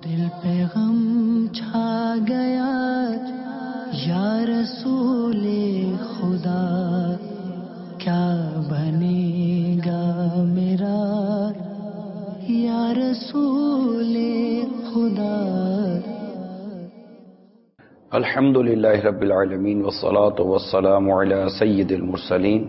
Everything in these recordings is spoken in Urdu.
دل پہ غم چھا گیا یا رسول خدا، کیا بنے گا میرا یا رسول خدا۔ الحمدللہ رب العالمین والصلاة والسلام علی سید المرسلین،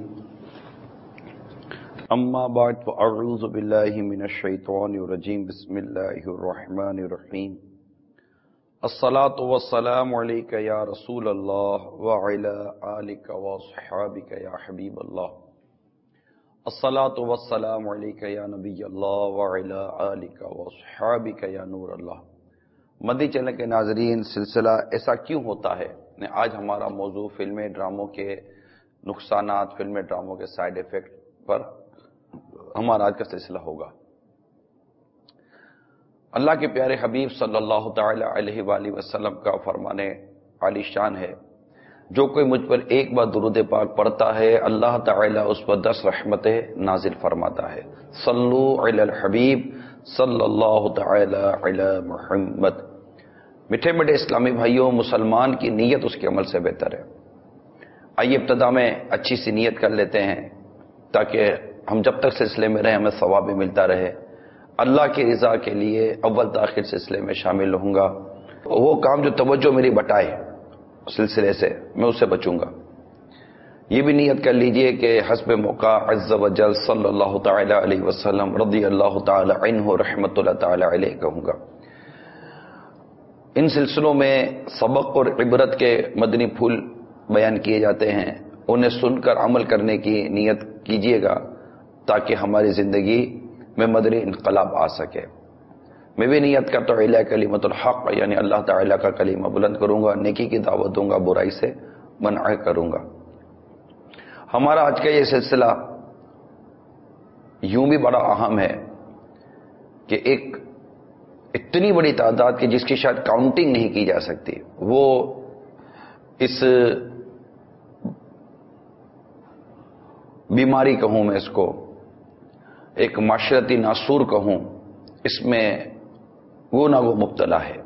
اما بعد فاعوذ باللہ من الشیطان الرجیم، بسم اللہ الرحمن الرحیم۔ الصلاة والسلام علیک یا رسول اللہ وعلی آلک واصحابک یا حبیب اللہ۔ الصلاة والسلام علیک یا نبی اللہ وعلی آلک واصحابک یا نور اللہ۔ مدنی چینل کے ناظرین، سلسلہ ایسا کیوں ہوتا ہے، آج ہمارا موضوع فلمیں ڈراموں کے نقصانات، فلمیں ڈراموں کے سائیڈ ایفیکٹ پر ہمارا آج کا سلسلہ ہوگا۔ اللہ کے پیارے حبیب صلی اللہ تعالی علیہ وآلہ وسلم کا فرمان عالی شان ہے، جو کوئی مجھ پر ایک بار درود پاک پڑھتا ہے اللہ تعالی اس پر 10 رحمتیں نازل فرماتا ہے۔ صلو علی الحبیب صلی اللہ تعالی علی محمد۔ میٹھے میٹھے اسلامی بھائیوں، مسلمان کی نیت اس کے عمل سے بہتر ہے۔ آئیے ابتدا میں اچھی سی نیت کر لیتے ہیں تاکہ ہم جب تک سلسلے میں رہیں ہمیں ثواب بھی ملتا رہے۔ اللہ کی رضا کے لیے اول تاخیر سلسلے میں شامل رہوں گا، وہ کام جو توجہ میری بٹائے سلسلے سے میں اس سے بچوں گا۔ یہ بھی نیت کر لیجئے کہ حسب موقع عز و جل صلی اللہ تعالی علیہ وسلم رضی اللہ تعالی عنہ رحمت اللہ تعالی علیہ کہوں گا۔ ان سلسلوں میں سبق اور عبرت کے مدنی پھول بیان کیے جاتے ہیں، انہیں سن کر عمل کرنے کی نیت کیجئے گا تاکہ ہماری زندگی میں مدنی انقلاب آ سکے۔ میں بھی نیت کرتا ہوں اعلیٰ کلمت الحق، یعنی اللہ تعالیٰ کا کلمہ بلند کروں گا، نیکی کی دعوت دوں گا، برائی سے منع کروں گا۔ ہمارا آج کا یہ سلسلہ یوں بھی بڑا اہم ہے کہ ایک اتنی بڑی تعداد کی جس کی شاید کاؤنٹنگ نہیں کی جا سکتی، وہ اس بیماری کہوں میں اس کو، ایک معاشرتی ناسور کہوں، اس میں وہ نہ وہ مبتلا ہے۔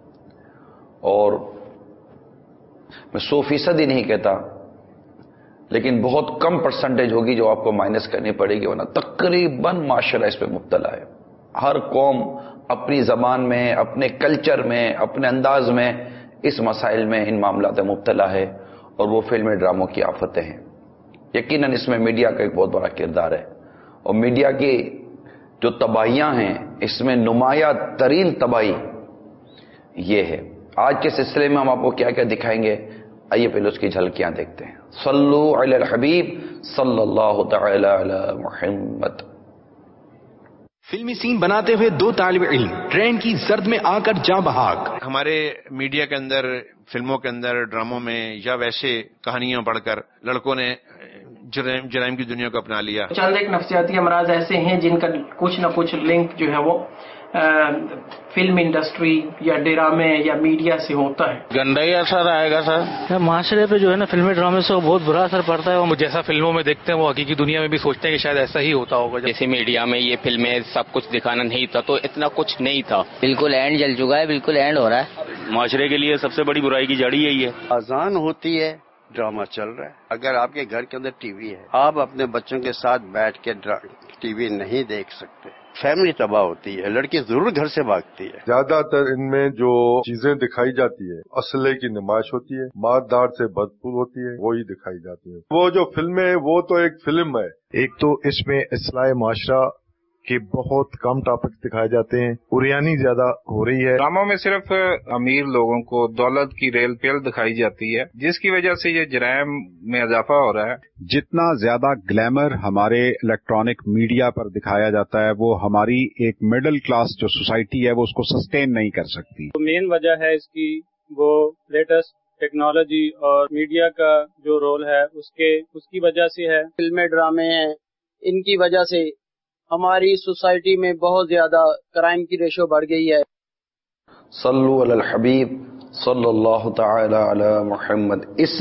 اور میں 100% ہی نہیں کہتا، لیکن بہت کم پرسنٹیج ہوگی جو آپ کو مائنس کرنی پڑے گی، ورنہ تقریباً معاشرہ اس پہ مبتلا ہے۔ ہر قوم اپنی زبان میں، اپنے کلچر میں، اپنے انداز میں اس مسائل میں، ان معاملات میں مبتلا ہے، اور وہ فلمیں ڈراموں کی آفتیں ہیں۔ یقیناً اس میں میڈیا کا ایک بہت بڑا کردار ہے، اور میڈیا کی جو تباہیاں ہیں اس میں نمایاں ترین تباہی یہ ہے۔ آج کے سلسلے میں ہم آپ کو کیا کیا دکھائیں گے، آئیے پہلے اس کی جھلکیاں دیکھتے ہیں۔ صلو علی الحبیب صلی اللہ تعالی علی محمد۔ فلمی سین بناتے ہوئے 2 طالب علم ٹرین کی زرد میں آ کر جاں بحق۔ ہمارے میڈیا کے اندر، فلموں کے اندر، ڈراموں میں یا ویسے کہانیاں پڑھ کر لڑکوں نے جرائم کی دنیا کو اپنا لیا۔ چند ایک نفسیاتی امراض ایسے ہیں جن کا کچھ نہ کچھ لنک جو ہے وہ فلم انڈسٹری یا ڈرامے یا میڈیا سے ہوتا ہے۔ گندا ہی اثر آئے گا سر، معاشرے پہ جو ہے نا فلمی ڈرامے سے بہت برا اثر پڑتا ہے، اور جیسا فلموں میں دیکھتے ہیں وہ حقیقی دنیا میں بھی سوچتے ہیں کہ شاید ایسا ہی ہوتا ہوگا۔ جیسے میڈیا میں یہ فلمیں سب کچھ دکھانا نہیں تھا تو اتنا کچھ نہیں تھا، بالکل اینڈ جل چکا ہے، بالکل اینڈ ہو رہا ہے۔ معاشرے کے لیے سب سے بڑی برائی کی جڑ یہی ہے۔ اذان ہوتی ہے، ڈرامہ چل رہا ہے۔ اگر آپ کے گھر کے اندر ٹی وی ہے، آپ اپنے بچوں کے ساتھ بیٹھ کے ٹی وی نہیں دیکھ سکتے، فیملی تباہ ہوتی ہے، لڑکی ضرور گھر سے بھاگتی ہے۔ زیادہ تر ان میں جو چیزیں دکھائی جاتی ہے اسلحے کی نمائش ہوتی ہے، مار دار سے بھرپور ہوتی ہے، وہی دکھائی جاتی ہے۔ وہ جو فلمیں، وہ تو ایک فلم ہے۔ ایک تو اس میں اصلاح معاشرہ کہ بہت کم ٹاپک دکھائے جاتے ہیں، اریانی زیادہ ہو رہی ہے۔ ڈراموں میں صرف امیر لوگوں کو دولت کی ریل پیل دکھائی جاتی ہے، جس کی وجہ سے یہ جرائم میں اضافہ ہو رہا ہے۔ جتنا زیادہ گلیمر ہمارے الیکٹرانک میڈیا پر دکھایا جاتا ہے، وہ ہماری ایک مڈل کلاس جو سوسائٹی ہے وہ اس کو سسٹین نہیں کر سکتی۔ مین وجہ ہے اس کی وہ لیٹسٹ ٹیکنالوجی اور میڈیا کا جو رول ہے اس کی وجہ سے ہے۔ فلمیں ڈرامے ہیں، ان کی وجہ سے ہماری سوسائٹی میں بہت زیادہ کرائم کی ریشو بڑھ گئی ہے۔ صلو علی الحبیب صلی اللہ تعالی علی محمد۔ اس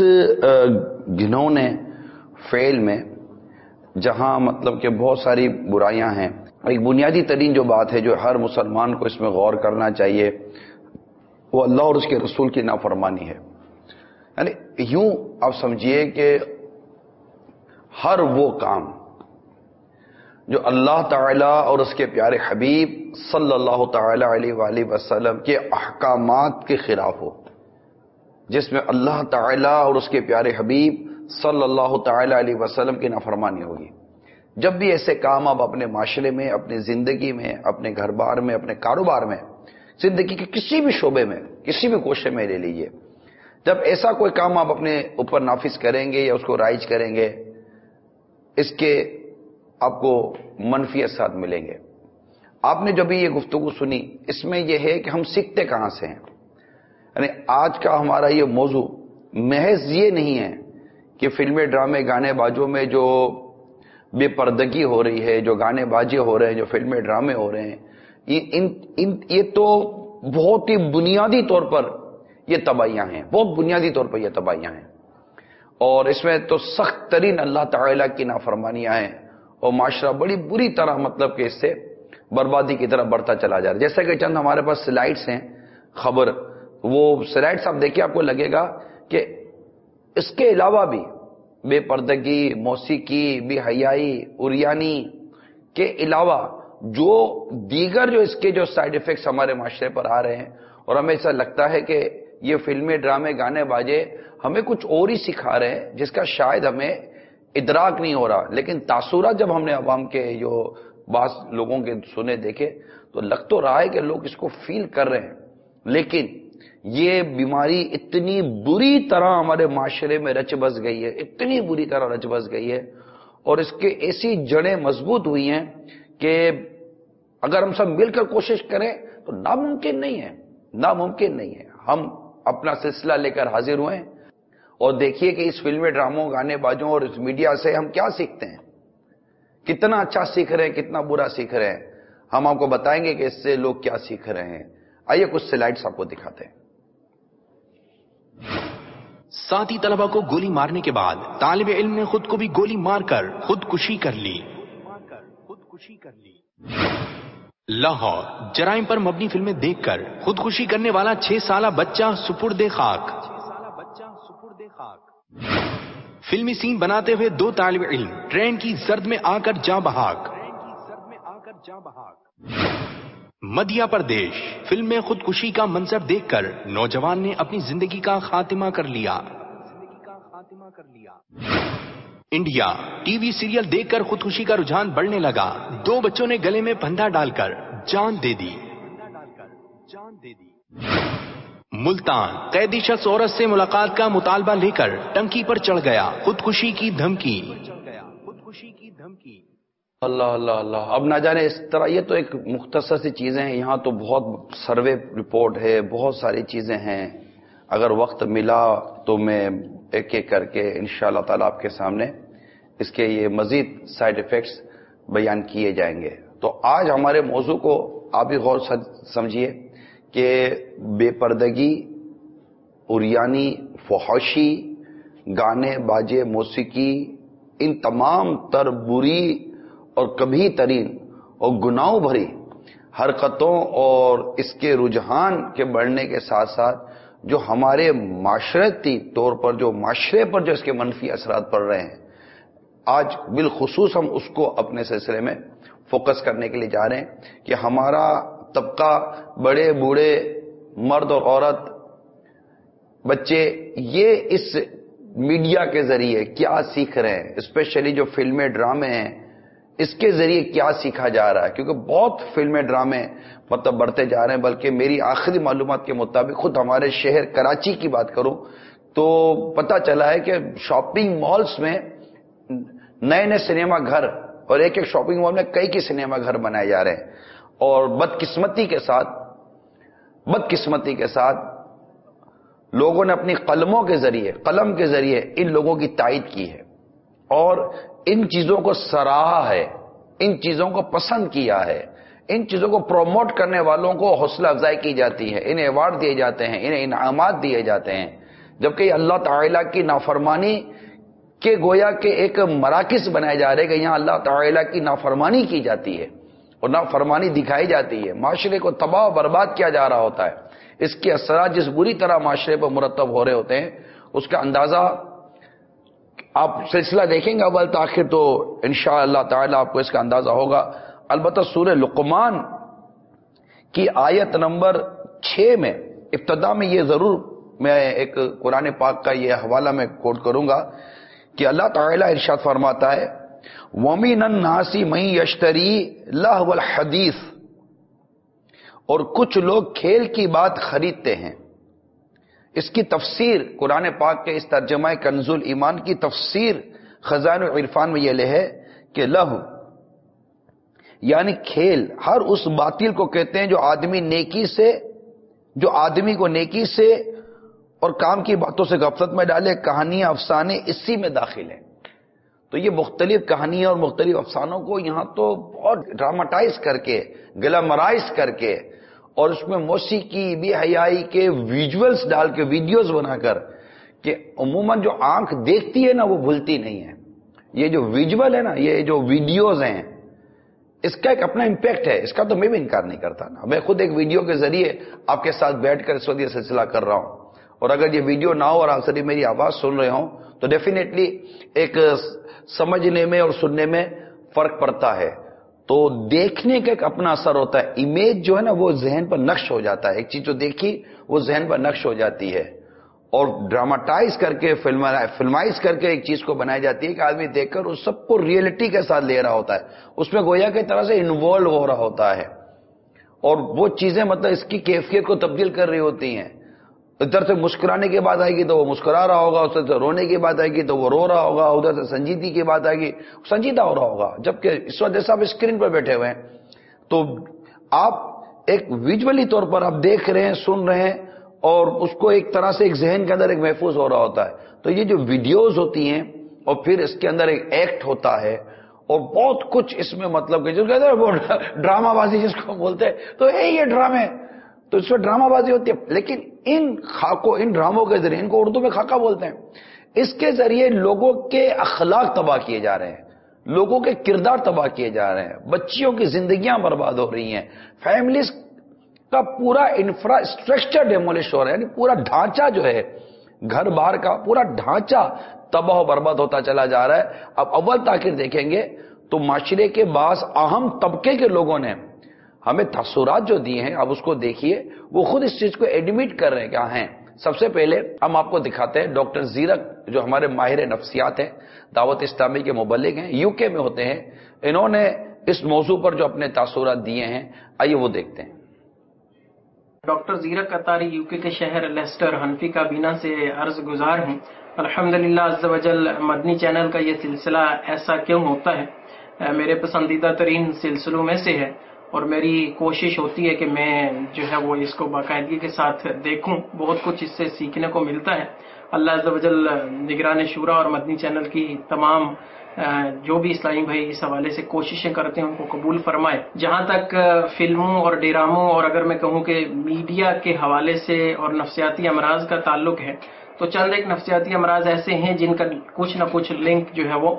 گھنونے فعل میں جہاں مطلب کہ بہت ساری برائیاں ہیں، ایک بنیادی ترین جو بات ہے جو ہر مسلمان کو اس میں غور کرنا چاہیے وہ اللہ اور اس کے رسول کی نافرمانی ہے. یعنی یوں آپ سمجھیے کہ ہر وہ کام جو اللہ تعالی اور اس کے پیارے حبیب صلی اللہ تعالی علیہ وآلہ وسلم کے احکامات کے خلاف ہو، جس میں اللہ تعالی اور اس کے پیارے حبیب صلی اللہ تعالی علیہ وسلم کی نافرمانی ہوگی. جب بھی ایسے کام آپ اپنے معاشرے میں، اپنی زندگی میں، اپنے گھر بار میں، اپنے کاروبار میں، زندگی کے کسی بھی شعبے میں، کسی بھی کوشے میں لے لیجئے، جب ایسا کوئی کام آپ اپنے اوپر نافذ کریں گے یا اس کو رائج کریں گے، اس کے آپ کو منفی اثرات ملیں گے. آپ نے جب یہ گفتگو سنی، اس میں یہ ہے کہ ہم سیکھتے کہاں سے ہیں. یعنی آج کا ہمارا یہ موضوع محض یہ نہیں ہے کہ فلمیں، ڈرامے، گانے بازوں میں جو بے پردگی ہو رہی ہے، جو گانے بازی ہو رہے ہیں، جو فلمیں ڈرامے ہو رہے ہیں، یہ تو بہت ہی بنیادی طور پر یہ تباہیاں ہیں، بہت بنیادی طور پر یہ تباہیاں ہیں. اور اس میں تو سخت ترین اللہ تعالیٰ کی نافرمانیاں ہیں، اور معاشرہ بڑی بری طرح مطلب کہ اس سے بربادی کی طرف بڑھتا چلا جا رہا ہے. جیسا کہ چند ہمارے پاس سلائڈز ہیں خبر، وہ سلائڈز آپ دیکھیں آپ کو لگے گا کہ اس کے علاوہ بھی بے پردگی، موسیقی، بے حیائی، عریانی کے علاوہ جو دیگر جو اس کے جو سائیڈ ایفیکٹس ہمارے معاشرے پر آ رہے ہیں، اور ہمیں ایسا لگتا ہے کہ یہ فلمیں، ڈرامے، گانے باجے ہمیں کچھ اور ہی سکھا رہے ہیں جس کا شاید ہمیں ادراک نہیں ہو رہا. لیکن تاثرات جب ہم نے عوام کے جو بعض لوگوں کے سنے دیکھے تو لگ تو رہا ہے کہ لوگ اس کو فیل کر رہے ہیں. لیکن یہ بیماری اتنی بری طرح ہمارے معاشرے میں رچ بس گئی ہے، اتنی بری طرح رچ بس گئی ہے، اور اس کے ایسی جڑیں مضبوط ہوئی ہیں کہ اگر ہم سب مل کر کوشش کریں تو ناممکن نہیں ہے، ناممکن نہیں ہے. ہم اپنا سلسلہ لے کر حاضر ہوئے اور دیکھیے کہ اس فلمیں، ڈراموں، گانے بازوں اور اس میڈیا سے ہم کیا سیکھتے ہیں، کتنا اچھا سیکھ رہے ہیں، کتنا برا سیکھ رہے ہیں. ہم آپ کو بتائیں گے کہ اس سے لوگ کیا سیکھ رہے ہیں. آئیے کچھ سلائڈز آپ کو دکھاتے ہیں. ساتھی طلبہ کو گولی مارنے کے بعد طالب علم نے خود کو بھی گولی مار کر خودکشی کر لی. لاہور جرائم پر مبنی فلمیں دیکھ کر خودکشی کرنے والا 6 سالہ بچہ سپرد خاک. فلمی سین بناتے ہوئے 2 طالب علم ٹرین کی زرد میں آ کر جاں بحق. مدھیہ پردیش فلم میں خودکشی کا منظر دیکھ کر نوجوان نے اپنی زندگی کا خاتمہ کر لیا. انڈیا ٹی وی سیریل دیکھ کر خودکشی کا رجحان بڑھنے لگا. 2 بچوں نے گلے میں پھندا ڈال کر جان دے دی. ملتان قیدی شخص عورت سے ملاقات کا مطالبہ لے کر ٹنکی پر چڑھ گیا، خودکشی کی دھمکی. اللہ اللہ اللہ. اب نہ جانے اس طرح، یہ تو ایک مختصر سی چیزیں ہیں، یہاں تو بہت سروے رپورٹ ہے، بہت ساری چیزیں ہیں. اگر وقت ملا تو میں ایک ایک کر کے انشاءاللہ تعالی آپ کے سامنے اس کے یہ مزید سائیڈ ایفیکٹس بیان کیے جائیں گے. تو آج ہمارے موضوع کو آپ بھی غور سمجھیے کہ بے پردگی، عریانی، فحاشی، گانے باجے، موسیقی، ان تمام تر بری اور کبھی ترین اور گناہوں بھری حرکتوں اور اس کے رجحان کے بڑھنے کے ساتھ ساتھ جو ہمارے معاشرتی طور پر، جو معاشرے پر جو اس کے منفی اثرات پڑ رہے ہیں، آج بالخصوص ہم اس کو اپنے سلسلے میں فوکس کرنے کے لیے جا رہے ہیں کہ ہمارا طبقہ، بڑے بوڑھے، مرد اور عورت، بچے، یہ اس میڈیا کے ذریعے کیا سیکھ رہے ہیں، اسپیشلی جو فلمیں، ڈرامے ہیں، اس کے ذریعے کیا سیکھا جا رہا ہے. کیونکہ بہت فلمیں، ڈرامے مطلب بڑھتے جا رہے ہیں. بلکہ میری آخری معلومات کے مطابق خود ہمارے شہر کراچی کی بات کروں تو پتہ چلا ہے کہ شاپنگ مالز میں نئے نئے سنیما گھر، اور ایک ایک شاپنگ مال میں کئی سنیما گھر بنائے جا رہے ہیں. اور بدقسمتی کے ساتھ لوگوں نے اپنی قلم کے ذریعے ان لوگوں کی تائید کی ہے اور ان چیزوں کو سراہا ہے، ان چیزوں کو پسند کیا ہے. ان چیزوں کو پروموٹ کرنے والوں کو حوصلہ افزائی کی جاتی ہے، انہیں ایوارڈ دیے جاتے ہیں، انہیں انعامات دیے جاتے ہیں. جبکہ یہ اللہ تعالیٰ کی نافرمانی کے گویا کہ ایک مراکز بنائے جا رہے کہ یہاں اللہ تعالیٰ کی نافرمانی کی جاتی ہے. اور نافرمانی دکھائی جاتی ہے، معاشرے کو تباہ و برباد کیا جا رہا ہوتا ہے، اس کے اثرات جس بری طرح معاشرے پر مرتب ہو رہے ہوتے ہیں اس کا اندازہ آپ سلسلہ دیکھیں گے اول تاخیر تو انشاءاللہ تعالی آپ کو اس کا اندازہ ہوگا۔ البتہ سورہ لقمان کی آیت نمبر 6 میں ابتدا میں یہ ضرور میں ایک قرآن پاک کا یہ حوالہ میں کوٹ کروں گا کہ اللہ تعالی ارشاد فرماتا ہے وَمِنَ النَّاسِ مَن يَشْتَرِي لَهْوَ الْحَدِيثِ، اور کچھ لوگ کھیل کی بات خریدتے ہیں۔ اس کی تفسیر قرآن پاک کے اس ترجمہ کنز الایمان کی تفسیر خزائن العرفان میں یہ لے ہے کہ لہو یعنی کھیل ہر اس باطل کو کہتے ہیں جو آدمی کو نیکی سے اور کام کی باتوں سے غفلت میں ڈالے، کہانیاں افسانے اسی میں داخل ہیں۔ تو یہ مختلف کہانیاں اور مختلف افسانوں کو یہاں تو بہت ڈراماٹائز کر کے گلیمرائز کر کے اور اس میں موسیقی بے حیائی کے ویجولز ڈال کے ویڈیوز بنا کر کہ عموماً جو آنکھ دیکھتی ہے نا وہ بھولتی نہیں ہے۔ یہ جو ویجول ہے نا، یہ جو ویڈیوز ہیں، اس کا ایک اپنا امپیکٹ ہے، اس کا تو میں بھی انکار نہیں کرتا نا۔ میں خود ایک ویڈیو کے ذریعے آپ کے ساتھ بیٹھ کر اس وقت یہ سلسلہ کر رہا ہوں، اور اگر یہ ویڈیو نہ ہو اور آپ صرف میری آواز سن رہے ہوں تو ڈیفینیٹلی ایک سمجھنے میں اور سننے میں فرق پڑتا ہے۔ تو دیکھنے کا ایک اپنا اثر ہوتا ہے، امیج جو ہے نا وہ ذہن پر نقش ہو جاتا ہے، ایک چیز جو دیکھی وہ ذہن پر نقش ہو جاتی ہے، اور ڈراماٹائز کر کے فلمائز کر کے ایک چیز کو بنائی جاتی ہے کہ آدمی دیکھ کر اس سب کو ریئلٹی کے ساتھ لے رہا ہوتا ہے، اس میں گویا کہ طرح سے انوالو ہو رہا ہوتا ہے، اور وہ چیزیں مطلب اس کی کیفیت کو تبدیل کر رہی ہوتی ہیں۔ ادھر سے مسکرانے کی بات آئے گی تو وہ مسکرا رہا ہوگا، ادھر سے رونے کی بات آئے گی تو وہ رو رہا ہوگا، ادھر سے سنجیدگی کی بات آئے گی سنجیدہ ہو رہا ہوگا، جبکہ اس وقت جیسا آپ اسکرین پر بیٹھے ہوئے ہیں تو آپ ایک ویژولی طور پر آپ دیکھ رہے ہیں، سن رہے ہیں، اور اس کو ایک طرح سے ایک ذہن کے اندر ایک محفوظ ہو رہا ہوتا ہے۔ تو یہ جو ویڈیوز ہوتی ہیں اور پھر اس کے اندر ایک ایکٹ ہوتا ہے اور بہت کچھ اس میں مطلب کہ جو کہتے ہیں وہ ڈرامہ بازی جس کو بولتے ہیں، تو یہ ڈرامے، تو اس میں ڈرامہ بازی ہوتی ہے، لیکن ان ڈراموں کے ذریعے، ان کو اردو میں خاکہ بولتے ہیں، اس کے ذریعے لوگوں کے اخلاق تباہ کیے جا رہے ہیں، لوگوں کے کردار تباہ کیے جا رہے ہیں، بچیوں کی زندگیاں برباد ہو رہی ہیں، فیملیز کا پورا انفراسٹرکچر ڈیمولش ہو رہا ہے، یعنی پورا ڈھانچہ جو ہے گھر بار کا پورا ڈھانچہ تباہ و برباد ہوتا چلا جا رہا ہے۔ اب اول تاخیر دیکھیں گے تو معاشرے کے بعض اہم طبقے کے لوگوں نے ہمیں تاثرات جو دیے ہیں، اب اس کو دیکھیے، وہ خود اس چیز کو ایڈمٹ کر رہے ہیں کیا ہیں۔ سب سے پہلے ہم آپ کو دکھاتے ہیں ڈاکٹر زیرک جو ہمارے ماہر نفسیات ہیں، دعوت اسلامی کے مبلغ ہیں، یو کے میں ہوتے ہیں، انہوں نے اس موضوع پر جو اپنے تاثرات دیے ہیں، آئیے وہ دیکھتے ہیں۔ ڈاکٹر زیرک قطاری یو کے شہر لیسٹر حنفی کابینہ سے عرض گزار ہوں۔ الحمدللہ عز و جل مدنی چینل کا یہ سلسلہ ایسا کیوں ہوتا ہے میرے پسندیدہ ترین سلسلوں میں سے ہے، اور میری کوشش ہوتی ہے کہ میں جو ہے وہ اس کو باقاعدگی کے ساتھ دیکھوں، بہت کچھ اس سے سیکھنے کو ملتا ہے۔ اللہ عز و جل نگران شورا اور مدنی چینل کی تمام جو بھی اسلامی بھائی اس حوالے سے کوششیں کرتے ہیں ان کو قبول فرمائے۔ جہاں تک فلموں اور ڈراموں اور اگر میں کہوں کہ میڈیا کے حوالے سے اور نفسیاتی امراض کا تعلق ہے، تو چند ایک نفسیاتی امراض ایسے ہیں جن کا کچھ نہ کچھ لنک جو ہے وہ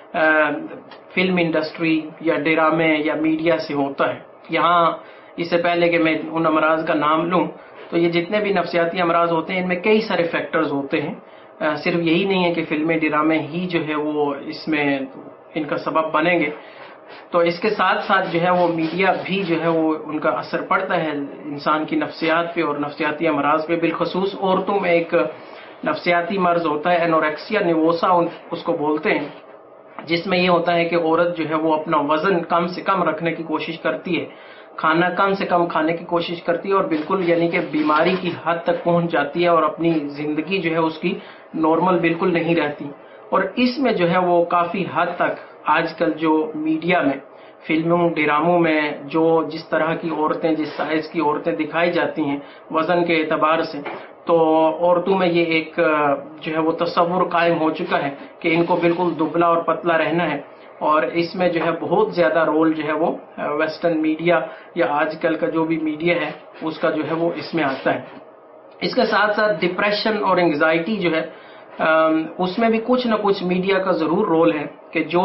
فلم انڈسٹری یا ڈرامے یا میڈیا سے ہوتا ہے۔ یہاں اس سے پہلے کہ میں ان امراض کا نام لوں تو یہ جتنے بھی نفسیاتی امراض ہوتے ہیں ان میں کئی سارے فیکٹرز ہوتے ہیں، صرف یہی نہیں ہے کہ فلمیں ڈرامے ہی جو ہے وہ اس میں ان کا سبب بنیں گے، تو اس کے ساتھ ساتھ جو ہے وہ میڈیا بھی جو ہے وہ ان کا اثر پڑتا ہے انسان کی نفسیات پہ اور نفسیاتی امراض پہ۔ بالخصوص عورتوں میں ایک نفسیاتی مرض ہوتا ہے انوریکسیا نیووسا اس کو بولتے ہیں، جس میں یہ ہوتا ہے کہ عورت جو ہے وہ اپنا وزن کم سے کم رکھنے کی کوشش کرتی ہے، کھانا کم سے کم کھانے کی کوشش کرتی ہے، اور بالکل یعنی کہ بیماری کی حد تک پہنچ جاتی ہے اور اپنی زندگی جو ہے اس کی نارمل بالکل نہیں رہتی۔ اور اس میں جو ہے وہ کافی حد تک آج کل جو میڈیا میں فلموں ڈراموں میں جو جس طرح کی عورتیں جس سائز کی عورتیں دکھائی جاتی ہیں وزن کے اعتبار سے، تو عورتوں میں یہ ایک جو ہے وہ تصور قائم ہو چکا ہے کہ ان کو بالکل دبلا اور پتلا رہنا ہے، اور اس میں جو ہے بہت زیادہ رول جو ہے وہ ویسٹرن میڈیا یا آج کل کا جو بھی میڈیا ہے اس کا جو ہے وہ اس میں آتا ہے۔ اس کے ساتھ ساتھ ڈپریشن اور انگزائٹی جو ہے उसमें भी कुछ न कुछ मीडिया का जरूर रोल है कि जो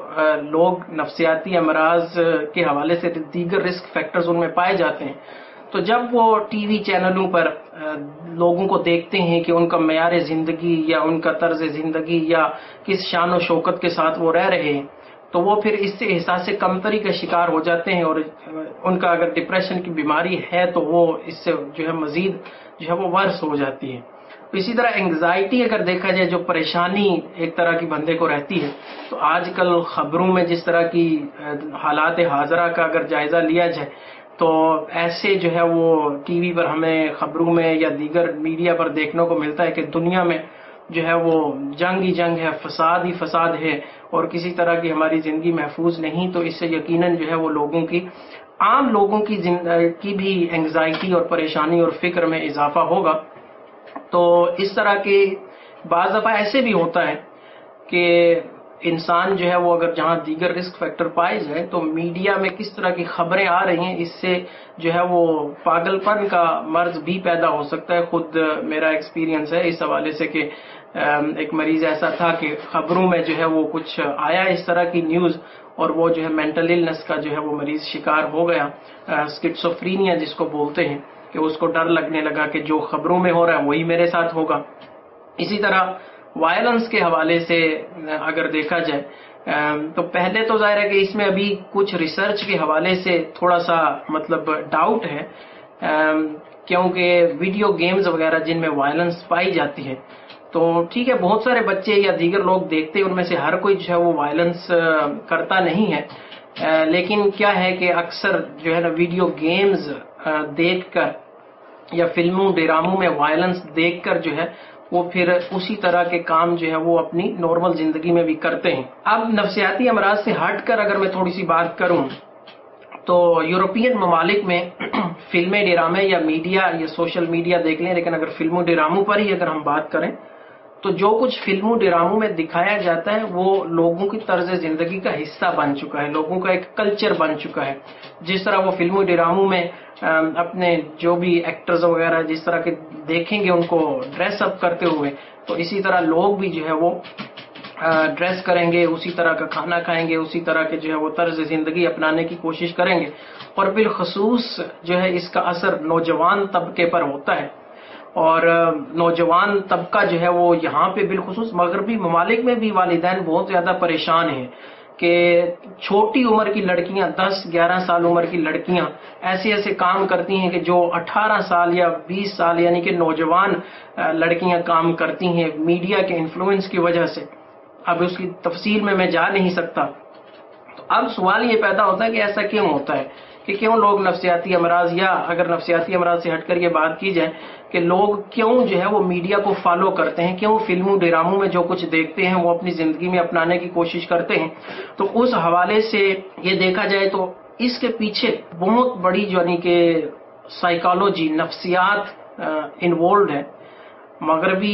लोग नफ्सियाती अमराज के हवाले से दीगर रिस्क फैक्टर्स उनमें पाए जाते हैं, तो जब वो टीवी चैनलों पर लोगों को देखते हैं कि उनका मेयार जिंदगी या उनका तर्ज जिंदगी या किस शान और शौकत के साथ वो रह रहे हैं, तो वो फिर इससे एहसास से कमतरी का शिकार हो जाते हैं, और उनका अगर डिप्रेशन की बीमारी है तो वो इससे जो है मजीद जो है वो वर्स हो जाती है। तो इसी तरह एंग्जाइटी अगर देखा जाए, जो परेशानी एक तरह की बंदे को रहती है, तो आजकल खबरों में जिस तरह की हालात हाजरा का अगर जायजा लिया जाए, तो ऐसे जो है वो टीवी पर हमें खबरों में या दीगर मीडिया पर देखने को मिलता है कि दुनिया में जो है वो जंग ही जंग है, फसाद ही फसाद है, और किसी तरह की हमारी जिंदगी महफूज नहीं। तो इससे यकीनन जो है वो लोगों की, आम लोगों की भी एंग्जाइटी और परेशानी और फिक्र में इजाफा होगा। तो इस तरह के बाज़ दफा ऐसे भी होता है कि इंसान जो है वो अगर जहां दीगर रिस्क फैक्टर पाए जाए, तो मीडिया में किस तरह की खबरें आ रही हैं, इससे जो है वो पागलपन का मर्ज भी पैदा हो सकता है। खुद मेरा एक्सपीरियंस है इस हवाले से कि एक मरीज ऐसा था कि खबरों में जो है वो कुछ आया इस तरह की न्यूज, और वो जो है मेंटल इलनेस का जो है वो मरीज शिकार हो गया, स्किज़ोफ्रेनिया जिसको बोलते हैं, कि उसको डर लगने लगा कि जो खबरों में हो रहा है वही मेरे साथ होगा। इसी तरह वायलेंस के हवाले से अगर देखा जाए, तो पहले तो जाहिर है कि इसमें अभी कुछ रिसर्च के हवाले से थोड़ा सा मतलब डाउट है, क्योंकि वीडियो गेम्स वगैरह जिनमें वायलेंस पाई जाती है, तो ठीक है बहुत सारे बच्चे या दीगर लोग देखते हैं, उनमें से हर कोई जो है वो वायलेंस करता नहीं है, लेकिन क्या है कि अक्सर जो है ना वीडियो गेम्स देखकर या फिल्मों ड्रामों में वायलेंस देखकर जो है वो फिर उसी तरह के काम जो है वो अपनी नॉर्मल जिंदगी में भी करते हैं। अब नफ्सियाती अमराज से हटकर अगर मैं थोड़ी सी बात करूं, तो यूरोपियन ममालिक में फिल्में ड्रामे या मीडिया या सोशल मीडिया देख लें, लेकिन अगर फिल्मों ड्रामों पर ही अगर हम बात करें, तो जो कुछ फिल्मों ड्रामों में दिखाया जाता है वो लोगों की तर्ज जिंदगी का हिस्सा बन चुका है, लोगों का एक कल्चर बन चुका है। जिस तरह वो फिल्मों ड्रामों में अपने जो भी एक्टर्स वगैरह जिस तरह के देखेंगे उनको ड्रेस अप करते हुए, तो इसी तरह लोग भी जो है वो ड्रेस करेंगे, उसी तरह का खाना खाएंगे, उसी तरह के जो है वो तर्ज जिंदगी अपनाने की कोशिश करेंगे। और बिलखसूस जो है इसका असर नौजवान तबके पर होता है, और नौजवान तबका जो है वो यहाँ पे बिलखसूस मगरबी ममालिक में भी वालिदैन बहुत ज्यादा परेशान हैं कि छोटी उम्र की लड़कियां, 10-11 साल उम्र की लड़कियां ऐसे ऐसे काम करती हैं कि जो 18 साल या 20 साल यानी कि नौजवान लड़कियां काम करती हैं मीडिया के इन्फ्लुएंस की वजह से। अब उसकी तफसील में मैं जा नहीं सकता। तो अब सवाल ये पैदा होता है कि ऐसा क्यों होता है, कि क्यों लोग नफ्सियाती अमराज, या अगर नफ्सियाती अमराज से हटकर ये बात की जाए कि लोग क्यों जो है वो मीडिया को फॉलो करते हैं, क्यों फिल्मों ड्रामों में जो कुछ देखते हैं वो अपनी जिंदगी में अपनाने की कोशिश करते हैं, तो उस हवाले से ये देखा जाए तो इसके पीछे बहुत बड़ी जो यानी कि साइकोलॉजी, नफ्सियात इन्वॉल्व है। मगरबी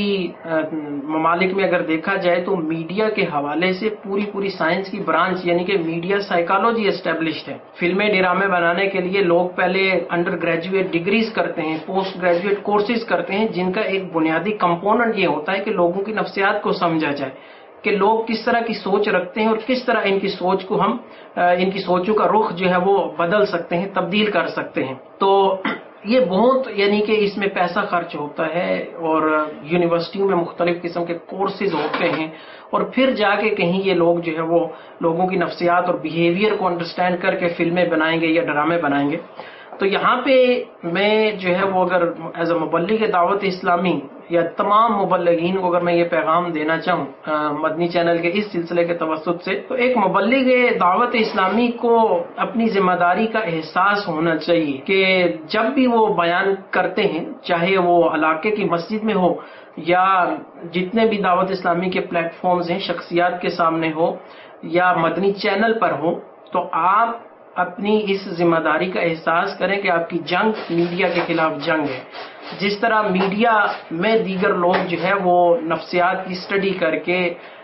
ममालिक में अगर देखा जाए तो मीडिया के हवाले से पूरी साइंस की ब्रांच यानी कि मीडिया साइकोलॉजी एस्टेब्लिश्ड है। फिल्में ड्रामे बनाने के लिए लोग पहले अंडर ग्रेजुएट डिग्रीज करते हैं, पोस्ट ग्रेजुएट कोर्सेज करते हैं, जिनका एक बुनियादी कंपोनेंट ये होता है कि लोगों की नफ्सियात को समझा जाए कि लोग किस तरह की सोच रखते हैं और किस तरह इनकी सोच को हम इनकी सोचों का रुख जो है वो बदल सकते हैं, तब्दील कर सकते हैं। तो ये बहुत यानी कि इसमें पैसा खर्च होता है, और यूनिवर्सिटियों में मुख्तलिफ किस्म के कोर्सेज होते हैं, और फिर जाके कहीं ये लोग जो है वो लोगों की नफ्सियात और बिहेवियर को अंडरस्टैंड करके फिल्में बनाएंगे या ड्रामे बनाएंगे। तो यहाँ पे मैं जो है वो अगर एज अ मुबल्लिग दावत इस्लामी या तमाम मुबल्लिगीन को अगर मैं ये पैगाम देना चाहूँ मदनी चैनल के इस सिलसिले के तवस्सुत से, तो एक मुबल्लिग दावत इस्लामी को अपनी जिम्मेदारी का एहसास होना चाहिए कि जब भी वो बयान करते हैं, चाहे वो इलाके की मस्जिद में हो या जितने भी दावत इस्लामी के प्लेटफॉर्म्स हैं शख्सियात के सामने हो या मदनी चैनल पर हो, तो आप अपनी इस जिम्मेदारी का एहसास करें कि आपकी जंग मीडिया के खिलाफ जंग है। जिस तरह मीडिया में दीगर लोग जो है वो नफ्सियात की स्टडी करके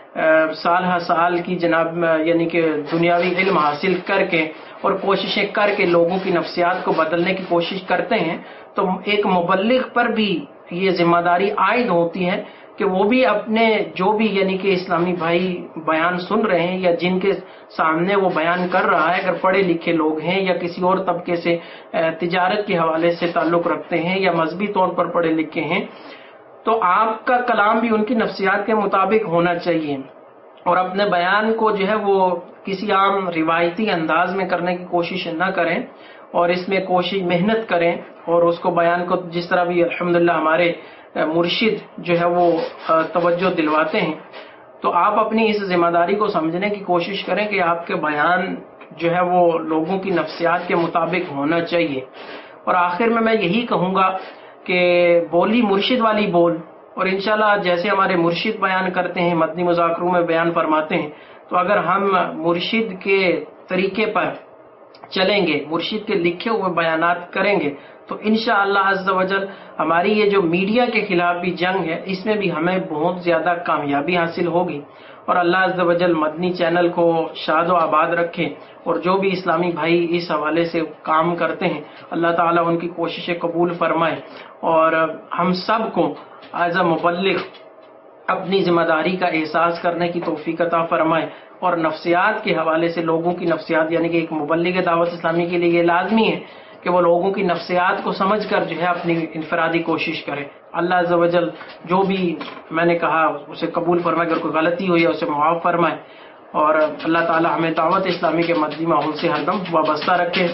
साल हर साल की जनाब यानी कि दुनियावी इल्म हासिल करके और कोशिशें करके लोगों की नफ्सियात को बदलने की कोशिश करते हैं, तो एक मुबल्लिग पर भी ये जिम्मेदारी आयद होती है کہ وہ بھی اپنے جو بھی یعنی کہ اسلامی بھائی بیان سن رہے ہیں یا جن کے سامنے وہ بیان کر رہا ہے، اگر پڑھے لکھے لوگ ہیں یا کسی اور طبقے سے تجارت کے حوالے سے تعلق رکھتے ہیں یا مذہبی طور پر پڑھے لکھے ہیں، تو آپ کا کلام بھی ان کی نفسیات کے مطابق ہونا چاہیے، اور اپنے بیان کو جو ہے وہ کسی عام روایتی انداز میں کرنے کی کوشش نہ کریں، اور اس میں محنت کریں، اور اس کو بیان کو جس طرح بھی الحمدللہ ہمارے مرشد جو ہے وہ توجہ دلواتے ہیں، تو آپ اپنی اس ذمہ داری کو سمجھنے کی کوشش کریں کہ آپ کے بیان جو ہے وہ لوگوں کی نفسیات کے مطابق ہونا چاہیے۔ اور آخر میں یہی کہوں گا کہ بولی مرشد والی بول، اور انشاءاللہ جیسے ہمارے مرشد بیان کرتے ہیں، مدنی مذاکروں میں بیان فرماتے ہیں، تو اگر ہم مرشد کے طریقے پر چلیں گے، مرشد کے لکھے ہوئے بیانات کریں گے، تو انشاءاللہ عز و جل ہماری یہ جو میڈیا کے خلاف بھی جنگ ہے، اس میں بھی ہمیں بہت زیادہ کامیابی حاصل ہوگی، اور اللہ عز و جل مدنی چینل کو شاد و آباد رکھے، اور جو بھی اسلامی بھائی اس حوالے سے کام کرتے ہیں اللہ تعالیٰ ان کی کوششیں قبول فرمائے، اور ہم سب کو ایز اے مبلغ اپنی ذمہ داری کا احساس کرنے کی توفیق عطا فرمائے، اور نفسیات کے حوالے سے لوگوں کی نفسیات، یعنی کہ ایک مبلغ دعوت اسلامی کے لیے یہ لازمی ہے کہ وہ لوگوں کی نفسیات کو سمجھ کر جو ہے اپنی انفرادی کوشش کرے۔ اللہ عز و جل جو بھی میں نے کہا اسے قبول فرمائے، اگر کوئی غلطی ہوئی ہے اسے معاف فرمائے، اور اللہ تعالی ہمیں دعوت اسلامی کے مدنی ماحول سے ہر دم وابستہ رکھے۔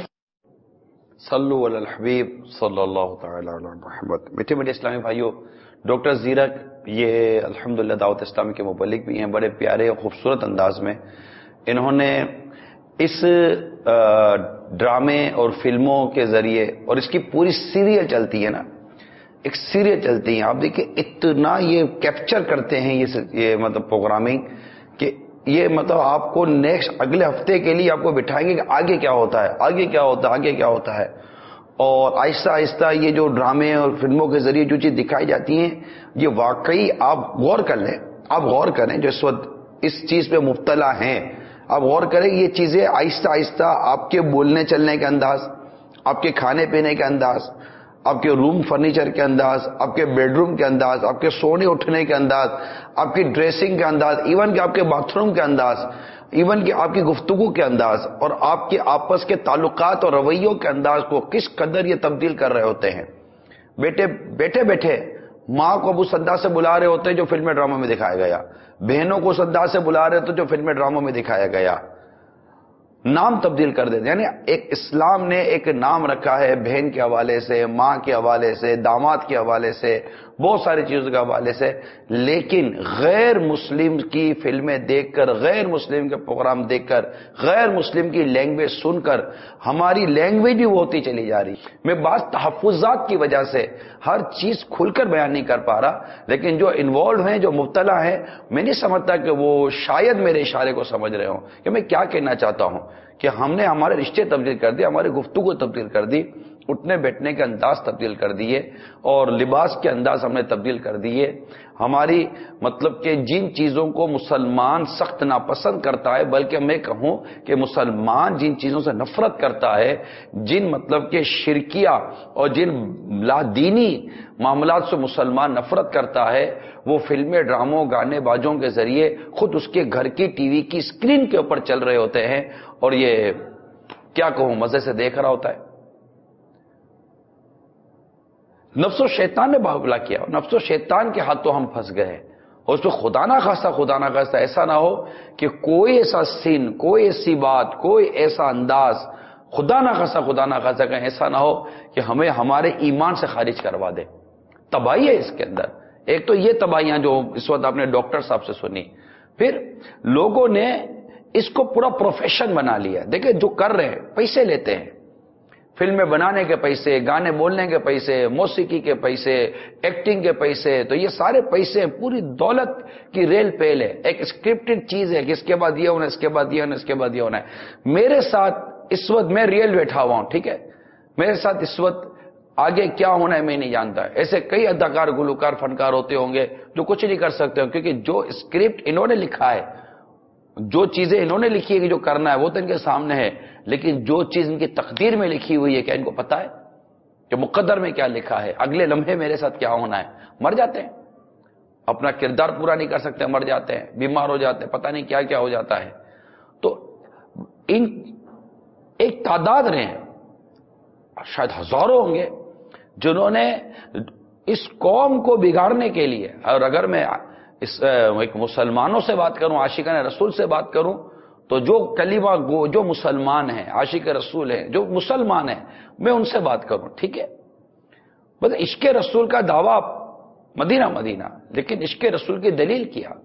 صلو علی الحبیب صلی اللہ تعالی علی محمد۔ میٹھے میٹھے اسلامی بھائیوں، ڈاکٹر زیرک یہ الحمدللہ دعوت اسلامی کے مبلغ بھی ہیں، بڑے پیارے اور خوبصورت انداز میں انہوں نے اس ڈرامے اور فلموں کے ذریعے، اور اس کی پوری سیریل چلتی ہے نا، ایک سیریل چلتی ہے، آپ دیکھیں اتنا یہ کیپچر کرتے ہیں یہ مطلب پروگرامنگ، کہ یہ مطلب آپ کو نیکسٹ اگلے ہفتے کے لیے آپ کو بٹھائیں گے کہ آگے کیا ہوتا ہے، آگے کیا ہوتا ہے، آگے کیا ہوتا ہے۔ اور آہستہ آہستہ یہ جو ڈرامے اور فلموں کے ذریعے جو چیز دکھائی جاتی ہیں، یہ واقعی آپ غور کر لیں، آپ غور کریں جو اس وقت اس چیز پہ مبتلا ہیں، آپ غور کریں یہ چیزیں آہستہ آہستہ آپ کے بولنے چلنے کے انداز، آپ کے کھانے پینے کے انداز، آپ کے روم فرنیچر کے انداز، آپ کے بیڈ روم کے انداز، آپ کے سونے اٹھنے کے انداز، آپ کی ڈریسنگ کے انداز، ایون کہ آپ کے باتھ روم کے انداز، ایون کہ آپ کی گفتگو کے انداز، اور آپ کے آپس کے تعلقات اور رویوں کے انداز کو کس قدر یہ تبدیل کر رہے ہوتے ہیں۔ بیٹے بیٹھے ماں کو ابو صدا سے بلا رہے ہوتے ہیں جو فلم ڈراموں میں دکھایا گیا، بہنوں کو صدا سے بلا رہے ہوتے جو فلم ڈراموں میں دکھایا گیا، نام تبدیل کر دیتے۔ یعنی ایک اسلام نے ایک نام رکھا ہے بہن کے حوالے سے، ماں کے حوالے سے، داماد کے حوالے سے، بہت ساری چیزوں کے حوالے سے، لیکن غیر مسلم کی فلمیں دیکھ کر، غیر مسلم کے پروگرام دیکھ کر، غیر مسلم کی لینگویج سن کر ہماری لینگویج بھی ہوتی چلی جا رہی۔ میں بعض تحفظات کی وجہ سے ہر چیز کھل کر بیان نہیں کر پا رہا، لیکن جو انوالو ہیں، جو مبتلا ہیں، میں نہیں سمجھتا کہ وہ شاید میرے اشارے کو سمجھ رہے ہوں کہ میں کیا کہنا چاہتا ہوں، کہ ہم نے ہمارے رشتے تبدیل کر دیے، ہماری گفتگو تبدیل کر دی، اٹھنے بیٹھنے کے انداز تبدیل کر دیے، اور لباس کے انداز ہم نے تبدیل کر دیے۔ ہماری مطلب کہ جن چیزوں کو مسلمان سخت ناپسند کرتا ہے، بلکہ میں کہوں کہ مسلمان جن چیزوں سے نفرت کرتا ہے، جن مطلب کہ شرکیہ اور جن لادینی معاملات سے مسلمان نفرت کرتا ہے، وہ فلمیں، ڈراموں، گانے بازوں کے ذریعے خود اس کے گھر کی ٹی وی کی اسکرین کے اوپر چل رہے ہوتے ہیں، اور یہ کیا کہوں مزے سے دیکھ رہا ہوتا ہے۔ نفس و شیطان نے باہبلا کیا، نفس و شیطان کے ہاتھوں ہم پھنس گئے، اور اس پہ خدا نہ خواستہ ایسا نہ ہو کہ کوئی ایسا سین، کوئی ایسی بات، کوئی ایسا انداز، خدا نہ خواستہ کہیں ایسا نہ ہو کہ ہمیں ہمارے ایمان سے خارج کروا دے۔ تباہی ہے اس کے اندر۔ ایک تو یہ تباہیاں جو اس وقت آپ نے ڈاکٹر صاحب سے سنی، پھر لوگوں نے اس کو پورا پروفیشن بنا لیا۔ دیکھیں جو کر رہے ہیں، پیسے لیتے ہیں، فلمیں بنانے کے پیسے، گانے بولنے کے پیسے، موسیقی کے پیسے، ایکٹنگ کے پیسے، تو یہ سارے پیسے پوری دولت کی ریل پیل ہے، ایک اسکرپٹڈ چیز ہے کہ اس کے بعد یہ ہونا ہے، اس کے بعد یہ ہونا ہے، اس کے بعد یہ ہونا ہے۔ میرے ساتھ اس وقت میں ریل بیٹھا ہوا ہوں، ٹھیک ہے، میرے ساتھ اس وقت آگے کیا ہونا ہے میں نہیں جانتا۔ ایسے کئی اداکار، گلوکار، فنکار ہوتے ہوں گے جو کچھ نہیں کر سکتے ہوں، کیونکہ جو اسکرپٹ انہوں نے لکھا ہے، جو چیزیں انہوں نے لکھی ہے کہ جو کرنا ہے وہ تو ان کے سامنے ہے، لیکن جو چیز ان کی تقدیر میں لکھی ہوئی ہے کیا ان کو پتا ہے کہ مقدر میں کیا لکھا ہے، اگلے لمحے میرے ساتھ کیا ہونا ہے؟ مر جاتے ہیں۔ اپنا کردار پورا نہیں کر سکتے، مر جاتے ہیں، بیمار ہو جاتے ہیں، پتہ نہیں کیا کیا ہو جاتا ہے. تو ان ایک تعداد رہے ہیں، شاید ہزاروں ہوں گے، جنہوں نے اس قوم کو بگاڑنے کے لیے. اور اگر میں ایک مسلمانوں سے بات کروں، عاشقان رسول سے بات کروں، تو جو کلمہ گو، جو مسلمان ہیں، عاشق رسول ہیں، جو مسلمان ہیں، میں ان سے بات کروں. ٹھیک ہے، بس عشق رسول کا دعویٰ مدینہ مدینہ، لیکن عشق رسول کی دلیل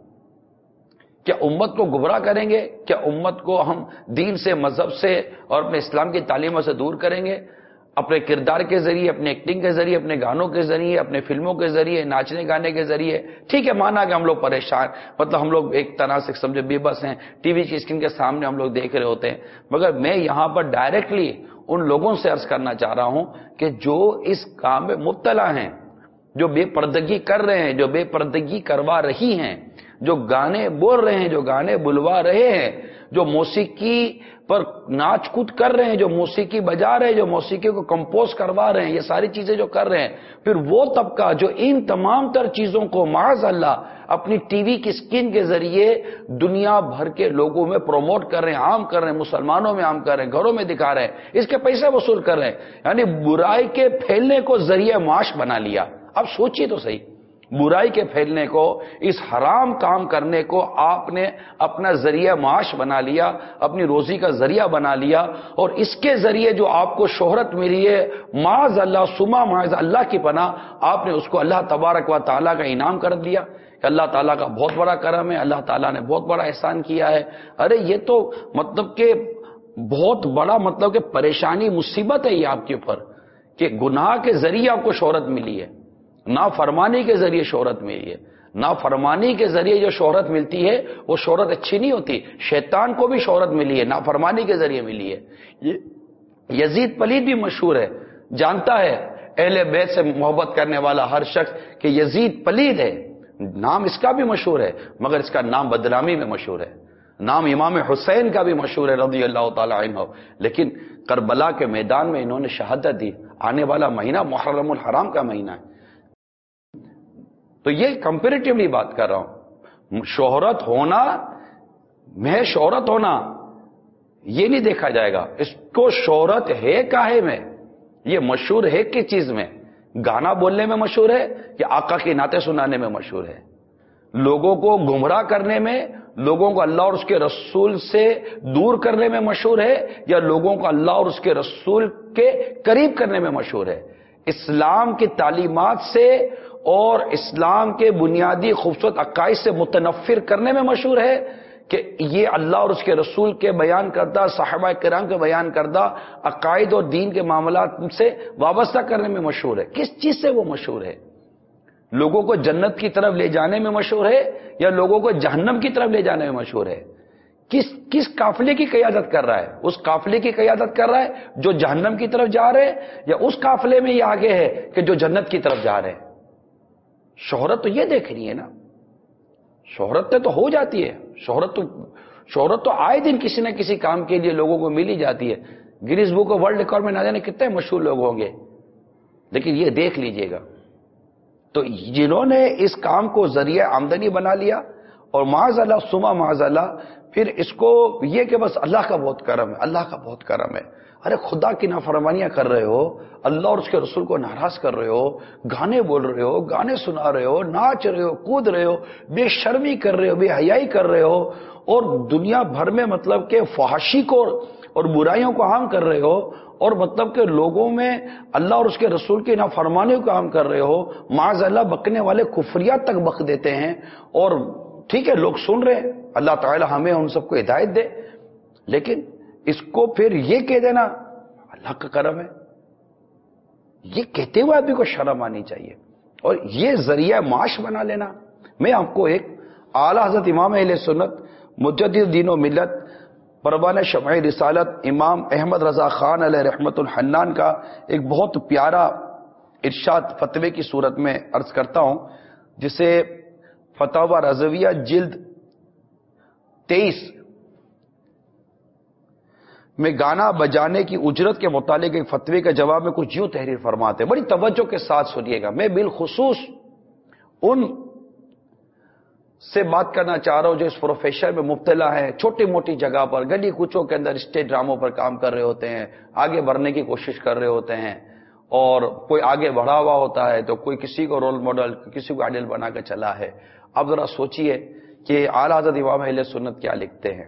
کیا امت کو گمراہ کریں گے؟ کیا امت کو ہم دین سے، مذہب سے اور اپنے اسلام کی تعلیموں سے دور کریں گے؟ اپنے کردار کے ذریعے، اپنے ایکٹنگ کے ذریعے، اپنے گانوں کے ذریعے، اپنے فلموں کے ذریعے، ناچنے گانے کے ذریعے. ٹھیک ہے، مانا کہ ہم لوگ پریشان، مطلب ہم لوگ ایک طرح سے سمجھے بے بس ہیں، ٹی وی کی اسکرین کے سامنے ہم لوگ دیکھ رہے ہوتے ہیں. مگر میں یہاں پر ڈائریکٹلی ان لوگوں سے عرض کرنا چاہ رہا ہوں کہ جو اس کام میں مبتلا ہیں، جو بے پردگی کر رہے ہیں، جو بے پردگی کروا رہی ہیں، جو گانے بول رہے ہیں، جو گانے بلوا رہے ہیں، جو موسیقی پر ناچ کود کر رہے ہیں، جو موسیقی بجا رہے ہیں، جو موسیقی کو کمپوز کروا رہے ہیں، یہ ساری چیزیں جو کر رہے ہیں، پھر وہ طبقہ جو ان تمام تر چیزوں کو معاذ اللہ اپنی ٹی وی کی اسکرین کے ذریعے دنیا بھر کے لوگوں میں پروموٹ کر رہے ہیں، عام کر رہے ہیں، مسلمانوں میں عام کر رہے ہیں، گھروں میں دکھا رہے ہیں، اس کے پیسے وصول کر رہے ہیں، یعنی برائی کے پھیلنے کو ذریعہ معاش بنا لیا. اب سوچیے تو صحیح، برائی کے پھیلنے کو، اس حرام کام کرنے کو آپ نے اپنا ذریعہ معاش بنا لیا، اپنی روزی کا ذریعہ بنا لیا، اور اس کے ذریعے جو آپ کو شہرت ملی ہے، معاذ اللہ سما معاذ اللہ کی پناہ، آپ نے اس کو اللہ تبارک و تعالیٰ کا انعام کر دیا کہ اللہ تعالیٰ کا بہت بڑا کرم ہے، اللہ تعالیٰ نے بہت بڑا احسان کیا ہے. ارے یہ تو مطلب کہ بہت بڑا مطلب کہ پریشانی، مصیبت ہے یہ آپ کے اوپر کہ گناہ کے ذریعے آپ کو شہرت ملی ہے، نافرمانی کے ذریعے شہرت ملی ہے. نافرمانی کے ذریعے جو شہرت ملتی ہے وہ شہرت اچھی نہیں ہوتی. شیطان کو بھی شہرت ملی ہے، نافرمانی کے ذریعے ملی ہے. یزید پلید بھی مشہور ہے، جانتا ہے اہل بیت سے محبت کرنے والا ہر شخص کہ یزید پلید ہے، نام اس کا بھی مشہور ہے، مگر اس کا نام بدنامی میں مشہور ہے. نام امام حسین کا بھی مشہور ہے رضی اللہ تعالی عنہ، لیکن کربلا کے میدان میں انہوں نے شہادت دی. آنے والا مہینہ محرم الحرام کا مہینہ ہے. تو یہ کمپیریٹیولی بات کر رہا ہوں. شہرت ہونا، میں شہرت ہونا یہ نہیں دیکھا جائے گا. اس کو شہرت ہے کاہے میں، یہ مشہور ہے کس چیز میں؟ گانا بولنے میں مشہور ہے یا آقا کی نعتیں سنانے میں مشہور ہے؟ لوگوں کو گمراہ کرنے میں، لوگوں کو اللہ اور اس کے رسول سے دور کرنے میں مشہور ہے، یا لوگوں کو اللہ اور اس کے رسول کے قریب کرنے میں مشہور ہے؟ اسلام کی تعلیمات سے اور اسلام کے بنیادی خوبصورت عقائد سے متنفر کرنے میں مشہور ہے کہ یہ اللہ اور اس کے رسول کے بیان کردہ، صحابہ کرام کے بیان کردہ عقائد اور دین کے معاملات سے وابستہ کرنے میں مشہور ہے؟ کس چیز سے وہ مشہور ہے؟ لوگوں کو جنت کی طرف لے جانے میں مشہور ہے یا لوگوں کو جہنم کی طرف لے جانے میں مشہور ہے؟ کس قافلے کی قیادت کر رہا ہے؟ اس قافلے کی قیادت کر رہا ہے جو جہنم کی طرف جا رہے ہیں، یا اس قافلے میں یہ آگے ہے کہ جو جنت کی طرف جا رہے ہیں؟ شہرت تو یہ دیکھ رہی ہے نا، شہرت تو ہو جاتی ہے، شہرت تو آئے دن کسی نہ کسی کام کے لیے لوگوں کو مل ہی جاتی ہے. Guinness book of world record میں نہ جانے کتنے مشہور لوگ ہوں گے، لیکن یہ دیکھ لیجئے گا. تو جنہوں نے اس کام کو ذریعہ آمدنی بنا لیا، اور معاذ اللہ سما معاذ اللہ پھر اس کو یہ کہ بس اللہ کا بہت کرم ہے، اللہ کا بہت کرم ہے. ارے خدا کی نافرمانیاں کر رہے ہو، اللہ اور اس کے رسول کو ناراض کر رہے ہو، گانے بول رہے ہو، گانے سنا رہے ہو، ناچ رہے ہو، کود رہے ہو، بے شرمی کر رہے ہو، بے حیائی کر رہے ہو، اور دنیا بھر میں مطلب کہ فحاشی کو اور برائیوں کو عام کر رہے ہو، اور مطلب کہ لوگوں میں اللہ اور اس کے رسول کی نافرمانیوں کو عام کر رہے ہو. معاذ اللہ بکنے والے کفریات تک بک دیتے ہیں، اور ٹھیک ہے لوگ سن رہے ہیں، اللہ تعالی ہمیں ان سب کو ہدایت دے. لیکن اس کو پھر یہ کہہ دینا اللہ کا کرم ہے، یہ کہتے ہوئے آدمی کو شرم آنی چاہیے، اور یہ ذریعہ معاش بنا لینا. میں آپ کو ایک اعلی حضرت امام اہل سنت مجدد دین و ملت پروانہ شمع رسالت امام احمد رضا خان علیہ رحمت الحنان کا ایک بہت پیارا ارشاد فتوے کی صورت میں عرض کرتا ہوں، جسے فتاوی رضویہ جلد 23 میں گانا بجانے کی اجرت کے متعلق ایک فتوے کے جواب میں کچھ یوں تحریر فرماتے ہیں، بڑی توجہ کے ساتھ سنیے گا. میں بالخصوص ان سے بات کرنا چاہ رہا ہوں جو اس پروفیشن میں مبتلا ہیں، چھوٹی موٹی جگہ پر گلی کوچوں کے اندر اسٹیج ڈراموں پر کام کر رہے ہوتے ہیں، آگے بڑھنے کی کوشش کر رہے ہوتے ہیں، اور کوئی آگے بڑھا ہوا ہوتا ہے تو کوئی کسی کو رول ماڈل، کسی کو آئیڈل بنا کے چلا ہے۔ اب ذرا سوچئے کہ اعلیٰ حضرت امام اہل سنت کیا لکھتے ہیں۔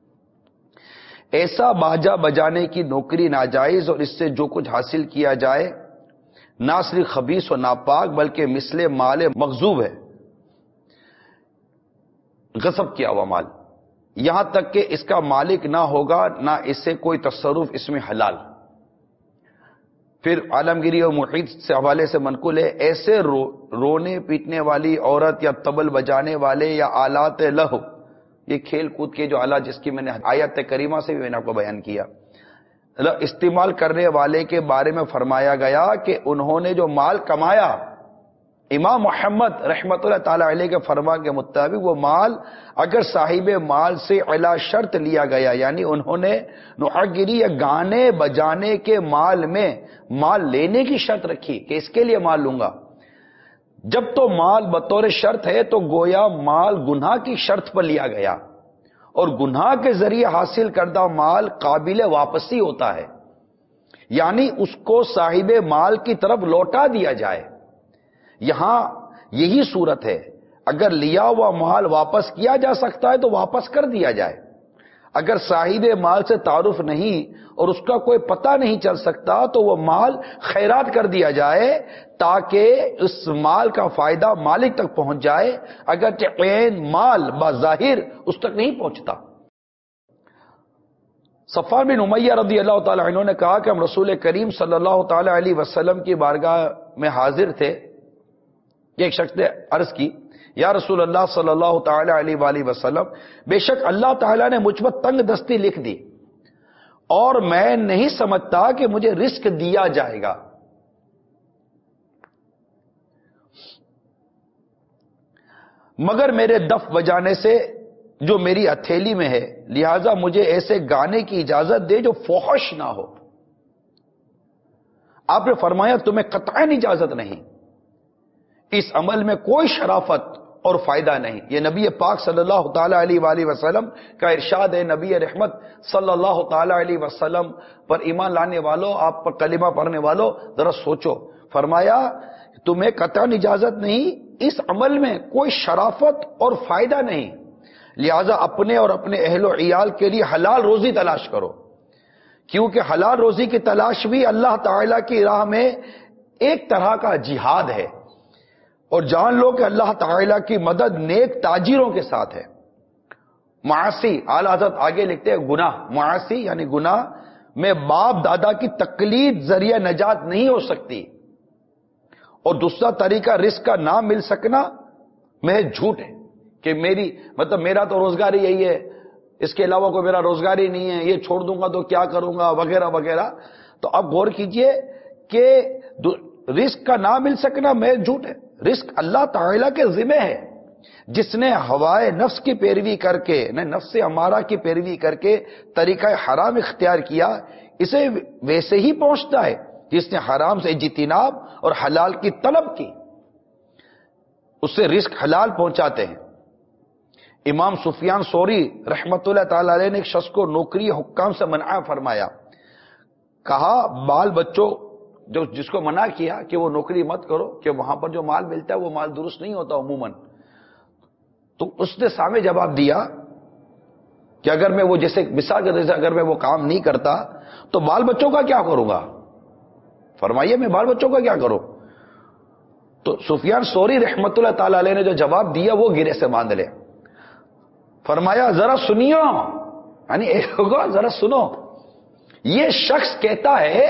ایسا باجا بجانے کی نوکری ناجائز اور اس سے جو کچھ حاصل کیا جائے نہ صرف خبیث و ناپاک بلکہ مثل مال مغصوب ہے، غصب کیا ہوا مال، یہاں تک کہ اس کا مالک نہ ہوگا نہ اسے کوئی تصرف اس میں حلال۔ پھر عالمگیری اور محیط سے حوالے سے منقول ہے، ایسے رونے پیٹنے والی عورت یا طبل بجانے والے یا آلات لہو، یہ کھیل کود کے جو آلات جس کی میں نے آیت کریمہ سے بھی میں نے آپ کو بیان کیا، استعمال کرنے والے کے بارے میں فرمایا گیا کہ انہوں نے جو مال کمایا، امام محمد رحمت اللہ تعالی علیہ کے فرمان کے مطابق وہ مال اگر صاحب مال سے علا شرط لیا گیا، یعنی انہوں نے نوحگیری یا گانے بجانے کے مال میں مال لینے کی شرط رکھی کہ اس کے لیے مال لوں گا، جب تو مال بطور شرط ہے تو گویا مال گناہ کی شرط پر لیا گیا، اور گناہ کے ذریعے حاصل کردہ مال قابل واپسی ہوتا ہے، یعنی اس کو صاحب مال کی طرف لوٹا دیا جائے۔ یہاں یہی صورت ہے، اگر لیا ہوا مال واپس کیا جا سکتا ہے تو واپس کر دیا جائے، اگر صاحب مال سے تعارف نہیں اور اس کا کوئی پتہ نہیں چل سکتا تو وہ مال خیرات کر دیا جائے تاکہ اس مال کا فائدہ مالک تک پہنچ جائے، اگرچہ عین مال بظاہر اس تک نہیں پہنچتا۔ صفوان بن امیہ رضی اللہ تعالی عنہ نے کہا کہ ہم رسول کریم صلی اللہ تعالی علیہ وسلم کی بارگاہ میں حاضر تھے، ایک شخص نے عرض کی، یا رسول اللہ صلی اللہ تعالی علیہ وآلہ وسلم، بے شک اللہ تعالیٰ نے مجھ پر تنگ دستی لکھ دی اور میں نہیں سمجھتا کہ مجھے رزق دیا جائے گا، مگر میرے دف بجانے سے جو میری ہتھیلی میں ہے، لہذا مجھے ایسے گانے کی اجازت دے جو فحش نہ ہو۔ آپ نے فرمایا تمہیں قطعاً اجازت نہیں، اس عمل میں کوئی شرافت اور فائدہ نہیں۔ یہ نبی پاک صلی اللہ تعالی علیہ وآلہ وسلم کا ارشاد ہے۔ نبی رحمت صلی اللہ تعالی علیہ وسلم پر ایمان لانے والوں، آپ پر کلمہ پڑھنے والوں، ذرا سوچو، فرمایا تمہیں قطعاً اجازت نہیں، اس عمل میں کوئی شرافت اور فائدہ نہیں، لہذا اپنے اور اپنے اہل و عیال کے لیے حلال روزی تلاش کرو، کیونکہ حلال روزی کی تلاش بھی اللہ تعالی کی راہ میں ایک طرح کا جہاد ہے، اور جان لو کہ اللہ تعالیٰ کی مدد نیک تاجروں کے ساتھ ہے۔ معاصی، اعلیٰ حضرت آگے لکھتے ہیں گناہ، معاصی یعنی گناہ میں باپ دادا کی تقلید ذریعہ نجات نہیں ہو سکتی، اور دوسرا طریقہ رزق کا نہ مل سکنا محض جھوٹ ہے کہ میرا تو روزگار ہی یہی ہے، اس کے علاوہ کوئی میرا روزگار ہی نہیں ہے، یہ چھوڑ دوں گا تو کیا کروں گا وغیرہ وغیرہ۔ تو اب غور کیجئے کہ رزق کا نہ مل سکنا محض جھوٹ ہے، رزق اللہ تعالیٰ کے ذمہ ہے، جس نے ہوائے نفس کی پیروی کر کے، نفس امارہ کی پیروی کر کے طریقہ حرام اختیار کیا، اسے ویسے ہی پہنچتا ہے جس نے حرام سے اجتناب اور حلال کی طلب کی، اس سے رزق حلال پہنچاتے ہیں۔ امام سفیان ثوری رحمت اللہ تعالی علیہ نے ایک شخص کو نوکری حکام سے منع فرمایا، کہا بال بچوں جس کو منع کیا کہ وہ نوکری مت کرو کہ وہاں پر جو مال ملتا ہے وہ مال درست نہیں ہوتا عموماً، تو اس نے سامنے جواب دیا کہ اگر میں وہ جیسے مثال کے جیسے اگر میں وہ کام نہیں کرتا تو بال بچوں کا کیا کروں گا؟ فرمائیے میں بال بچوں کا کیا کروں؟ تو سفیان ثوری رحمت اللہ تعالی علیہ نے جو جواب دیا وہ گرے سے باندھ لے، فرمایا ذرا سنیو، یعنی ایک ہوگا ذرا سنو، یہ شخص کہتا ہے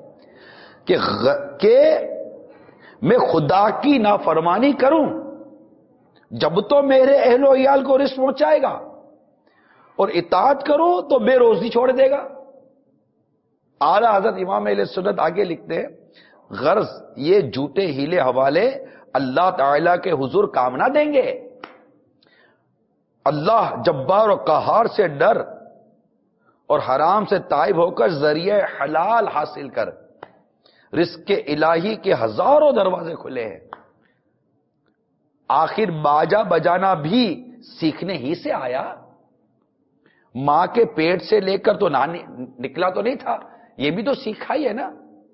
کہ میں خدا کی نافرمانی کروں جب تو میرے اہل و عیال کو رزق پہنچائے گا، اور اطاعت کروں تو بے روزی چھوڑ دے گا۔ اعلیٰ حضرت امام اہل سنت آگے لکھتے ہیں، غرض یہ جھوٹے ہیلے حوالے اللہ تعالی کے حضور کام نہ دیں گے۔ اللہ جبار و قہار سے ڈر اور حرام سے تائب ہو کر ذریعہ حلال حاصل کر، رزق الہی کے ہزاروں دروازے کھلے ہیں۔ آخر باجا بجانا بھی سیکھنے ہی سے آیا، ماں کے پیٹ سے لے کر تو نکلا تو نہیں تھا، یہ بھی تو سیکھا ہی ہے نا۔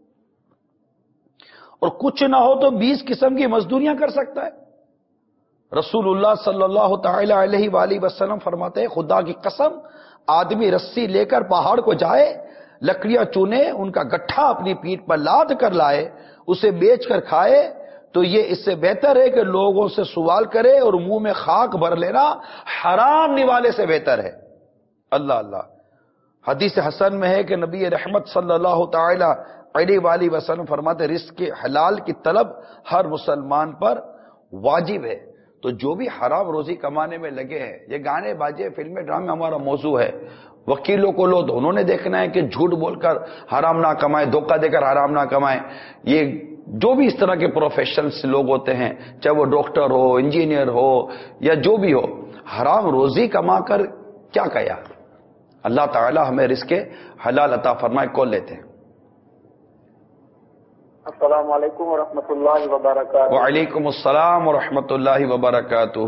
اور کچھ نہ ہو تو 20 قسم کی مزدوریاں کر سکتا ہے۔ رسول اللہ صلی اللہ تعالی علیہ وآلہ وسلم فرماتے ہیں خدا کی قسم آدمی رسی لے کر پہاڑ کو جائے، لکڑیاں چونے، ان کا گٹھا اپنی پیٹھ پر لاد کر لائے، اسے بیچ کر کھائے تو یہ اس سے بہتر ہے کہ لوگوں سے سوال کرے اور منہ میں خاک بھر لینا حرام نوالے سے بہتر ہے۔ اللہ اللہ۔ حدیث حسن میں ہے کہ نبی رحمت صلی اللہ تعالی علیہ وآلہ وسلم فرماتے رزق حلال کی طلب ہر مسلمان پر واجب ہے۔ تو جو بھی حرام روزی کمانے میں لگے ہیں، یہ گانے باجے فلمیں ڈرامے ہمارا موضوع ہے، وکیلوں کو لو تو انہوں نے دیکھنا ہے کہ جھوٹ بول کر حرام نہ کمائیں، دھوکہ دے کر حرام نہ کمائیں۔ یہ جو بھی اس طرح کے پروفیشنلز لوگ ہوتے ہیں، چاہے وہ ڈاکٹر ہو، انجینئر ہو یا جو بھی ہو، حرام روزی کما کر کیا کیا؟ اللہ تعالی ہمیں رزق حلال عطا فرمائے۔ کون لیتے ہیں؟ السلام علیکم ورحمۃ اللہ وبرکاتہ۔ وعلیکم السلام ورحمۃ اللہ وبرکاتہ۔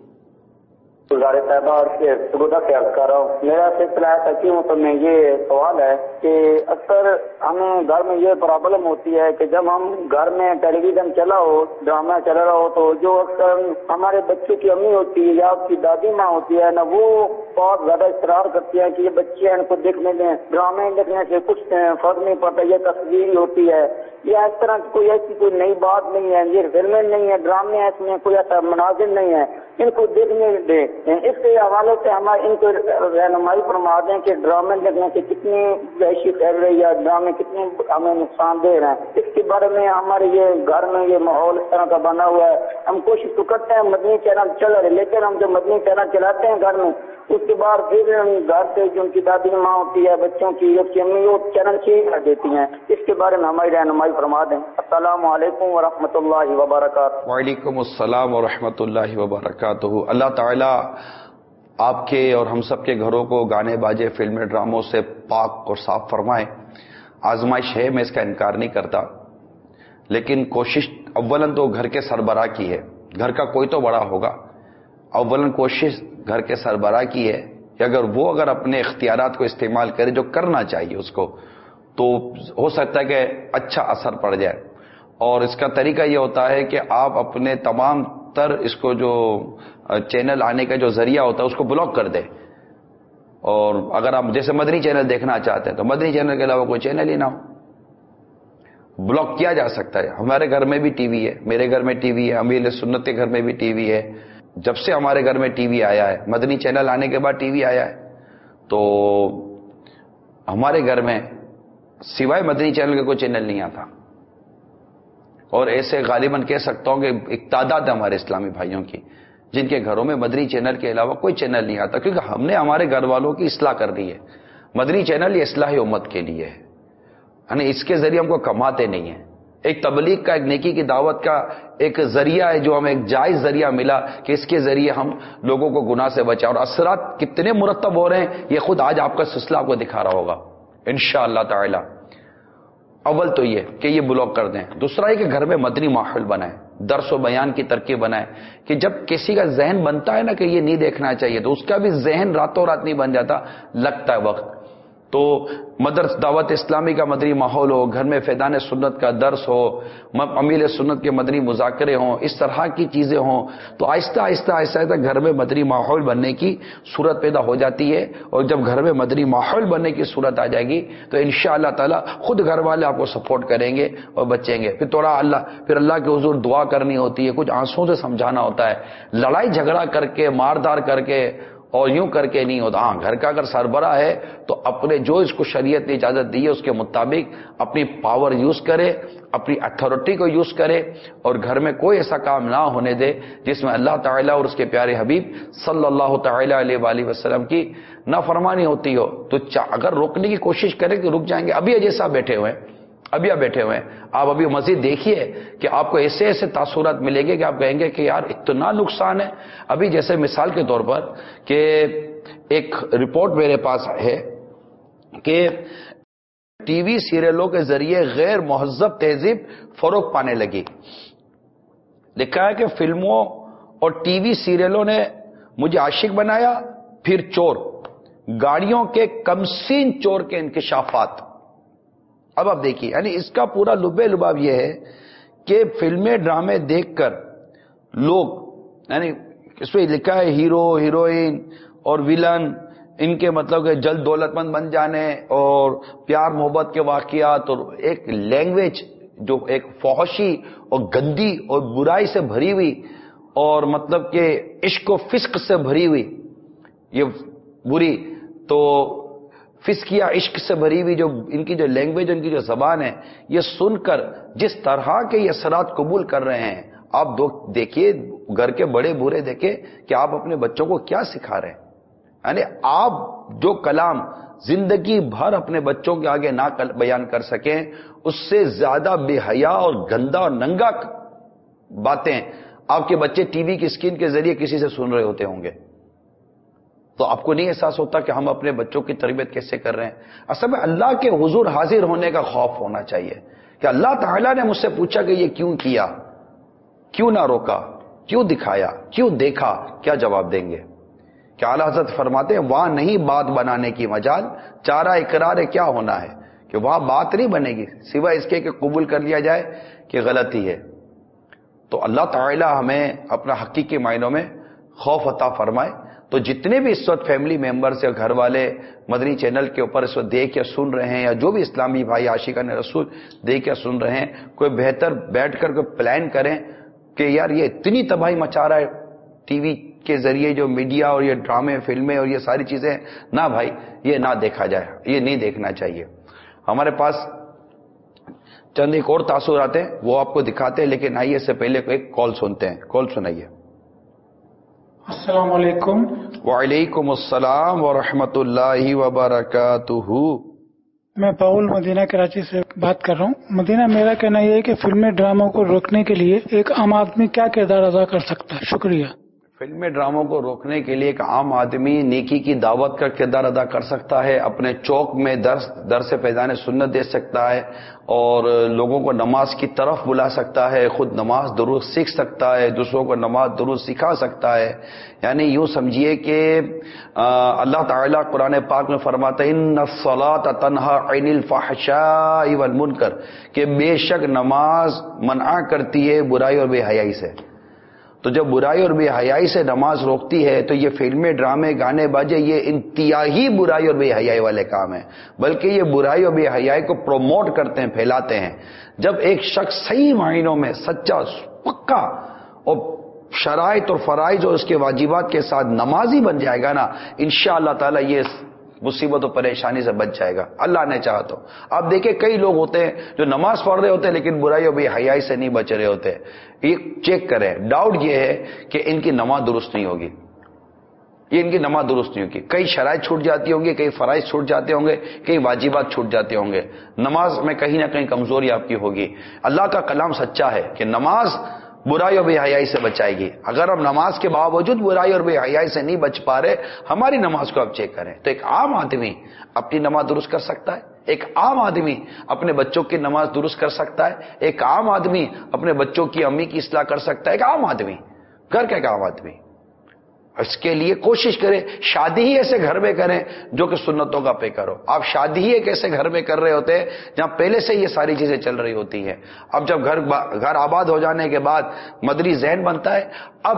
گزارے صاحبہ اور خدا خیال کر رہا ہوں، میرا سلسلہ ہے تقیوں تو میں یہ سوال ہے کہ اکثر ہمیں گھر میں یہ پرابلم ہوتی ہے کہ جب ہم گھر میں ٹیلی ویژن چلا ہو، ڈرامہ چل رہا ہو، تو جو اکثر ہمارے بچوں کی امی ہوتی ہے یا آپ کی دادی ماں ہوتی ہے نا، وہ بہت زیادہ اصرار کرتی ہے کہ یہ بچے ان کو دیکھنے دیں، ڈرامے دیکھنے سے کچھ فرق نہیں پڑتا، یہ تصویر ہوتی ہے، یا اس طرح کوئی ایسی کوئی نئی بات نہیں ہے، یہ فلمیں نہیں ہے، ڈرامے ہیں، اس میں کوئی ایسا مناظر نہیں ہے، ان کو دیکھنے دیں۔ اس کے حوالے سے ہمارے ان کو رہنمائی فرما دیں کہ ڈرامے دیکھنے سے کتنی وحشی پھیل رہی ہے، ڈرامے کتنے ہمیں نقصان دے رہے ہیں، اس کے بارے میں ہمارے یہ گھر میں یہ ماحول اس طرح کا بنا ہوا ہے۔ ہم کوشش تو کرتے ہیں مدنی چینل چل رہے، لیکن ہم جو مدنی چینل چلاتے ہیں گھر میں، اس کے بعد پھر گھر سے جو ان کی دادی ماں ہوتی ہے، بچوں کی اس کی امی، وہ چینل چینج کر دیتی ہیں، اس کے بارے میں ہماری رہنمائی فرما دیں۔ السلام علیکم ورحمۃ اللہ وبرکاتہ۔ وعلیکم السلام ورحمۃ اللہ وبرکاتہ۔ اللہ تعالی آپ کے اور ہم سب کے گھروں کو گانے باجے فلمیں ڈراموں سے پاک اور صاف فرمائے۔ آزمائش ہے، میں اس کا انکار نہیں کرتا، لیکن کوشش اولاً تو گھر کے سربراہ کی ہے، گھر کا کوئی تو بڑا ہوگا، اولاً کوشش گھر کے سربراہ کی ہے کہ اگر اپنے اختیارات کو استعمال کرے جو کرنا چاہیے اس کو، تو ہو سکتا ہے کہ اچھا اثر پڑ جائے۔ اور اس کا طریقہ یہ ہوتا ہے کہ آپ اپنے تمام تر اس کو جو چینل آنے کا جو ذریعہ ہوتا ہے اس کو بلاک کر دیں، اور اگر آپ جیسے مدنی چینل دیکھنا چاہتے ہیں تو مدنی چینل کے علاوہ کوئی چینل ہی نہ ہو، بلاک کیا جا سکتا ہے۔ ہمارے گھر میں بھی ٹی وی ہے، میرے گھر میں ٹی وی ہے، امیر سنت کے گھر میں بھی ٹی وی ہے۔ جب سے ہمارے گھر میں ٹی وی آیا ہے، مدنی چینل آنے کے بعد ٹی وی آیا ہے، تو ہمارے گھر میں سوائے مدنی چینل کے کوئی چینل نہیں آتا۔ اور ایسے غالباً کہہ سکتا ہوں کہ ایک تعداد ہے ہمارے اسلامی بھائیوں کی جن کے گھروں میں مدنی چینل کے علاوہ کوئی چینل نہیں آتا، کیونکہ ہم نے ہمارے گھر والوں کی اصلاح کر دی ہے۔ مدنی چینل یہ اصلاح امت کے لیے ہے، یعنی اس کے ذریعے ہم کو کماتے نہیں ہیں، ایک تبلیغ کا، ایک نیکی کی دعوت کا ایک ذریعہ ہے جو ہمیں ایک جائز ذریعہ ملا کہ اس کے ذریعے ہم لوگوں کو گناہ سے بچا، اور اثرات کتنے مرتب ہو رہے ہیں یہ خود آج آپ کا سلسلہ آپ کو دکھا رہا ہوگا انشاءاللہ تعالی۔ اول تو یہ کہ یہ بلاک کر دیں، دوسرا یہ کہ گھر میں مدنی ماحول بنائیں، درس و بیان کی ترکیب بنائیں، کہ جب کسی کا ذہن بنتا ہے نا کہ یہ نہیں دیکھنا چاہیے تو اس کا بھی ذہن راتوں رات نہیں بن جاتا، لگتا ہے وقت۔ تو مدرس دعوت اسلامی کا مدنی ماحول ہو، گھر میں فیضان سنت کا درس ہو، امیل سنت کے مدنی مذاکرے ہوں، اس طرح کی چیزیں ہوں، تو آہستہ آہستہ آہستہ آہستہ گھر میں مدنی ماحول بننے کی صورت پیدا ہو جاتی ہے۔ اور جب گھر میں مدنی ماحول بننے کی صورت آ جائے گی تو انشاءاللہ تعالی خود گھر والے آپ کو سپورٹ کریں گے اور بچیں گے۔ پھر اللہ کے حضور دعا کرنی ہوتی ہے، کچھ آنسوں سے سمجھانا ہوتا ہے، لڑائی جھگڑا کر کے ماردار کر کے اور یوں کر کے نہیں ہوتا۔ ہاں، گھر کا اگر سربراہ ہے تو اپنے جو اس کو شریعت نے اجازت دی ہے اس کے مطابق اپنی پاور یوز کرے، اپنی اتھارٹی کو یوز کرے، اور گھر میں کوئی ایسا کام نہ ہونے دے جس میں اللہ تعالیٰ اور اس کے پیارے حبیب صلی اللہ تعالی علیہ وآلہ وسلم کی نافرمانی ہوتی ہو۔ تو اگر روکنے کی کوشش کریں کہ رک جائیں گے، ابھی جیسا بیٹھے ہوئے ہیں، آپ ابھی مزید دیکھیے کہ آپ کو ایسے ایسے تاثرات ملیں گے کہ آپ کہیں گے کہ یار اتنا نقصان ہے۔ ابھی جیسے مثال کے طور پر کہ ایک رپورٹ میرے پاس ہے کہ ٹی وی سیریلوں کے ذریعے غیر مہذب تہذیب فروغ پانے لگی۔ لکھا ہے کہ فلموں اور ٹی وی سیریلوں نے مجھے عاشق بنایا، پھر چور، گاڑیوں کے کمسین چور کے انکشافات۔ اب آپ دیکھیے، یعنی اس کا پورا لبے لباب یہ ہے کہ فلمیں ڈرامے دیکھ کر لوگ، یعنی اس پہ لکھا ہے ہیرو ہیروئن اور ویلن، ان کے مطلب کہ جلد دولت مند بن جانے اور پیار محبت کے واقعات، اور ایک لینگویج جو ایک فحشی اور گندی اور برائی سے بھری ہوئی اور مطلب کہ عشق و فسق سے بھری ہوئی، یہ بری تو فسقیہ عشق سے بھری ہوئی جو ان کی جو لینگویج، ان کی جو زبان ہے، یہ سن کر جس طرح کے یہ اثرات قبول کر رہے ہیں، آپ دیکھیے گھر کے بڑے بوڑھے دیکھیں کہ آپ اپنے بچوں کو کیا سکھا رہے ہیں۔ یعنی آپ جو کلام زندگی بھر اپنے بچوں کے آگے نہ بیان کر سکیں، اس سے زیادہ بے حیا اور گندا اور ننگا باتیں آپ کے بچے ٹی وی کی اسکرین کے ذریعے کسی سے سن رہے ہوتے ہوں گے، تو آپ کو نہیں احساس ہوتا کہ ہم اپنے بچوں کی تربیت کیسے کر رہے ہیں؟ اصل میں اللہ کے حضور حاضر ہونے کا خوف ہونا چاہیے کہ اللہ تعالیٰ نے مجھ سے پوچھا کہ یہ کیوں کیا، کیوں نہ روکا، کیوں دکھایا، کیوں دیکھا، کیا جواب دیں گے؟ کہ اعلیٰ حضرت فرماتے ہیں وہاں نہیں بات بنانے کی مجال، چارہ اقرار کیا ہونا ہے، کہ وہاں بات نہیں بنے گی سوائے اس کے کہ قبول کر لیا جائے کہ غلطی ہے۔ تو اللہ تعالیٰ ہمیں اپنا حقیقی معنوں میں خوف عطا فرمائے۔ تو جتنے بھی اس وقت فیملی ممبرز یا گھر والے مدنی چینل کے اوپر اس وقت دیکھ یا سن رہے ہیں، یا جو بھی اسلامی بھائی عاشقان رسول دیکھ یا سن رہے ہیں، کوئی بہتر بیٹھ کر کوئی پلان کریں کہ یار یہ اتنی تباہی مچا رہا ہے ٹی وی کے ذریعے جو میڈیا اور یہ ڈرامے فلمیں اور یہ ساری چیزیں، نہ بھائی یہ نہ دیکھا جائے، یہ نہیں دیکھنا چاہیے۔ ہمارے پاس چند ایک اور تاثرات ہیں وہ آپ کو دکھاتے ہیں، لیکن آئیے اس سے پہلے ایک کال سنتے ہیں۔ کال سنائیے۔ السلام علیکم۔ وعلیکم السلام ورحمۃ اللہ وبرکاتہ۔ میں پاول مدینہ کراچی سے بات کر رہا ہوں۔ مدینہ، میرا کہنا یہ ہے کہ فلمی ڈراموں کو روکنے کے لیے ایک عام آدمی کیا کردار ادا کر سکتا ہے؟ شکریہ۔ فلمی ڈراموں کو روکنے کے لیے ایک عام آدمی نیکی کی دعوت کا کردار ادا کر سکتا ہے، اپنے چوک میں درس فیضان سنت دے سکتا ہے، اور لوگوں کو نماز کی طرف بلا سکتا ہے، خود نماز درست سیکھ سکتا ہے، دوسروں کو نماز درست سکھا سکتا ہے۔ یعنی یوں سمجھیے کہ اللہ تعالیٰ قرآن پاک میں فرماتا ہے ان الصلاۃ تنہی عن الفحشاء والمنکر، کہ بے شک نماز منع کرتی ہے برائی اور بے حیائی سے۔ تو جب برائی اور بے حیائی سے نماز روکتی ہے تو یہ فلمیں، ڈرامے، گانے باجے یہ انتہائی برائی اور بے حیائی والے کام ہیں، بلکہ یہ برائی اور بے حیائی کو پروموٹ کرتے ہیں، پھیلاتے ہیں۔ جب ایک شخص صحیح معنوں میں سچا، پکا اور شرائط اور فرائض اور اس کے واجبات کے ساتھ نمازی بن جائے گا نا، انشاءاللہ تعالی یہ مصیبت و پریشانی سے بچ جائے گا، اللہ نے چاہا تو۔ آپ دیکھیں کئی لوگ ہوتے ہیں جو نماز پڑھ رہے ہوتے ہیں لیکن برائی اور بے حیائی سے نہیں بچ رہے ہوتے۔ یہ چیک کریں، ڈاؤٹ یہ ہے کہ ان کی نماز درست نہیں ہوگی، یہ ان کی نماز درست نہیں ہوگی، کئی شرائط چھوٹ جاتی ہوں گی، کئی فرائض چھوٹ جاتے ہوں گے، کئی واجبات چھوٹ جاتے ہوں گے، نماز میں کہیں نہ کہیں کمزوری آپ کی ہوگی۔ اللہ کا کلام سچا ہے کہ نماز برائی اور بے حیائی سے بچائے گی۔ اگر ہم نماز کے باوجود برائی اور بے حیائی سے نہیں بچ پا رہے، ہماری نماز کو آپ چیک کریں۔ تو ایک عام آدمی اپنی نماز درست کر سکتا ہے، ایک عام آدمی اپنے بچوں کی نماز درست کر سکتا ہے، ایک عام آدمی اپنے بچوں کی امی کی اصلاح کر سکتا ہے، ایک عام آدمی گھر کا ایک عام آدمی۔ اس کے لیے کوشش کریں، شادی ہی ایسے گھر میں کریں جو کہ سنتوں کا پیکر ہو۔ آپ شادی ہی ایک ایسے گھر میں کر رہے ہوتے ہیں جہاں پہلے سے یہ ساری چیزیں چل رہی ہوتی ہیں۔ اب جب گھر آباد ہو جانے کے بعد مدنی ذہن بنتا ہے، اب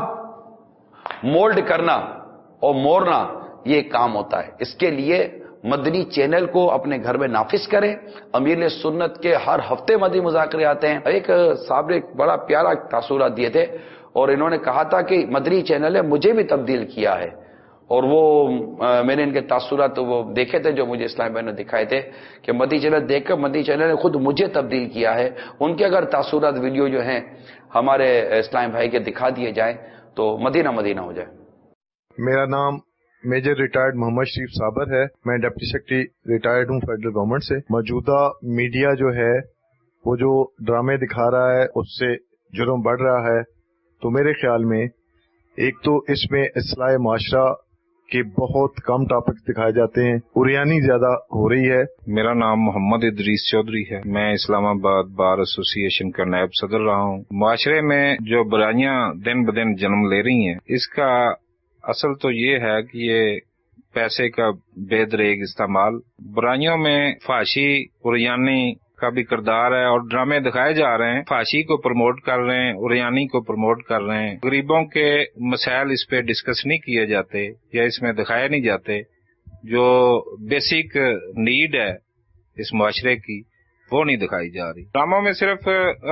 مولڈ کرنا اور مورنا یہ کام ہوتا ہے۔ اس کے لیے مدنی چینل کو اپنے گھر میں نافذ کریں۔ امیر سنت کے ہر ہفتے مدنی مذاکرے آتے ہیں۔ ایک صاحب نے ایک بڑا پیارا تاثرات دیے تھے، اور انہوں نے کہا تھا کہ مدنی چینل نے مجھے بھی تبدیل کیا ہے، اور وہ میں نے ان کے تاثرات وہ دیکھے تھے جو مجھے اسلام بھائی نے دکھائے تھے کہ مدنی چینل دیکھ کر مدنی چینل نے خود مجھے تبدیل کیا ہے۔ ان کے اگر تاثرات ویڈیو جو ہیں ہمارے اسلام بھائی کے دکھا دیے جائیں تو مدینہ مدینہ ہو جائے۔ میرا نام میجر ریٹائرڈ محمد شریف صابر ہے، میں ڈپٹی سیکرٹری ریٹائرڈ ہوں فیڈرل گورنمنٹ سے۔ موجودہ میڈیا جو ہے وہ جو ڈرامے دکھا رہا ہے اس سے جرم بڑھ رہا ہے، تو میرے خیال میں ایک تو اس میں اصلاح معاشرہ کہ بہت کم ٹاپکس دکھائے جاتے ہیں، اریانی زیادہ ہو رہی ہے۔ میرا نام محمد ادریس چودھری ہے، میں اسلام آباد بار ایسوسی ایشن کا نائب صدر رہا ہوں۔ معاشرے میں جو برائیاں دن بدن جنم لے رہی ہیں، اس کا اصل تو یہ ہے کہ یہ پیسے کا بے دریغ استعمال، برائیوں میں فحاشی اریانی کا بھی کردار ہے، اور ڈرامے دکھائے جا رہے ہیں، فحاشی کو پروموٹ کر رہے ہیں، اریانی کو پروموٹ کر رہے ہیں۔ غریبوں کے مسائل اس پہ ڈسکس نہیں کیے جاتے یا اس میں دکھائے نہیں جاتے۔ جو بیسک نیڈ ہے اس معاشرے کی وہ نہیں دکھائی جا رہی۔ ڈراموں میں صرف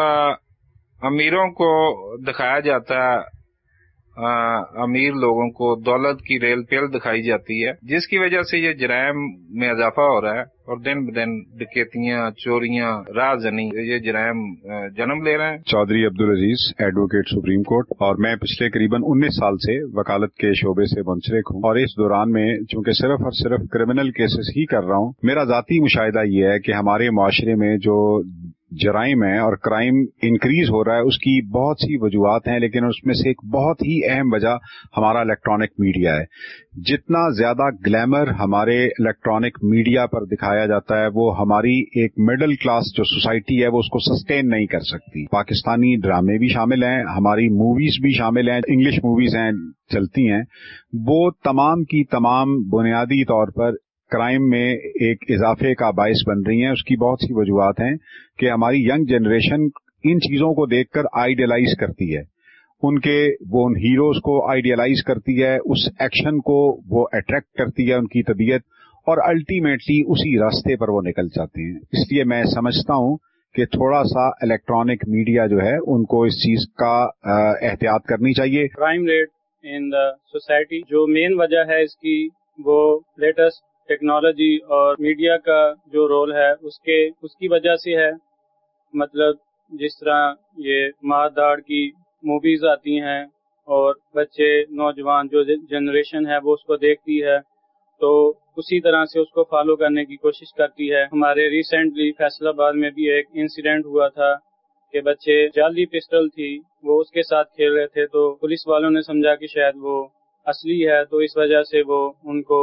امیروں کو دکھایا جاتا ہے، امیر لوگوں کو دولت کی ریل پیل دکھائی جاتی ہے، جس کی وجہ سے یہ جرائم میں اضافہ ہو رہا ہے، اور دن بدن ڈکیتیاں، چوریاں، رازنی، یہ جرائم جنم لے رہے ہیں۔ Chaudhry Abdul Aziz, advocate supreme court, اور میں پچھلے قریباً 19 سال سے وکالت کے شعبے سے منسلک ہوں، اور اس دوران میں چونکہ صرف اور صرف کرمنل کیسز ہی کر رہا ہوں، میرا ذاتی مشاہدہ یہ ہے کہ ہمارے معاشرے میں جو جرائم ہے اور کرائم انکریز ہو رہا ہے، اس کی بہت سی وجوہات ہیں، لیکن اس میں سے ایک بہت ہی اہم وجہ ہمارا الیکٹرانک میڈیا ہے۔ جتنا زیادہ گلیمر ہمارے الیکٹرانک میڈیا پر دکھایا جاتا ہے، وہ ہماری ایک مڈل کلاس جو سوسائٹی ہے وہ اس کو سسٹین نہیں کر سکتی۔ پاکستانی ڈرامے بھی شامل ہیں، ہماری موویز بھی شامل ہیں، انگلش موویز ہیں چلتی ہیں، وہ تمام کی تمام بنیادی طور پر کرائم میں ایک اضافے کا باعث بن رہی ہیں۔ اس کی بہت سی وجوہات ہیں کہ ہماری ینگ جنریشن ان چیزوں کو دیکھ کر آئیڈیلائز کرتی ہے، وہ ان ہیروز کو آئیڈیلائز کرتی ہے، اس ایکشن کو وہ اٹریکٹ کرتی ہے، ان کی طبیعت، اور الٹیمیٹلی اسی راستے پر وہ نکل جاتے ہیں۔ اس لیے میں سمجھتا ہوں کہ تھوڑا سا الیکٹرانک میڈیا جو ہے ان کو اس چیز کا احتیاط کرنی چاہیے۔ Crime rate in the society, جو مین وجہ ہے اس کی، وہ لیٹسٹ ٹیکنالوجی اور میڈیا کا جو رول ہے اس کی وجہ سے ہے۔ مطلب جس طرح یہ مار داڑ کی موویز آتی ہیں اور بچے، نوجوان جو جنریشن ہے وہ اس کو دیکھتی ہے، تو اسی طرح سے اس کو فالو کرنے کی کوشش کرتی ہے۔ ہمارے ریسنٹلی فیصل آباد میں بھی ایک انسیڈنٹ ہوا تھا کہ بچے جعلی پسٹل تھی وہ اس کے ساتھ کھیل رہے تھے، تو پولیس والوں نے سمجھا کہ شاید وہ اصلی ہے، تو اس وجہ سے وہ ان کو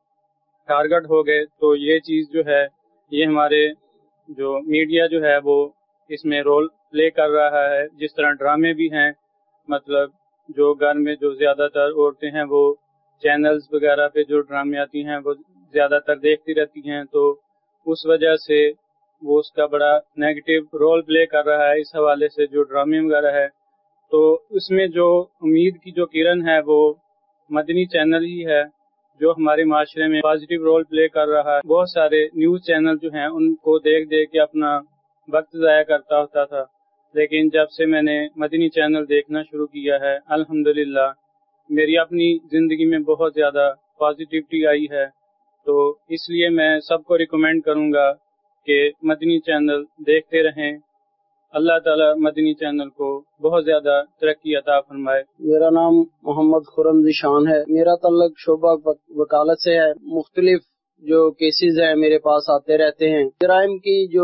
ٹارگٹ ہو گئے۔ تو یہ چیز جو ہے، یہ ہمارے جو میڈیا جو ہے وہ اس میں رول پلے کر رہا ہے۔ جس طرح ڈرامے بھی ہیں، مطلب جو گھر میں جو زیادہ تر عورتیں ہیں وہ چینلز وغیرہ پہ جو ڈرامے آتی ہیں وہ زیادہ تر دیکھتی رہتی ہیں، تو اس وجہ سے وہ اس کا بڑا نیگیٹو رول پلے کر رہا ہے۔ اس حوالے سے جو ڈرامے وغیرہ ہے، تو اس میں جو امید کی جو کرن ہے وہ مدنی چینل ہی ہے جو ہمارے معاشرے میں پازیٹیو رول پلے کر رہا ہے۔ بہت سارے نیوز چینل جو ہیں ان کو دیکھ کے اپنا وقت ضائع کرتا ہوتا تھا، لیکن جب سے میں نے مدنی چینل دیکھنا شروع کیا ہے، الحمدللہ میری اپنی زندگی میں بہت زیادہ پازیٹیوٹی آئی ہے۔ تو اس لیے میں سب کو ریکمینڈ کروں گا کہ مدنی چینل دیکھتے رہیں۔ اللہ تعالیٰ مدنی چینل کو بہت زیادہ ترقی عطا فرمائے۔ میرا نام محمد خرم ذیشان ہے، میرا تعلق شعبہ وکالت سے ہے۔ مختلف جو کیسز ہیں میرے پاس آتے رہتے ہیں۔ جرائم کی جو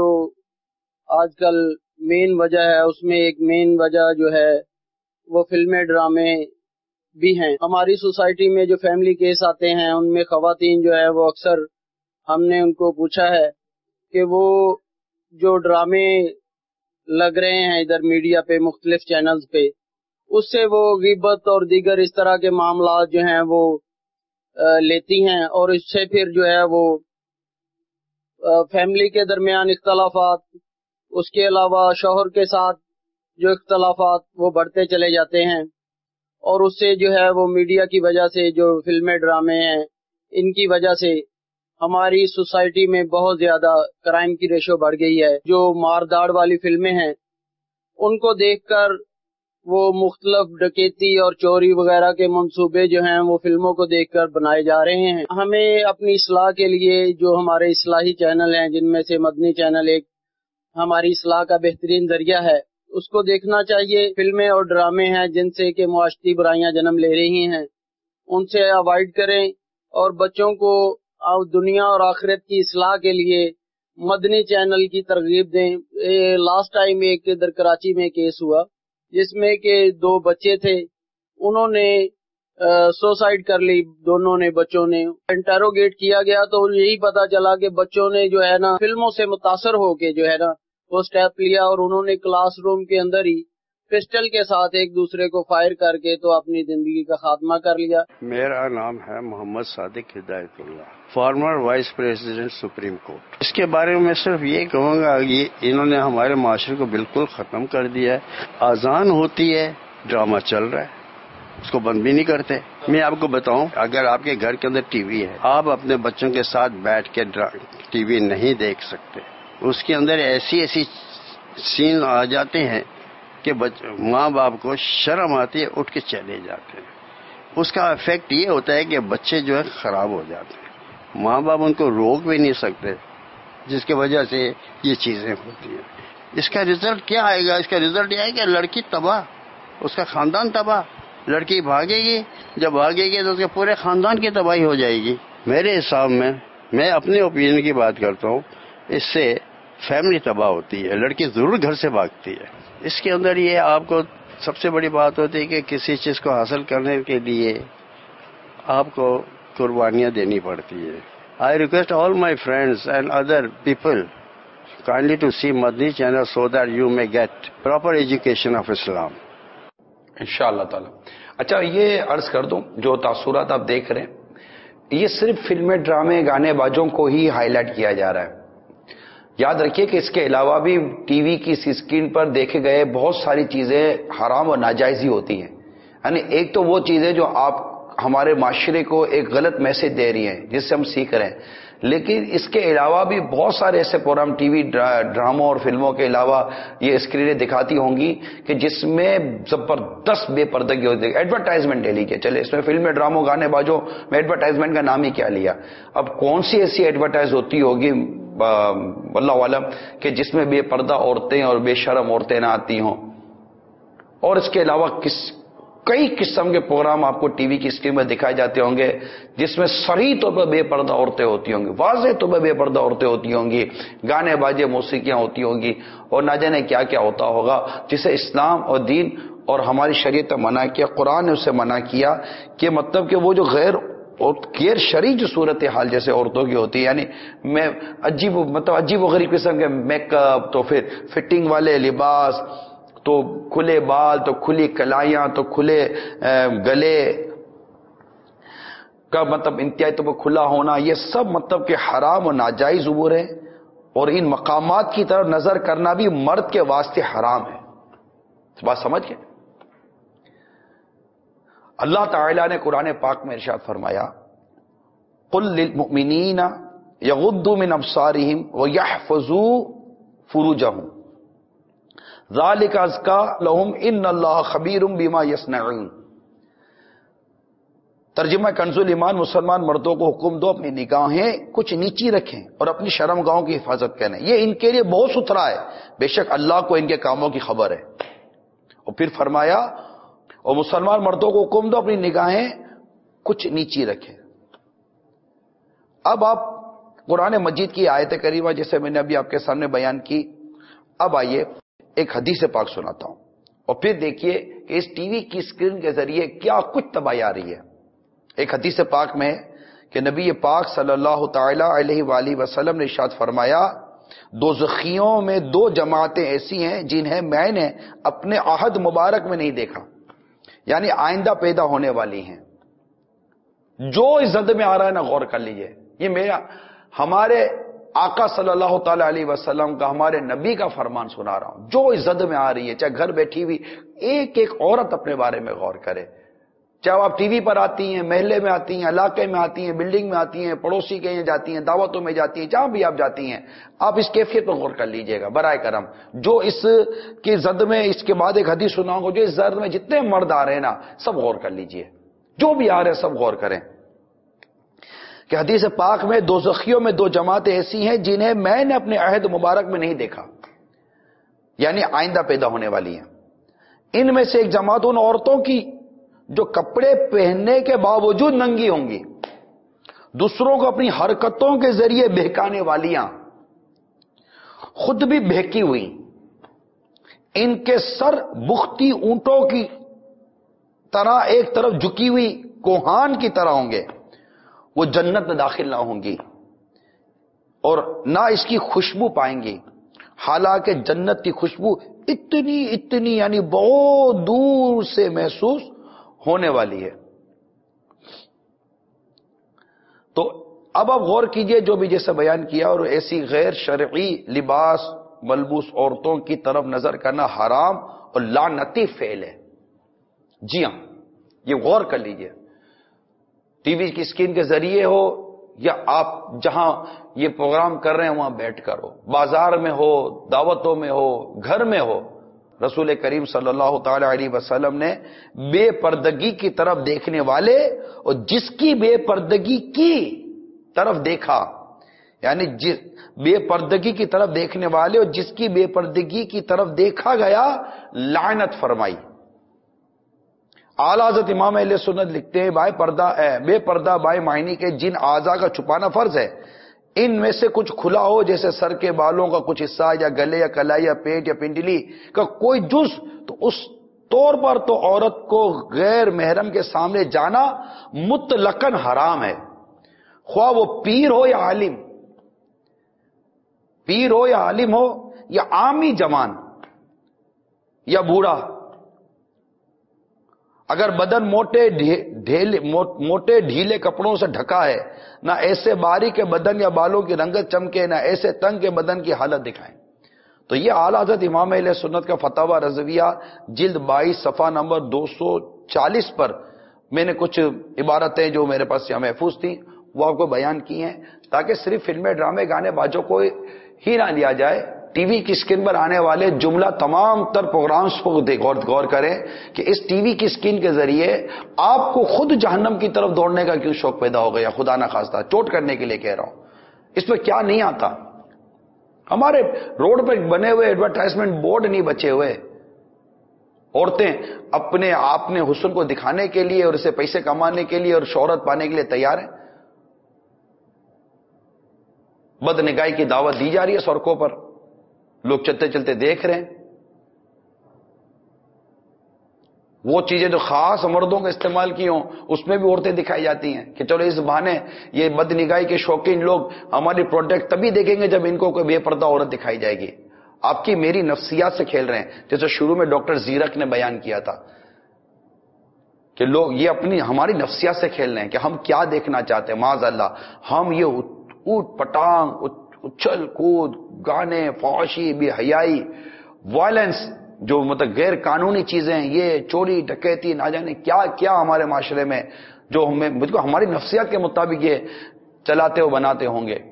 آج کل مین وجہ ہے، اس میں ایک مین وجہ جو ہے وہ فلمیں، ڈرامے بھی ہیں۔ ہماری سوسائٹی میں جو فیملی کیس آتے ہیں ان میں خواتین جو ہے وہ اکثر، ہم نے ان کو پوچھا ہے کہ وہ جو ڈرامے لگ رہے ہیں ادھر میڈیا پہ، مختلف چینلز پہ، اس سے وہ غیبت اور دیگر اس طرح کے معاملات جو ہیں وہ لیتی ہیں، اور اس سے پھر جو ہے وہ فیملی کے درمیان اختلافات، اس کے علاوہ شوہر کے ساتھ جو اختلافات وہ بڑھتے چلے جاتے ہیں، اور اس سے جو ہے وہ میڈیا کی وجہ سے جو فلمیں، ڈرامے ہیں، ان کی وجہ سے ہماری سوسائٹی میں بہت زیادہ کرائم کی ریشو بڑھ گئی ہے۔ جو مار داڑ والی فلمیں ہیں ان کو دیکھ کر وہ مختلف ڈکیتی اور چوری وغیرہ کے منصوبے جو ہیں وہ فلموں کو دیکھ کر بنائے جا رہے ہیں۔ ہمیں اپنی اصلاح کے لیے جو ہمارے اصلاحی چینل ہیں، جن میں سے مدنی چینل ایک ہماری اصلاح کا بہترین ذریعہ ہے، اس کو دیکھنا چاہیے۔ فلمیں اور ڈرامے ہیں جن سے کہ معاشرتی برائیاں جنم لے رہی ہیں، ان سے اوائڈ کریں، اور بچوں کو دنیا اور آخرت کی اصلاح کے لیے مدنی چینل کی ترغیب دیں۔ لاسٹ ٹائم ایک ادھر کراچی میں کیس ہوا جس میں کہ 2 بچے تھے، انہوں نے سوسائڈ کر لی دونوں نے، بچوں نے انٹروگیٹ کیا گیا تو یہی پتا چلا کہ بچوں نے جو ہے نا فلموں سے متاثر ہو کے جو ہے نا وہ سٹیپ لیا اور انہوں نے کلاس روم کے اندر ہی پسٹل کے ساتھ ایک دوسرے کو فائر کر کے تو اپنی زندگی کا خاتمہ کر لیا۔ میرا نام ہے Muhammad Sadiq Hidayatullah, former vice president supreme court. اس کے بارے میں صرف یہ کہوں گا کہ انہوں نے ہمارے معاشرے کو بالکل ختم کر دیا ہے۔ اذان ہوتی ہے، ڈرامہ چل رہا ہے، اس کو بند بھی نہیں کرتے۔ میں آپ کو بتاؤں، اگر آپ کے گھر کے اندر ٹی وی ہے، آپ اپنے بچوں کے ساتھ بیٹھ کے ٹی وی نہیں دیکھ سکتے۔ اس کے اندر ایسی سین آ جاتے ہیں کہ ماں باپ کو شرم آتی ہے، اٹھ کے چلے جاتے ہیں۔ اس کا افیکٹ یہ ہوتا ہے کہ بچے جو ہے خراب ہو جاتے ہیں، ماں باپ ان کو روک بھی نہیں سکتے، جس کی وجہ سے یہ چیزیں ہوتی ہیں۔ اس کا رزلٹ کیا آئے گا؟ اس کا رزلٹ یہ ہے کہ لڑکی تباہ، اس کا خاندان تباہ۔ لڑکی بھاگے گی، جب بھاگے گی تو اس کے پورے خاندان کی تباہی ہو جائے گی۔ میرے حساب میں اپنے اوپینین کی بات کرتا ہوں، اس سے فیملی تباہ ہوتی ہے، لڑکی ضرور گھر سے بھاگتی ہے۔ اس کے اندر یہ آپ کو سب سے بڑی بات ہوتی ہے کہ کسی چیز کو حاصل کرنے کے لیے آپ کو قربانیاں دینی پڑتی ہے۔ I request all my friends and other people kindly to see Madani channel so that you may get proper education of Islam. انشاءاللہ تعالی۔ اچھا، یہ عرض کر دوں، جو تاثرات آپ دیکھ رہے ہیں یہ صرف فلمیں، ڈرامے، گانے بازوں کو ہی ہائی لائٹ کیا جا رہا ہے۔ یاد رکھیے کہ اس کے علاوہ بھی ٹی وی کی اسکرین پر دیکھے گئے بہت ساری چیزیں حرام اور ناجائز ہی ہوتی ہیں۔ یعنی ایک تو وہ چیزیں جو آپ ہمارے معاشرے کو ایک غلط میسج دے رہی ہیں جس سے ہم سیکھ رہے ہیں، لیکن اس کے علاوہ بھی بہت سارے ایسے پروگرام ٹی وی ڈراموں اور فلموں کے علاوہ یہ اسکرینیں دکھاتی ہوں گی کہ جس میں زبردست بے پردگی ہوتی ہے۔ ایڈورٹائزمنٹ لے لیجیے، چلے اس میں فلمیں، ڈراموں، گانے بازوں میں ایڈورٹائزمنٹ کا نام ہی کیا لیا۔ اب کون سی ایسی ایڈورٹائز ہوتی ہوگی واللہ عالم کہ جس میں بے پردہ عورتیں اور بے شرم عورتیں نہ آتی ہوں؟ اور اس کے علاوہ کئی قسم کے پروگرام آپ کو ٹی وی کی اسکرین میں دکھائے جاتے ہوں گے جس میں صریح طور پر بے پردہ عورتیں ہوتی ہوں گی، واضح طور پر بے پردہ عورتیں ہوتی ہوں گی، گانے باجے، موسیقیاں ہوتی ہوں گی، اور نہ جانے کیا کیا ہوتا ہوگا، جسے اسلام اور دین اور ہماری شریعت نے منع کیا، قرآن نے اسے منع کیا کہ مطلب کہ وہ جو غیر شرعی جو صورتحال جیسے عورتوں کی ہوتی ہے، یعنی میں عجیب و غریب قسم کے میک اپ، تو پھر فٹنگ والے لباس، تو کھلے بال، تو کھلی کلائیاں، تو کھلے گلے کا مطلب انتہائی طور پر کھلا ہونا، یہ سب مطلب کہ حرام و ناجائز امور ہے، اور ان مقامات کی طرف نظر کرنا بھی مرد کے واسطے حرام ہے۔ بات سمجھ گئے؟ اللہ تعالیٰ نے قرآن پاک میں ارشاد فرمایا، قل للمؤمنین یغضوا من ابصارہم ویحفظوا فروجہم ذالک ازکا لہم ان اللہ خبیر بما یصنعون۔ ترجمہ کنز الایمان، مسلمان مردوں کو حکم دو اپنی نگاہیں کچھ نیچی رکھیں اور اپنی شرم گاہوں کی حفاظت کریں، یہ ان کے لیے بہت ستھرا ہے، بے شک اللہ کو ان کے کاموں کی خبر ہے۔ اور پھر فرمایا، اور مسلمان مردوں کو حکم دو اپنی نگاہیں کچھ نیچی رکھیں۔ اب آپ قرآن مجید کی آیت کریمہ جیسے میں نے ابھی آپ کے سامنے بیان کی، اب آئیے ایک حدیث پاک سناتا ہوں، اور پھر دیکھیے کہ اس ٹی وی کی اسکرین کے ذریعے کیا کچھ تباہی آ رہی ہے۔ ایک حدیث پاک میں کہ نبی پاک صلی اللہ تعالی علیہ وآلہ وسلم نے ارشاد فرمایا، دوزخیوں میں دو جماعتیں ایسی ہیں جنہیں میں نے اپنے عہد مبارک میں نہیں دیکھا، یعنی آئندہ پیدا ہونے والی ہیں۔ جو اس زد میں آ رہا ہے نا، غور کر لیجئے، یہ ہمارے آقا صلی اللہ تعالی علیہ وسلم کا، ہمارے نبی کا فرمان سنا رہا ہوں۔ جو اس زد میں آ رہی ہے، چاہے گھر بیٹھی ہوئی ایک ایک عورت اپنے بارے میں غور کرے، چاہے آپ ٹی وی پر آتی ہیں، محلے میں آتی ہیں، علاقے میں آتی ہیں، بلڈنگ میں آتی ہیں، پڑوسی کے یہاں جاتی ہیں، دعوتوں میں جاتی ہیں، جہاں بھی آپ جاتی ہیں، آپ اس کیفیت پر غور کر لیجئے گا برائے کرم۔ جو اس کی زد میں، اس کے بعد ایک حدیث سناؤں گا، جو اس زد میں جتنے مرد آ رہے ہیں نا، سب غور کر لیجئے، جو بھی آ رہے ہیں سب غور کریں کہ حدیث پاک میں دوزخیوں میں دو جماعتیں ایسی ہیں جنہیں میں نے اپنے عہد مبارک میں نہیں دیکھا، یعنی آئندہ پیدا ہونے والی ہیں۔ ان میں سے ایک جماعت ان عورتوں کی جو کپڑے پہننے کے باوجود ننگی ہوں گی، دوسروں کو اپنی حرکتوں کے ذریعے بہکانے والیاں، خود بھی بہکی ہوئی، ان کے سر بختی اونٹوں کی طرح ایک طرف جھکی ہوئی کوہان کی طرح ہوں گے، وہ جنت میں داخل نہ ہوں گی اور نہ اس کی خوشبو پائیں گی، حالانکہ جنت کی خوشبو اتنی یعنی بہت دور سے محسوس ہونے والی ہے۔ تو اب آپ غور کیجئے جو بھی جیسا بیان کیا، اور ایسی غیر شرعی لباس ملبوس عورتوں کی طرف نظر کرنا حرام اور لعنتی فعل ہے۔ جی ہاں، یہ غور کر لیجئے، ٹی وی کی اسکرین کے ذریعے ہو یا آپ جہاں یہ پروگرام کر رہے ہیں وہاں بیٹھ کر ہو، بازار میں ہو، دعوتوں میں ہو، گھر میں ہو، رسول کریم صلی اللہ تعالی علیہ وسلم نے بے پردگی کی طرف دیکھنے والے اور جس کی بے پردگی کی طرف دیکھا، یعنی بے پردگی کی طرف دیکھنے والے اور جس کی بے پردگی کی طرف دیکھا گیا، لعنت فرمائی۔ اعلیٰ حضرت امام اہل سنت لکھتے ہیں بے پردہ بائیں معنی کے جن اعضاء کا چھپانا فرض ہے، ان میں سے کچھ کھلا ہو جیسے سر کے بالوں کا کچھ حصہ یا گلے یا کلائی یا پیٹ یا پنڈلی کا کوئی جز، تو اس طور پر تو عورت کو غیر محرم کے سامنے جانا مطلقاً حرام ہے، خواہ وہ پیر ہو یا عالم ہو یا عامی جوان یا بوڑھا۔ اگر بدن موٹے ڈھیلے کپڑوں سے ڈھکا ہے، نہ ایسے باریک بدن یا بالوں کی رنگت چمکے، نہ ایسے تنگ کے بدن کی حالت دکھائیں۔ تو یہ اعلیٰ حضرت امام اہل سنت کا فتاوی رضویہ جلد 22 صفحہ نمبر 240 پر میں نے کچھ عبارتیں جو میرے پاس یہاں محفوظ تھیں وہ آپ کو بیان کی ہیں، تاکہ صرف فلمیں، ڈرامے، گانے بازوں کو ہی نہ لیا جائے، ٹی وی کی اسکرین پر آنے والے جملہ تمام تر پروگرامز کو غور کریں کہ اس ٹی وی کی اسکرین کے ذریعے آپ کو خود جہنم کی طرف دوڑنے کا کیوں شوق پیدا ہو گیا، خدا نہ خواستہ چوٹ کرنے کے لیے کہہ رہا ہوں۔ اس میں کیا نہیں آتا، ہمارے روڈ پہ بنے ہوئے ایڈورٹائزمنٹ بورڈ نہیں بچے ہوئے، عورتیں اپنے آپ نے حسن کو دکھانے کے لیے اور اسے پیسے کمانے کے لیے اور شہرت پانے کے لیے تیار ہیں، بد نگاہی کی دعوت دی جا رہی ہے سڑکوں پر، لوگ چلتے چلتے دیکھ رہے ہیں، وہ چیزیں جو خاص مردوں کا استعمال کی ہوں اس میں بھی عورتیں دکھائی جاتی ہیں کہ چلو اس بہانے یہ بد نگاہی کے شوقین لوگ ہماری پروڈکٹ تبھی دیکھیں گے جب ان کو کوئی بے پردہ عورت دکھائی جائے گی۔ آپ کی میری نفسیات سے کھیل رہے ہیں، جیسے شروع میں ڈاکٹر زیرک نے بیان کیا تھا کہ لوگ یہ ہماری نفسیات سے کھیل رہے ہیں کہ ہم کیا دیکھنا چاہتے ہیں۔ معاذ اللہ، ہم یہ اوٹ پٹانگ، اچھل کود، گانے، فحاشی، بے حیائی، وائلنس، جو مطلب غیر قانونی چیزیں ہیں، یہ چوری ڈکیتی، نہ جانے کیا کیا ہمارے معاشرے میں جو ہماری نفسیات کے مطابق یہ چلاتے و بناتے ہوں گے۔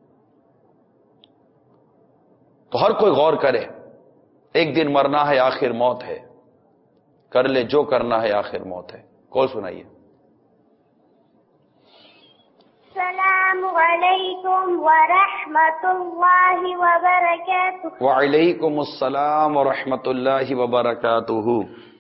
تو ہر کوئی غور کرے، ایک دن مرنا ہے، آخر موت ہے، کر لے جو کرنا ہے، آخر موت ہے۔ کال سنائیے۔ السلام علیکم ورحمۃ اللہ وبرکاتہ۔ وعلیکم السلام ورحمۃ اللہ وبرکاتہ۔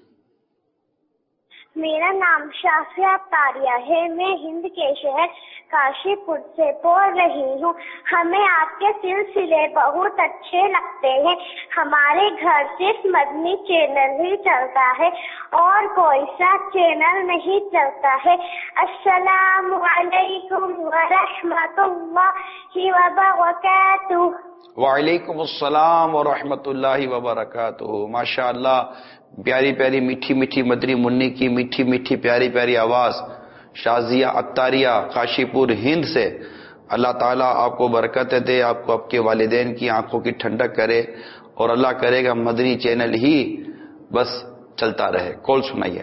میرا نام شافیہ تاریہ ہے، میں ہند کے شہر کاشی پور سے بول رہی ہوں۔ ہمیں آپ کے سلسلے بہت اچھے لگتے ہیں، ہمارے گھر صرف مدنی چینل ہی چلتا ہے اور کوئی سا چینل نہیں چلتا ہے۔ السلام علیکم ورحمۃ اللہ وبرکاتہ۔ وعلیکم السلام ورحمۃ اللہ وبرکاتہ۔ ماشاء اللہ، پیاری پیاری میٹھی میٹھی مدری منی کی میٹھی میٹھی پیاری پیاری آواز، شازیہ اختاریہ کاشی پور ہند سے۔ اللہ تعالیٰ آپ کو برکت دے، آپ کو آپ کے والدین کی آنکھوں کی ٹھنڈک کرے، اور اللہ کرے گا مدنی چینل ہی بس چلتا رہے۔ کال سنائیے۔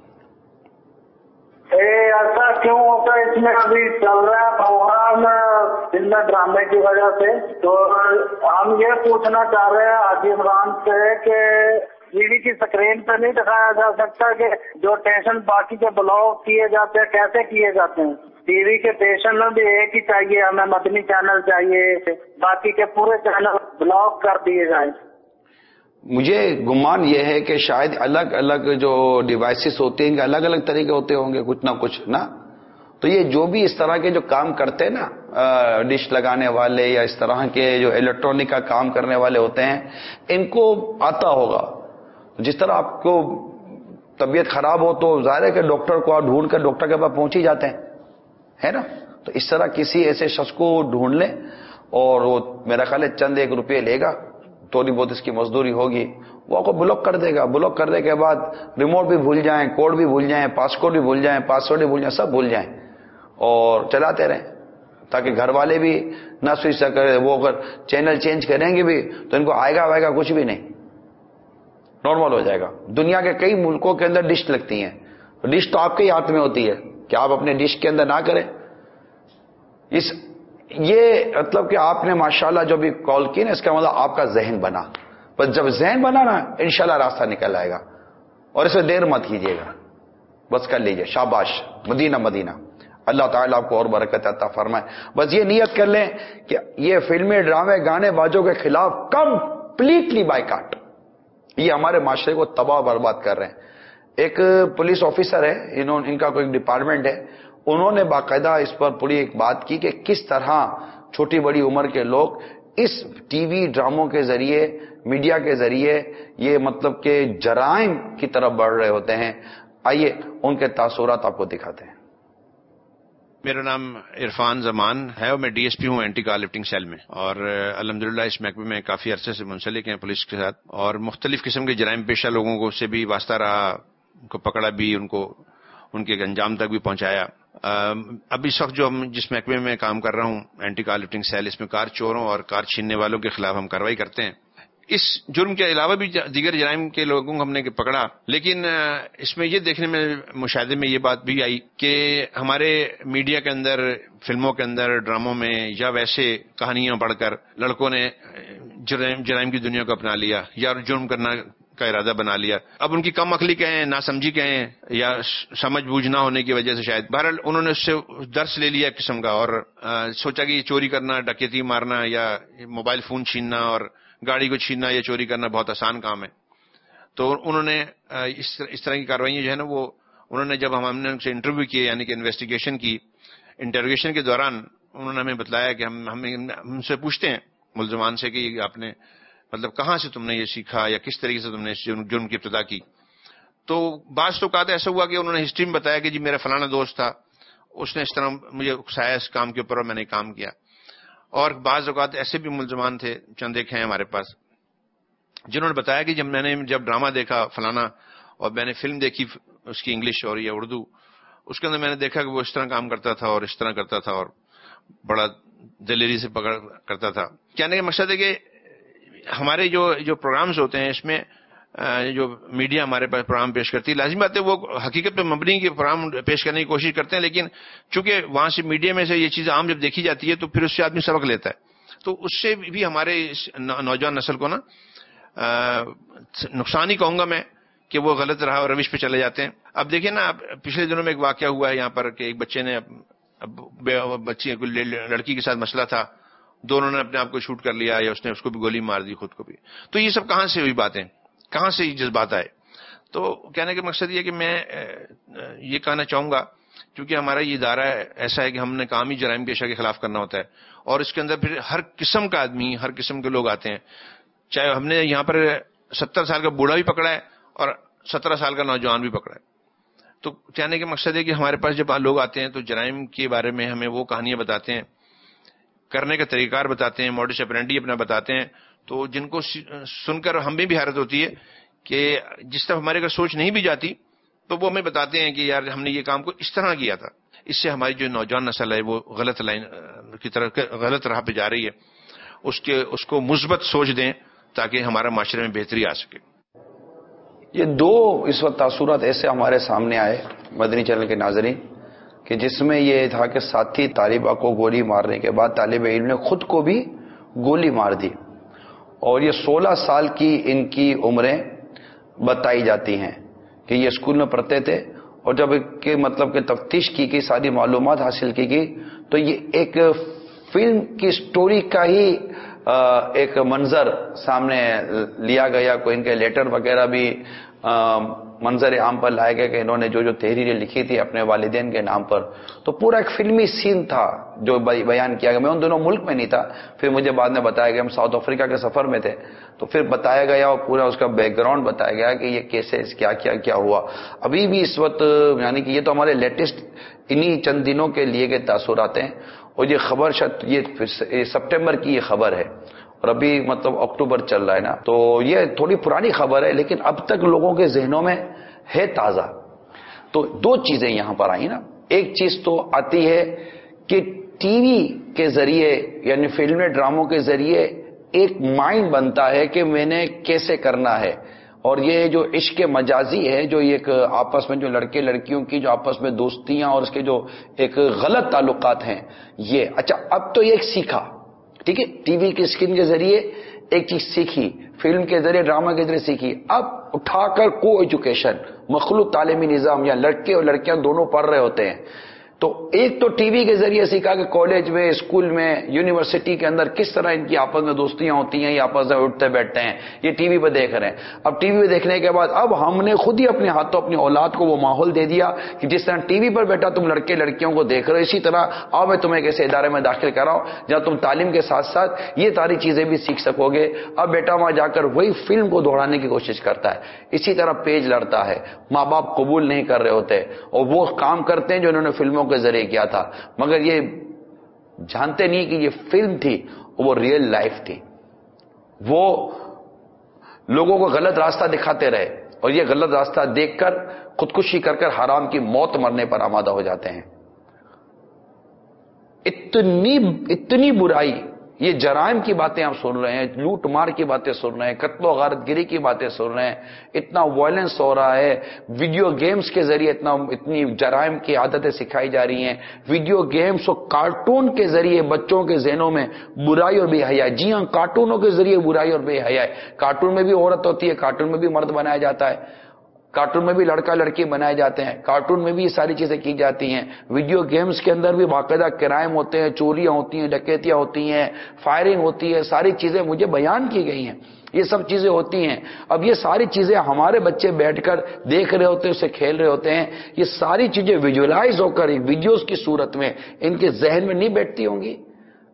ایسا کیوں ہوتا ہے؟ اس میں ابھی چل رہا ہے پروگرام فلم ڈرامے کی وجہ سے، تو ہم یہ پوچھنا چاہ رہے ہیں حاجی عمران سے کہ ٹی وی کی اسکرین پہ نہیں دکھایا جا سکتا کہ جو ٹیشن باقی کے بلاک کیے جاتے ہیں کیسے کیے جاتے ہیں؟ ٹی وی کے ٹیشن میں بھی ایک ہی چاہیے، ہمیں مدنی چینل چاہیے، باقی کے پورے چینل بلاک کر دیے جائیں۔ مجھے گمان یہ ہے کہ شاید الگ الگ جو ڈیوائسز ہوتے ہیں الگ الگ طریقے ہوتے ہوں گے، کچھ نہ کچھ نا، تو یہ جو بھی اس طرح کے جو کام کرتے ہیں نا، ڈش لگانے والے یا اس طرح کے جو الیکٹرانک کا کام کرنے والے ہوتے ہیں، ان کو آتا ہوگا۔ جس طرح آپ کو طبیعت خراب ہو تو ظاہر ہے کہ ڈاکٹر کو ڈھونڈ کر ڈاکٹر کے پاس پہنچ ہی جاتے ہیں، ہے نا. تو اس طرح کسی ایسے شخص کو ڈھونڈ لیں اور وہ میرا خیال ہے چند 1 روپے لے گا، تھوڑی بہت اس کی مزدوری ہوگی، وہ آپ کو بلاک کر دے گا. بلاک کرنے کے بعد ریموٹ بھی بھول جائیں، کوڈ بھی بھول جائیں، پاسکوڈ بھی بھول جائیں، پاسورڈ بھی بھول جائیں، سب بھول جائیں اور چلاتے رہیں، تاکہ گھر والے بھی نہ سوچ سکے. وہ اگر چینل چینج کریں گے بھی تو ان کو آئے گا کچھ بھی نہیں، نارمل ہو جائے گا. دنیا کے کئی ملکوں کے اندر ڈش لگتی ہیں، ڈش تو آپ کے ہی ہاتھ میں ہوتی ہے کہ آپ اپنے ڈش کے اندر نہ کریں. یہ مطلب کہ آپ نے ماشاءاللہ جو بھی کال کی نا، اس کا مطلب آپ کا ذہن بنا. بس جب ذہن بنا نا انشاءاللہ راستہ نکل آئے گا، اور اس میں دیر مت کیجیے گا، بس کر لیجیے. شاباش، مدینہ مدینہ. اللہ تعالیٰ آپ کو اور برکت عطا فرمائے. بس یہ نیت کر لیں کہ یہ فلمیں، ڈرامے، گانے بازوں کے خلاف کمپلیٹلی بائیکاٹ. یہ ہمارے معاشرے کو تباہ برباد کر رہے ہیں. ایک پولیس آفیسر ہے، ان کا کوئی ڈپارٹمنٹ ہے، انہوں نے باقاعدہ اس پر پوری ایک بات کی کہ کس طرح چھوٹی بڑی عمر کے لوگ اس ٹی وی ڈراموں کے ذریعے، میڈیا کے ذریعے یہ مطلب کہ جرائم کی طرف بڑھ رہے ہوتے ہیں. آئیے ان کے تاثرات آپ کو دکھاتے ہیں. میرا نام عرفان زمان ہے اور میں ڈی ایس پی ہوں اینٹی کار لفٹنگ سیل میں، اور الحمدللہ اس محکمے میں کافی عرصے سے منسلک ہیں پولیس کے ساتھ، اور مختلف قسم کے جرائم پیشہ لوگوں کو سے بھی واسطہ رہا، ان کو پکڑا بھی، ان کو ان کے انجام تک بھی پہنچایا. اب اس وقت جو ہم جس محکمے میں کام کر رہا ہوں اینٹی کار لفٹنگ سیل، اس میں کار چوروں اور کار چھیننے والوں کے خلاف ہم کارروائی کرتے ہیں. اس جرم کے علاوہ بھی دیگر جرائم کے لوگوں کو ہم نے پکڑا، لیکن اس میں یہ دیکھنے میں، مشاہدے میں یہ بات بھی آئی کہ ہمارے میڈیا کے اندر، فلموں کے اندر، ڈراموں میں یا ویسے کہانیاں پڑھ کر لڑکوں نے جرائم کی دنیا کو اپنا لیا یا جرم کرنا کا ارادہ بنا لیا. اب ان کی کم عقلی کہیں، ناسمجھی کہیں، یا سمجھ بوجھ نہ ہونے کی وجہ سے شاید، بہرحال انہوں نے اس سے درس لے لیا ایک قسم کا، اور سوچا کہ یہ چوری کرنا، ڈکیتی مارنا یا موبائل فون چھیننا اور گاڑی کو چھیننا یا چوری کرنا بہت آسان کام ہے. تو انہوں نے اس طرح کی کارروائیاں جو ہے نا، وہ انہوں نے جب ہم نے ان سے انٹرویو کیے، یعنی کہ انویسٹیگیشن کی، انٹروگیشن کے دوران انہوں نے ہمیں بتلایا کہ ہم سے پوچھتے ہیں ملزمان سے کہ آپ نے مطلب کہاں سے تم نے یہ سیکھا یا کس طریقے سے تم نے اس جرم کی ابتدا کی. تو بعض تو کہا ایسا ہوا کہ انہوں نے ہسٹری میں بتایا کہ جی میرا فلانا دوست تھا، اس نے اس طرح مجھے اکسایا اس کام کے اوپر اور میں نے کام کیا. اور بعض اوقات ایسے بھی ملزمان تھے، چند ایک ہیں ہمارے پاس، جنہوں نے بتایا کہ جب ڈرامہ دیکھا فلانا اور میں نے فلم دیکھی اس کی انگلش اور یا اردو، اس کے اندر میں نے دیکھا کہ وہ اس طرح کام کرتا تھا اور اس طرح کرتا تھا اور بڑا دلیری سے پکڑ کرتا تھا. کہنے کا مقصد ہے کہ ہمارے جو پروگرامز ہوتے ہیں، اس میں جو میڈیا ہمارے پاس پروگرام پیش کرتی ہے، لازمی بات ہے وہ حقیقت پہ مبنی کے پروگرام پیش کرنے کی کوشش کرتے ہیں، لیکن چونکہ وہاں سے میڈیا میں سے یہ چیز عام جب دیکھی جاتی ہے تو پھر اس سے آدمی سبق لیتا ہے. تو اس سے بھی ہمارے نوجوان نسل کو نا نقصان ہی کہوں گا میں کہ وہ غلط راہ اور روش پہ چلے جاتے ہیں. اب دیکھیں نا، پچھلے دنوں میں ایک واقعہ ہوا ہے یہاں پر کہ ایک بچے نے لڑکی کے ساتھ مسئلہ تھا، دونوں نے اپنے آپ کو شوٹ کر لیا یا اس نے اس کو بھی گولی مار دی، خود کو بھی. تو یہ سب کہاں سے ہوئی باتیں، کہاں سے یہ جذبات آئے؟ تو کہنے کا مقصد یہ کہ میں یہ کہنا چاہوں گا، کیونکہ ہمارا یہ ادارہ ایسا ہے کہ ہم نے کام ہی جرائم پیشہ کے خلاف کرنا ہوتا ہے، اور اس کے اندر پھر ہر قسم کا آدمی، ہر قسم کے لوگ آتے ہیں. چاہے ہم نے یہاں پر 70 سال کا بوڑھا بھی پکڑا ہے اور 17 سال کا نوجوان بھی پکڑا ہے. تو کہنے کا مقصد ہے کہ ہمارے پاس جب لوگ آتے ہیں تو جرائم کے بارے میں ہمیں وہ کہانیاں بتاتے ہیں، کرنے کا طریقہ کار بتاتے ہیں، موڈس اپرینڈی اپنا بتاتے ہیں، تو جن کو سن کر ہمیں بھی حیرت ہوتی ہے کہ جس طرح ہمارے اگر سوچ نہیں بھی جاتی تو وہ ہمیں بتاتے ہیں کہ یار ہم نے یہ کام کو اس طرح کیا تھا. اس سے ہماری جو نوجوان نسل ہے وہ غلط لائن کی طرف، غلط راہ پہ جا رہی ہے. اس کو مثبت سوچ دیں تاکہ ہمارا معاشرے میں بہتری آ سکے. یہ دو اس وقت تاثرات ایسے ہمارے سامنے آئے مدنی چینل کے ناظرین کہ جس میں یہ تھا کہ ساتھی طالبہ کو گولی مارنے کے بعد طالب علم نے خود کو بھی گولی مار دی، اور یہ 16 سال کی ان کی عمریں بتائی جاتی ہیں کہ یہ اسکول میں پڑھتے تھے. اور جب کہ مطلب کہ تفتیش کی گئی، ساری معلومات حاصل کی گئی، تو یہ ایک فلم کی سٹوری کا ہی ایک منظر سامنے لیا گیا, کوئی ان کے لیٹر وغیرہ بھی منظر عام پر لائے گئے کہ انہوں نے جو تحریریں لکھی تھی اپنے والدین کے نام پر, تو پورا ایک فلمی سین تھا جو بیان کیا گیا. میں ان دونوں ملک میں نہیں تھا, پھر مجھے بعد میں بتایا گیا, ہم ساؤتھ افریقہ کے سفر میں تھے, تو پھر بتایا گیا اور پورا اس کا بیک گراؤنڈ بتایا گیا کہ یہ کیسے کیا ہوا. ابھی بھی اس وقت یعنی کہ یہ تو ہمارے لیٹسٹ انہی چند دنوں کے لیے کے تاثرات ہیں, اور یہ خبر یہ سپٹمبر کی یہ خبر ہے, اور ابھی مطلب اکتوبر چل رہا ہے نا, تو یہ تھوڑی پرانی خبر ہے لیکن اب تک لوگوں کے ذہنوں میں ہے تازہ. تو دو چیزیں یہاں پر آئی نا, ایک چیز تو آتی ہے کہ ٹی وی کے ذریعے یعنی فلمیں ڈراموں کے ذریعے ایک مائنڈ بنتا ہے کہ میں نے کیسے کرنا ہے, اور یہ جو عشق مجازی ہے, جو ایک آپس میں جو لڑکے لڑکیوں کی جو آپس میں دوستیاں اور اس کے جو ایک غلط تعلقات ہیں, یہ اچھا اب تو یہ ایک سیکھا, ٹھیک ہے, ٹی وی کی اسکرین کے ذریعے ایک چیز سیکھی, فلم کے ذریعے ڈرامہ کے ذریعے سیکھی, اب اٹھا کر کو ایجوکیشن مخلوط تعلیمی نظام یا لڑکے اور لڑکیاں دونوں پڑھ رہے ہوتے ہیں, تو ایک تو ٹی وی کے ذریعے سیکھا کہ کالج میں, اسکول میں, یونیورسٹی کے اندر کس طرح ان کی آپس میں دوستیاں ہوتی ہیں, یہ آپس میں اٹھتے بیٹھتے ہیں, یہ ٹی وی پہ دیکھ رہے ہیں. اب ٹی وی پہ دیکھنے کے بعد اب ہم نے خود ہی اپنے ہاتھوں اپنی اولاد کو وہ ماحول دے دیا کہ جس طرح ٹی وی پر بیٹھا تم لڑکے لڑکیوں کو دیکھ رہے ہو, اسی طرح آؤ میں تمہیں ایسے ادارے میں داخل کراؤں جہاں تم تعلیم کے ساتھ ساتھ یہ ساری چیزیں بھی سیکھ سکو گے. اب بیٹا وہاں جا کر وہی فلم کو دہرانے کی کوشش کرتا ہے, اسی طرح پیج لڑتا ہے, ماں باپ قبول نہیں کر رہے ہوتے اور وہ کام کرتے ہیں جو انہوں نے فلموں کے ذریعے کیا تھا, مگر یہ جانتے نہیں کہ یہ فلم تھی, وہ ریئل لائف تھی. وہ لوگوں کو غلط راستہ دکھاتے رہے اور یہ غلط راستہ دیکھ کر خودکشی کر کر حرام کی موت مرنے پر آمادہ ہو جاتے ہیں. اتنی برائی, یہ جرائم کی باتیں آپ سن رہے ہیں, لوٹ مار کی باتیں سن رہے ہیں, قتل و غارت گری کی باتیں سن رہے ہیں, اتنا وائلنس ہو رہا ہے, ویڈیو گیمز کے ذریعے اتنی جرائم کی عادتیں سکھائی جا رہی ہیں, ویڈیو گیمز اور کارٹون کے ذریعے بچوں کے ذہنوں میں برائی اور بے حیائی. جی ہاں, کارٹونوں کے ذریعے برائی اور بے حیائی. کارٹون میں بھی عورت ہوتی ہے, کارٹون میں بھی مرد بنایا جاتا ہے, کارٹون میں بھی لڑکا لڑکی بنائے جاتے ہیں, کارٹون میں بھی یہ ساری چیزیں کی جاتی ہیں. ویڈیو گیمز کے اندر بھی باقاعدہ کرائم ہوتے ہیں, چوریاں ہوتی ہیں, ڈکیتیاں ہوتی ہیں, فائرنگ ہوتی ہے, ساری چیزیں مجھے بیان کی گئی ہیں, یہ سب چیزیں ہوتی ہیں. اب یہ ساری چیزیں ہمارے بچے بیٹھ کر دیکھ رہے ہوتے ہیں, اسے کھیل رہے ہوتے ہیں, یہ ساری چیزیں ویژولائز ہو کر ویڈیوز کی صورت میں ان کے ذہن میں نہیں بیٹھتی ہوں گی.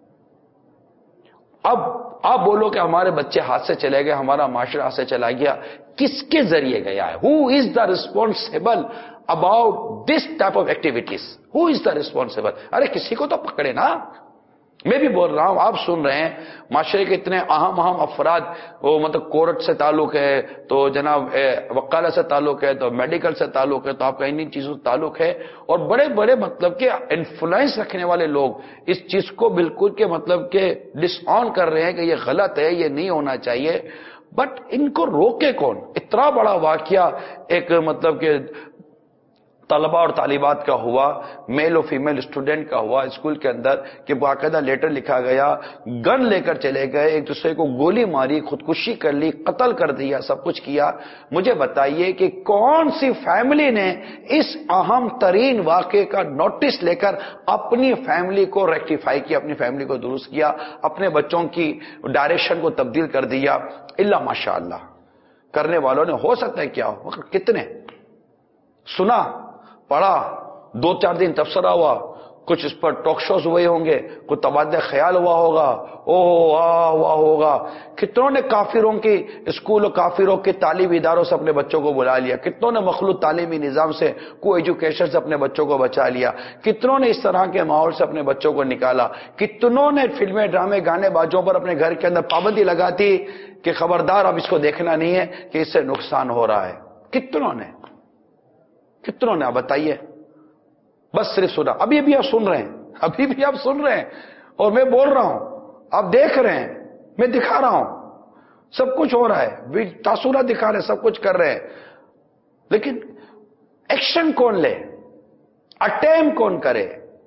اب آپ بولو کہ ہمارے بچے ہاتھ سے چلے گئے, ہمارا معاشرہ ہاتھ سے چلا گیا, کس کے ذریعے گیا ہے؟ Who is the responsible about this type of activities? Who is the responsible? ارے کسی کو تو پکڑے نا. میں بھی بول رہا ہوں, آپ سن رہے ہیں, معاشرے کے اتنے اہم افراد, وہ مطلب کورٹ سے تعلق ہے, تو جناب وکالت سے تعلق ہے, تو میڈیکل سے تعلق ہے, تو آپ کا انہی چیزوں سے تعلق ہے, اور بڑے بڑے مطلب کہ انفلوئنس رکھنے والے لوگ اس چیز کو بالکل کہ مطلب کہ ڈس آن کر رہے ہیں کہ یہ غلط ہے, یہ نہیں ہونا چاہیے. بٹ ان کو روکے کون؟ اتنا بڑا واقعہ ایک مطلب کہ طلباء اور طالبات کا ہوا, میل اور فیمیل اسٹوڈنٹ کا ہوا اسکول کے اندر, کہ باقاعدہ لیٹر لکھا گیا, گن لے کر چلے گئے, ایک دوسرے کو گولی ماری, خودکشی کر لی, قتل کر دیا, سب کچھ کیا. مجھے بتائیے کہ کون سی فیملی نے اس اہم ترین واقعے کا نوٹس لے کر اپنی فیملی کو ریکٹیفائی کیا, اپنی فیملی کو درست کیا, اپنے بچوں کی ڈائریکشن کو تبدیل کر دیا؟ اللہ ماشاء اللہ کرنے والوں نے. ہو سکتا ہے کیا ہو, کتنے سنا, پڑھا, 2-4 دن تبصرہ ہوا, کچھ اس پر ٹاک شوز ہوئے ہوں گے, کچھ تبادلہ خیال ہوا ہوگا, ہوا ہوگا. کتنوں نے کافروں کی اسکول اور کافروں کے تعلیمی اداروں سے اپنے بچوں کو بلا لیا, کتنوں نے مخلوط تعلیمی نظام سے, کو ایجوکیشن سے اپنے بچوں کو بچا لیا, کتنوں نے اس طرح کے ماحول سے اپنے بچوں کو نکالا, کتنوں نے فلمیں ڈرامے گانے بازوں پر اپنے گھر کے اندر پابندی لگاتی کہ خبردار اب اس کو دیکھنا نہیں ہے کہ اس سے نقصان ہو رہا ہے. کتنوں نے آپ بتائیے. بس صرف سنا, ابھی بھی آپ سن رہے ہیں, ابھی بھی آپ سن رہے ہیں, اور میں بول رہا ہوں, آپ دیکھ رہے ہیں, میں دکھا رہا ہوں, سب کچھ ہو رہا ہے, تاثرات دکھا رہے ہیں, سب کچھ کر رہے ہیں, لیکن ایکشن کون لے, اٹیمپ کون کرے؟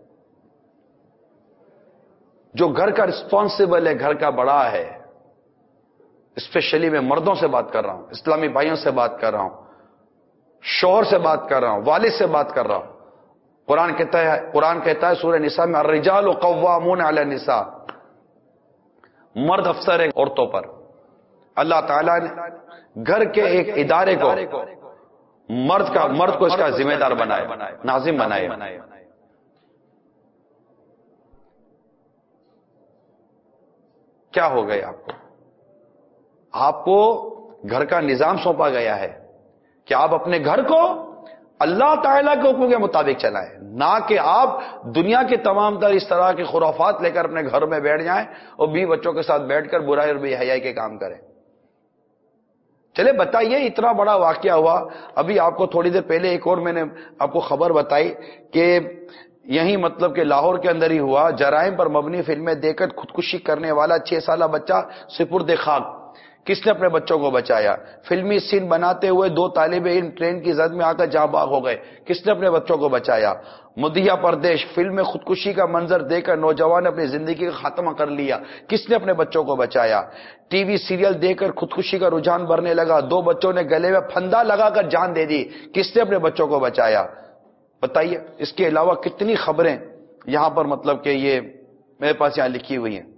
جو گھر کا رسپانسبل ہے, گھر کا بڑا ہے, اسپیشلی میں مردوں سے بات کر رہا ہوں, اسلامی بھائیوں سے بات کر رہا ہوں, شوہر سے بات کر رہا ہوں, والد سے بات کر رہا ہوں. قرآن کہتا ہے سورہ نساء میں الرجال قوامون علی النساء, مرد افسر ہیں عورتوں پر. اللہ تعالیٰ نے گھر کے ایک ادارے کو مرد کو اس کا ذمہ دار بنائے, ناظم بنائے. کیا ہو گیا آپ کو گھر کا نظام سونپا گیا ہے کہ آپ اپنے گھر کو اللہ تعالیٰ کے حکم کے مطابق چلائیں, نہ کہ آپ دنیا کے تمام تر اس طرح کے خرافات لے کر اپنے گھر میں بیٹھ جائیں اور بیوی بچوں کے ساتھ بیٹھ کر برائی اور بے حیائی کے کام کریں. چلے بتائیے, اتنا بڑا واقعہ ہوا. ابھی آپ کو تھوڑی دیر پہلے ایک اور میں نے آپ کو خبر بتائی کہ یہی مطلب کہ لاہور کے اندر ہی ہوا, جرائم پر مبنی فلمیں دیکھ کر خودکشی کرنے والا 6 سالہ بچہ سپرد خاک. کس نے اپنے بچوں کو بچایا؟ فلمی سین بناتے ہوئے 2 طالب علم ٹرین کی زد میں آ کر جاں باغ ہو گئے. کس نے اپنے بچوں کو بچایا؟ مدھیہ پردیش فلم میں خودکشی کا منظر دیکھ کر نوجوان نے اپنی زندگی کا خاتمہ کر لیا. کس نے اپنے بچوں کو بچایا؟ ٹی وی سیریل دیکھ کر خودکشی کا رجحان بڑھنے لگا, 2 بچوں نے گلے میں پھندا لگا کر جان دے دی. کس نے اپنے بچوں کو بچایا؟ بتائیے. اس کے علاوہ کتنی خبریں یہاں پر مطلب کہ یہ میرے پاس یہاں لکھی ہوئی ہیں.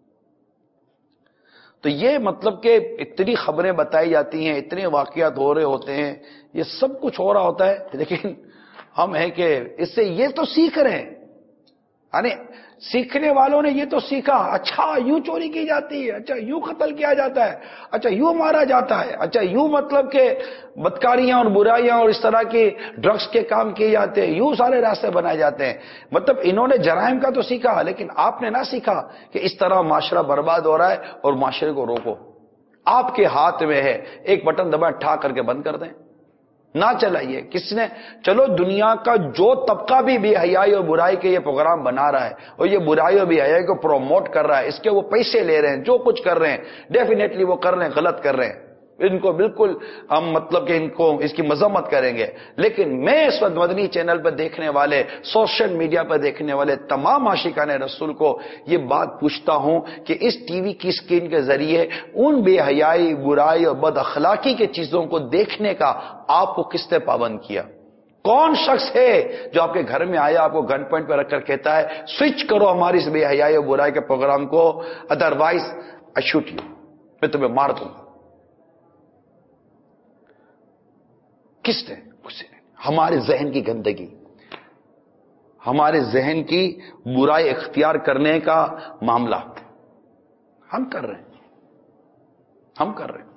تو یہ مطلب کہ اتنی خبریں بتائی جاتی ہیں, اتنے واقعات ہو رہے ہوتے ہیں, یہ سب کچھ ہو رہا ہوتا ہے, لیکن ہم ہیں کہ اس سے یہ تو سیکھ رہے ہیں. یعنی سیکھنے والوں نے یہ تو سیکھا, اچھا یوں چوری کی جاتی ہے, اچھا یوں قتل کیا جاتا ہے, اچھا یوں مارا جاتا ہے, اچھا یوں مطلب کہ بدکاریاں اور برائیاں اور اس طرح کی ڈرگس کے کام کیے جاتے ہیں, یوں سارے راستے بنائے جاتے ہیں. مطلب انہوں نے جرائم کا تو سیکھا, لیکن آپ نے نہ سیکھا کہ اس طرح معاشرہ برباد ہو رہا ہے اور معاشرے کو روکو. آپ کے ہاتھ میں ہے, ایک بٹن دبا ٹھا کر کے بند کر دیں, نہ چلائیے. کس نے؟ چلو دنیا کا جو طبقہ بھی بے حیائی اور برائی کے یہ پروگرام بنا رہا ہے اور یہ برائی اور بے حیائی کو پروموٹ کر رہا ہے, اس کے وہ پیسے لے رہے ہیں, جو کچھ کر رہے ہیں ڈیفینیٹلی وہ کر رہے ہیں, غلط کر رہے ہیں. ان کو بالکل ہم مطلب کہ ان کو اس کی مذمت کریں گے. لیکن میں اس وقت مدنی چینل پر دیکھنے والے, سوشل میڈیا پر دیکھنے والے تمام عاشقان رسول کو یہ بات پوچھتا ہوں کہ اس ٹی وی کی اسکرین کے ذریعے ان بے حیائی, برائی اور بد اخلاقی کے چیزوں کو دیکھنے کا آپ کو کس نے پابند کیا؟ کون شخص ہے جو آپ کے گھر میں آیا, آپ کو گن پوائنٹ پہ رکھ کر کہتا ہے سوئچ کرو ہماری اس بے حیائی اور برائی کے پروگرام کو, ادروائز آئی شوٹ یو, میں تمہیں مار دوں گا؟ کس نے؟ کچھ نہیں. ہمارے ذہن کی گندگی, ہمارے ذہن کی برائی اختیار کرنے کا معاملہ ہم کر رہے ہیں, ہم کر رہے ہیں.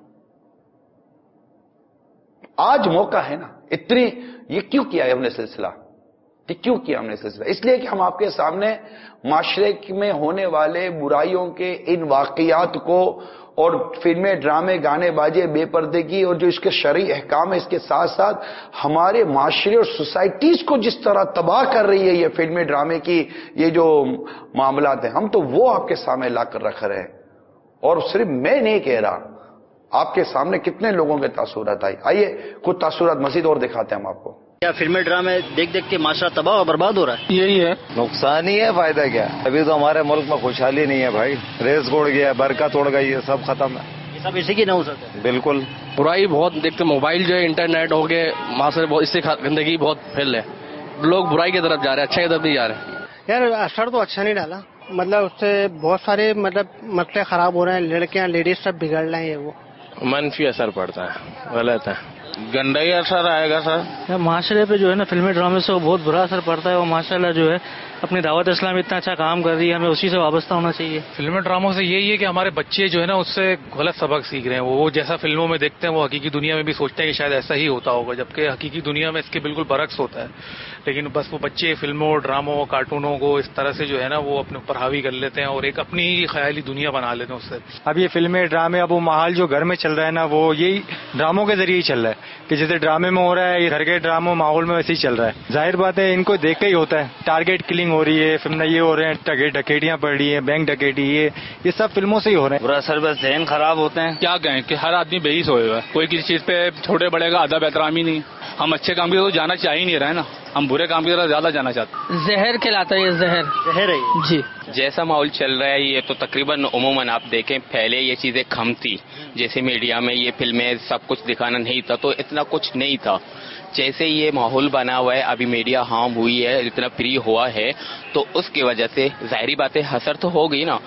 آج موقع ہے نا, اتنی یہ کیوں کیا ہے ہم نے سلسلہ, یہ کیوں کیا ہم نے سلسلہ؟ اس لیے کہ ہم آپ کے سامنے معاشرے میں ہونے والے برائیوں کے ان واقعات کو اور فلمیں, ڈرامے, گانے بازے, بے پردگی اور جو اس کے شرعی احکام ہے, اس کے ساتھ ساتھ ہمارے معاشرے اور سوسائٹیز کو جس طرح تباہ کر رہی ہے یہ فلمیں, ڈرامے کی یہ جو معاملات ہیں, ہم تو وہ آپ کے سامنے لا کر رکھ رہے ہیں. اور صرف میں نہیں کہہ رہا, آپ کے سامنے کتنے لوگوں کے تاثرات آئی. آئیے کچھ تاثرات مزید اور دکھاتے ہیں ہم آپ کو. کیا فلمیں ڈرامے دیکھ دیکھ کے معاشرہ تباہ اور برباد ہو رہا ہے؟ یہی ہے, نقصان ہی ہے, فائدہ کیا؟ ابھی تو ہمارے ملک میں خوشحالی نہیں ہے بھائی, ریس گڑ گیا, برکت توڑ گئی ہے, سب ختم ہے. یہ سب اسی کی نہ ہو سکتا. بالکل برائی بہت دیکھتے, موبائل جو ہے, انٹرنیٹ ہو گئے, معاشرے بہت, اس سے گندگی بہت پھیل رہے ہیں, لوگ برائی کی طرف جا رہے ہیں, اچھا کی طرف نہیں جا رہے. یار اثر تو اچھا نہیں ڈالا, مطلب اس سے بہت سارے مسئلے خراب ہو رہے ہیں, لڑکیاں, لیڈیز سب بگڑ رہے ہیں. وہ منفی اثر پڑتا ہے, غلط ہے. گندا ہی اثر آئے گا سر. معاشرے پہ جو ہے نا فلمی ڈرامے سے بہت برا اثر پڑتا ہے, اور ماشاءاللہ جو ہے اپنی دعوت اسلام اتنا اچھا کام کر رہی ہے, ہمیں اسی سے وابستہ ہونا چاہیے. فلمی ڈراموں سے یہی ہے کہ ہمارے بچے جو ہے نا اس سے غلط سبق سیکھ رہے ہیں. وہ جیسا فلموں میں دیکھتے ہیں وہ حقیقی دنیا میں بھی سوچتے ہیں کہ شاید ایسا ہی ہوتا ہوگا, جبکہ حقیقی دنیا میں اس کے بالکل برعکس ہوتا ہے. لیکن بس وہ بچے فلموں, ڈراموں, کارٹونوں کو اس طرح سے جو ہے نا وہ اپنے اوپر حاوی کر لیتے ہیں اور ایک اپنی ہی خیالی دنیا بنا لیتے ہیں اس سے. اب یہ فلمیں, ڈرامے, اب وہ ماحول جو گھر میں چل رہا ہے نا, وہ یہی ڈراموں کے ذریعے ہی چل رہا ہے کہ جیسے ڈرامے میں ہو رہا ہے, یہ گھر کے ڈراموں ماحول میں ویسے ہی چل رہا ہے. ظاہر بات ہے ان کو دیکھ کے ہی ہوتا ہے. ٹارگیٹ کلنگ ہو رہی ہے, فلم یہ ہو رہے ہیں, ڈکیٹیاں پڑ رہی ہیں, بینک ڈکیٹی, یہ سب فلموں سے ہی ہو رہے ہیں. برا سر بس ذہن خراب ہوتے ہیں. کیا کہیں کہ ہر آدمی بے حس ہوئے ہوا ہے, کوئی کسی چیز پہ چھوٹے بڑے کا ادب احترام ہی نہیں. ہم اچھے کام کی طرف جانا چاہ ہی نہیں رہے نا, ہم برے کام کی طرف زیادہ جانا چاہتے ہیں. زہر کھلاتا ہے, یہ زہر ہے جی. جیسا ماحول چل رہا ہے یہ تو تقریباً عموماً آپ دیکھیں پہلے یہ چیزیں کم تھی, جیسے میڈیا میں یہ فلمیں سب کچھ دکھانا نہیں تھا تو اتنا کچھ نہیں تھا. جیسے یہ ماحول بنا ہوا ہے, ابھی میڈیا ہوئی ہے, اتنا فری ہوا ہے, تو اس کی وجہ سے ظاہری باتیں اثر تو ہو گئی نا.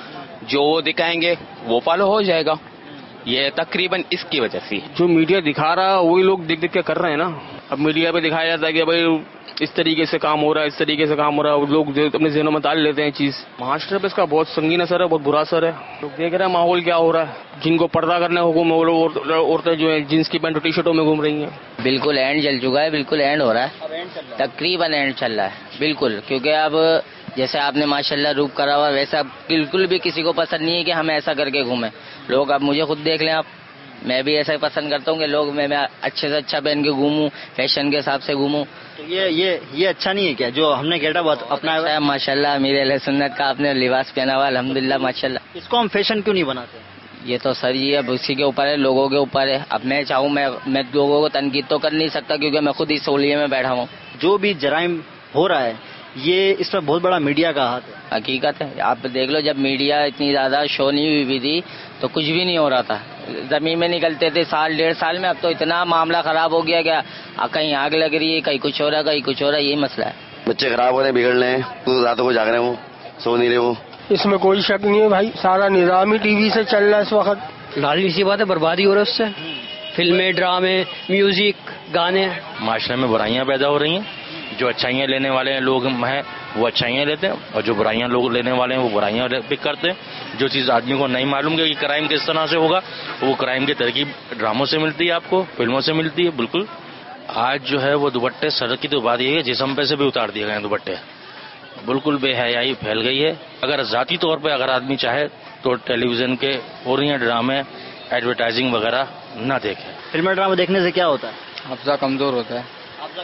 جو وہ دکھائیں گے وہ فالو ہو جائے گا. یہ تقریباً اس کی وجہ سے جو میڈیا دکھا رہا ہے وہی لوگ دیکھ دیکھ کے کر رہے ہیں نا. اب میڈیا پہ دکھایا جاتا ہے کہ بھائی اس طریقے سے کام ہو رہا ہے، اس طریقے سے کام ہو رہا ہے، لوگ اپنے ذہنوں میں ڈال لیتے ہیں چیز. معاشرے پہ اس کا بہت سنگین اثر ہے، بہت برا اثر ہے. لوگ دیکھ رہے ہیں ماحول کیا ہو رہا ہے. جن کو پردہ کرنے حکم وہ لوگ عورتیں جو ہیں جینس کی پینٹ اور ٹی شرٹوں میں گھوم رہی ہیں. بالکل اینڈ چل چکا ہے، بالکل اینڈ ہو رہا ہے، تقریباً اینڈ چل رہا ہے بالکل. کیونکہ اب جیسے آپ نے ماشاءاللہ روپ کرا ہوا ویسا بالکل بھی کسی کو پسند نہیں ہے کہ ہم ایسا کر کے گھومیں. لوگ اب مجھے خود دیکھ لیں آپ، میں بھی ایسا ہی پسند کرتا ہوں کہ لوگ میں اچھے سے اچھا پہن کے گھوموں، فیشن کے حساب سے گھوموں. تو یہ اچھا نہیں ہے کیا جو ہم نے گیٹ اپ اپنا ہے؟ ماشاءاللہ امیر اہل سنت کا آپ نے لباس پہنا ہوا الحمدللہ ماشاءاللہ. اس کو ہم فیشن کیوں نہیں بناتے؟ یہ تو سر یہ اب اسی کے اوپر ہے، لوگوں کے اوپر ہے. اب میں چاہوں میں لوگوں کو تنقید تو کر نہیں سکتا کیونکہ میں خود اس سولیے میں بیٹھا ہوں. جو بھی جرائم ہو رہا ہے یہ اس میں بہت بڑا میڈیا کا ہاتھ ہے. حقیقت ہے، آپ دیکھ لو جب میڈیا اتنی زیادہ شو نہیں ہوئی بھی تھی تو کچھ بھی نہیں ہو رہا تھا. زمین میں نکلتے تھے سال ڈیڑھ سال میں، اب تو اتنا معاملہ خراب ہو گیا کہ کہیں آگ لگ رہی ہے، کہیں کچھ ہو رہا ہے، کہیں کچھ ہو رہا ہے. یہی مسئلہ ہے. بچے خراب ہو رہے ہیں، بگڑ رہے ہیں، تو راتوں کو جاگ رہے ہوں، سو نہیں رہے ہوں. اس میں کوئی شک نہیں ہے بھائی، سارا نظام ہی ٹی وی سے چل رہا ہے اس وقت. لازمی سی بات ہے، بربادی ہو رہی ہے اس سے. فلمیں، ڈرامے، میوزک، گانے. معاشرے میں برائیاں پیدا ہو رہی ہیں. جو اچھائیاں لینے والے ہیں لوگ ہیں وہ اچھائیاں لیتے ہیں، اور جو برائیاں لوگ لینے والے ہیں وہ برائیاں پک کرتے ہیں. جو چیز آدمی کو نہیں معلوم کہ یہ کرائم کس طرح سے ہوگا، وہ کرائم کی ترکیب ڈراموں سے ملتی ہے، آپ کو فلموں سے ملتی ہے. بالکل آج جو ہے وہ دوپٹے، سر کی تو بات یہ ہے جسم پہ سے بھی اتار دیے گئے ہیں دوپٹے. بالکل بے حیائی پھیل گئی ہے. اگر ذاتی طور پہ اگر آدمی چاہے تو ٹیلی ویژن کے ہو رہی ہیں ڈرامے، ایڈورٹائزنگ وغیرہ نہ دیکھیں. فلم ڈرامے دیکھنے سے کیا ہوتا ہے؟ حافظہ کمزور ہوتا ہے.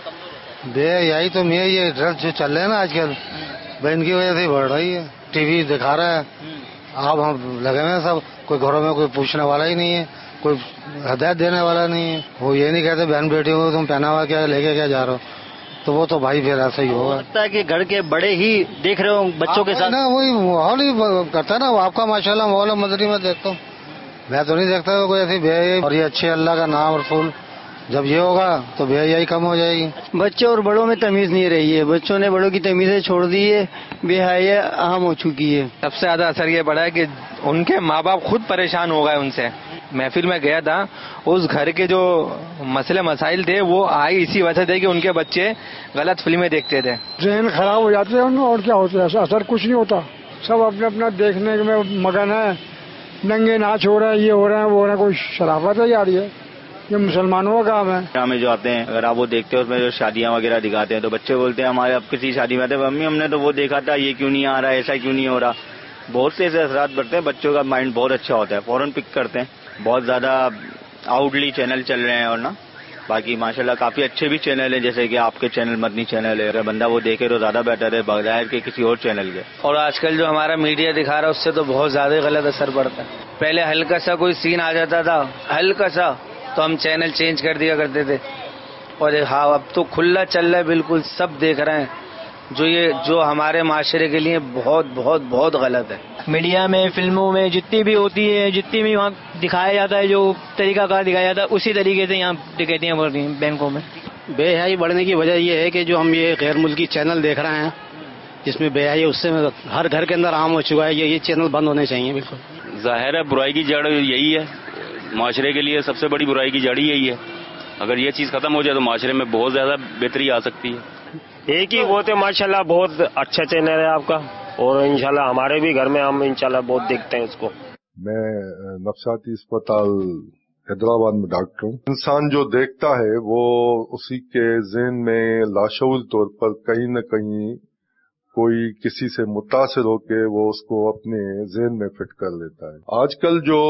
بے یہی تو میں یہ ڈرگ جو چل رہے ہیں نا آج کل، ان کی وجہ سے بڑھ رہی ہے. ٹی وی دکھا رہا ہے، آپ ہم لگے ہوئے ہیں سب، کوئی گھروں میں کوئی پوچھنے والا ہی نہیں ہے، کوئی ہدایت دینے والا نہیں ہے. وہ یہ نہیں کہتے بہن بیٹی ہو تم پہنا ہوا کیا لے کے کیا جا رہے ہو، تو وہ تو بھائی پھر ایسا ہی ہوگا. لگتا ہے کہ گھر کے بڑے ہی دیکھ رہے ہو بچوں کے ساتھ. وہی ماحول ہی کرتا ہے نا. آپ کا ماشاءاللہ ماحول مدری میں دیکھتا ہوں، میں تو نہیں دیکھتا کوئی ایسی بے. اور یہ اچھے اللہ کا نام رسول جب یہ ہوگا تو بے حیائی کم ہو جائے گی. بچوں اور بڑوں میں تمیز نہیں رہی ہے، بچوں نے بڑوں کی تمیزیں چھوڑ دی ہے، بے حیائی عام ہو چکی ہے. سب سے زیادہ اثر یہ پڑا ہے کہ ان کے ماں باپ خود پریشان ہو گئے ان سے. محفل میں گیا تھا، اس گھر کے جو مسئلے مسائل تھے وہ آئی اسی وجہ سے کہ ان کے بچے غلط فلمیں دیکھتے تھے. ذہن خراب ہو جاتے ہیں اور کیا ہوتا ہے، اثر کچھ نہیں ہوتا. سب اپنے اپنا دیکھنے میں مگن ہے، ننگے ناچ ہو رہا ہے، یہ ہو رہا ہے وہ ہو رہا ہے. کوئی شرافت ہے یار، یہ مسلمانوں کا کام ہے. ڈرامے جو آتے ہیں اگر آپ وہ دیکھتے ہیں اس میں جو شادیاں وغیرہ دکھاتے ہیں تو بچے بولتے ہیں ہمارے اب کسی شادی میں آتے ہیں امی ہم نے تو وہ دیکھا تھا، یہ کیوں نہیں آ رہا، ایسا کیوں نہیں ہو رہا. بہت سے ایسے اثرات پڑتے ہیں. بچوں کا مائنڈ بہت اچھا ہوتا ہے، فوراً پک کرتے ہیں. بہت زیادہ آؤٹلی چینل چل رہے ہیں اور نا باقی ماشاءاللہ کافی اچھے بھی چینل ہیں جیسے کہ آپ کے چینل مدنی چینل ہے. اگر بندہ وہ دیکھے تو زیادہ بیٹر ہے بغیر کے کسی اور چینل کے. اور آج کل جو ہمارا میڈیا دکھا رہا ہے اس سے تو بہت زیادہ غلط اثر پڑتا ہے. پہلے ہلکا سا کوئی سین آ جاتا تھا، ہلکا سا، تو ہم چینل چینج کر دیا کرتے تھے. اور ہاں اب تو کھلا چل رہا ہے، بالکل سب دیکھ رہے ہیں. جو ہمارے معاشرے کے لیے بہت بہت بہت غلط ہے. میڈیا میں، فلموں میں جتنی بھی ہوتی ہے، جتنی بھی وہاں دکھایا جاتا ہے، جو طریقہ کار دکھایا جاتا ہے اسی طریقے سے یہاں ڈکیتیاں بڑھ رہی ہیں بینکوں میں. بے حیائی بڑھنے کی وجہ یہ ہے کہ جو ہم یہ غیر ملکی چینل دیکھ رہے ہیں جس میں بے حیائی اس سے ہر گھر کے اندر عام ہو چکا ہے. یہ چینل بند ہونے چاہیے. بالکل ظاہر ہے برائی کی جڑ یہی ہے، معاشرے کے لیے سب سے بڑی برائی کی جڑ یہی ہے. اگر یہ چیز ختم ہو جائے تو معاشرے میں بہت زیادہ بہتری آ سکتی ہے. ایک ہی وہ تو ماشاءاللہ بہت اچھا چینل ہے آپ کا، اور انشاءاللہ ہمارے بھی گھر میں ہم انشاءاللہ بہت دیکھتے ہیں اس کو. میں نفسیاتی اسپتال حیدرآباد میں ڈاکٹر ہوں. انسان جو دیکھتا ہے وہ اسی کے ذہن میں لاشعور طور پر کہیں نہ کہیں کوئی کسی سے متاثر ہو کے وہ اس کو اپنے ذہن میں فٹ کر لیتا ہے. آج کل جو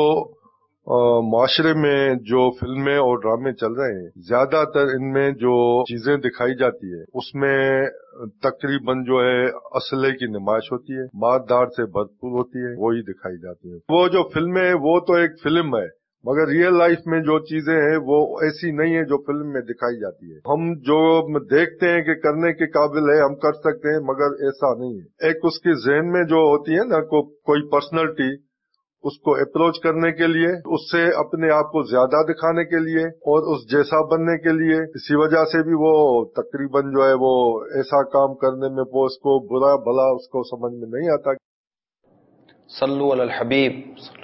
معاشرے میں جو فلمیں اور ڈرامے چل رہے ہیں زیادہ تر ان میں جو چیزیں دکھائی جاتی ہے اس میں تقریباً جو ہے اسلحے کی نمائش ہوتی ہے، مار دھاڑ سے بھرپور ہوتی ہے، وہی دکھائی جاتی ہے. وہ جو فلمیں وہ تو ایک فلم ہے مگر ریئل لائف میں جو چیزیں ہیں وہ ایسی نہیں ہے جو فلم میں دکھائی جاتی ہے. ہم جو دیکھتے ہیں کہ کرنے کے قابل ہے ہم کر سکتے ہیں مگر ایسا نہیں ہے. ایک اس کے ذہن میں جو ہوتی ہے نا کوئی پرسنالٹی، اس کو اپروچ کرنے کے لیے، اس سے اپنے آپ کو زیادہ دکھانے کے لیے اور اس جیسا بننے کے لیے، اسی وجہ سے بھی وہ تقریباً جو ہے وہ ایسا کام کرنے میں وہ اس کو برا بھلا اس کو سمجھ میں نہیں آتا. صلو علی الحبیب.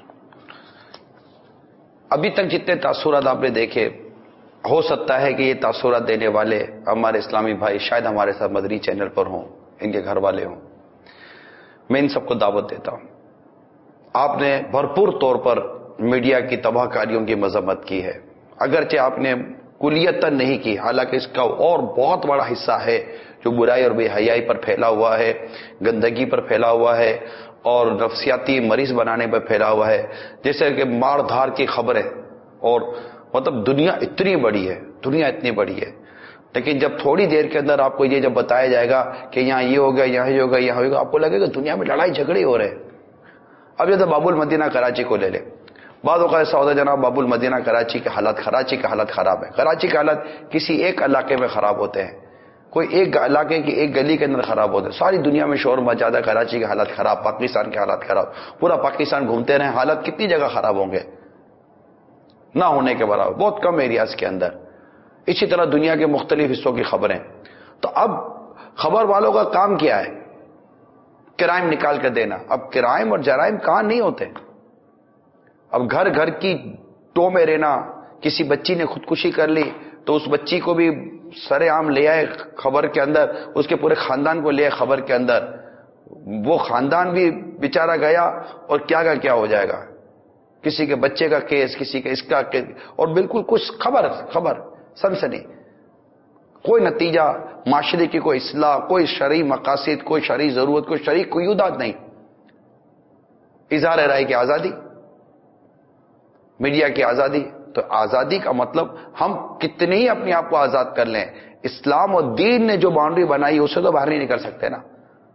ابھی تک جتنے تاثرات آپ نے دیکھے، ہو سکتا ہے کہ یہ تاثرات دینے والے ہمارے اسلامی بھائی شاید ہمارے ساتھ مدنی چینل پر ہوں، ان کے گھر والے ہوں. میں ان سب کو دعوت دیتا ہوں. آپ نے بھرپور طور پر میڈیا کی تباہ کاریوں کی مذمت کی ہے، اگرچہ آپ نے کلیتاً نہیں کی، حالانکہ اس کا اور بہت بڑا حصہ ہے جو برائی اور بے حیائی پر پھیلا ہوا ہے، گندگی پر پھیلا ہوا ہے اور نفسیاتی مریض بنانے پر پھیلا ہوا ہے. جیسے کہ مار دھار کی خبریں، اور مطلب دنیا اتنی بڑی ہے، دنیا اتنی بڑی ہے، لیکن جب تھوڑی دیر کے اندر آپ کو یہ جب بتایا جائے گا کہ یہاں یہ ہوگا، یہاں یہ ہوگا، یہاں ہوگا، آپ کو لگے گا دنیا میں لڑائی جھگڑے ہو رہے ہیں. اب جیسے باب المدینہ کراچی کو لے لیں، بعض اوقات ایسا ہوتا ہے جناب باب المدینہ کراچی کے حالات خراب ہے. کراچی کے حالات کسی ایک علاقے میں خراب ہوتے ہیں، کوئی ایک علاقے کی ایک گلی کے اندر خراب ہوتے ہیں، ساری دنیا میں شور مچا ہے کراچی کے حالات خراب، پاکستان کے حالات خراب. پورا پاکستان گھومتے رہیں، حالات کتنی جگہ خراب ہوں گے، نہ ہونے کے برابر، بہت کم ایریاز کے اندر. اسی طرح دنیا کے مختلف حصوں کی خبریں. تو اب خبر والوں کا کام کیا ہے؟ کرائم نکال کر دینا. اب کرائم اور جرائم کہاں نہیں ہوتے. اب گھر گھر کی ٹو میں رہنا، کسی بچی نے خودکشی کر لی تو اس بچی کو بھی سرے عام لے آئے خبر کے اندر، اس کے پورے خاندان کو لے آئے خبر کے اندر، وہ خاندان بھی بیچارہ گیا اور کیا کا کیا ہو جائے گا. کسی کے بچے کا کیس، کسی کا اس کا کیس، اور بالکل کچھ خبر سنسنی، کوئی نتیجہ، معاشرے کی کوئی اصلاح، کوئی شرعی مقاصد، کوئی شرعی ضرورت، کوئی شرعی قیودات نہیں. اظہار رائے کی آزادی، میڈیا کی آزادی. تو آزادی کا مطلب ہم کتنے ہی اپنے آپ کو آزاد کر لیں، اسلام اور دین نے جو باؤنڈری بنائی اسے تو باہر نہیں نکل سکتے نا.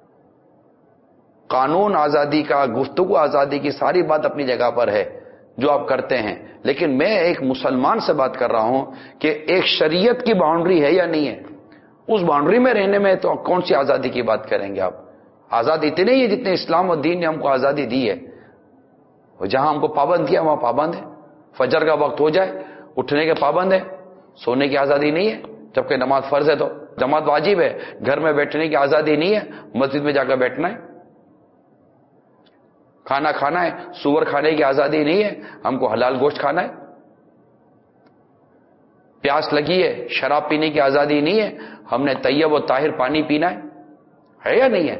قانون آزادی کا، گفتگو آزادی کی، ساری بات اپنی جگہ پر ہے جو آپ کرتے ہیں، لیکن میں ایک مسلمان سے بات کر رہا ہوں کہ ایک شریعت کی باؤنڈری ہے یا نہیں ہے. اس باؤنڈری میں رہنے میں تو کون سی آزادی کی بات کریں گے آپ؟ آزاد اتنے ہی ہے جتنے اسلام اور دین نے ہم کو آزادی دی ہے. جہاں ہم کو پابند کیا وہاں پابند ہے. فجر کا وقت ہو جائے اٹھنے کے پابند ہے، سونے کی آزادی نہیں ہے، جبکہ نماز فرض ہے تو جماعت واجب ہے. گھر میں بیٹھنے کی آزادی نہیں ہے، مسجد میں جا کر بیٹھنا ہے. کھانا کھانا ہے، سور کھانے کی آزادی نہیں ہے، ہم کو حلال گوشت کھانا ہے. پیاس لگی ہے، شراب پینے کی آزادی نہیں ہے، ہم نے طیب و طاہر پانی پینا ہے یا نہیں ہے؟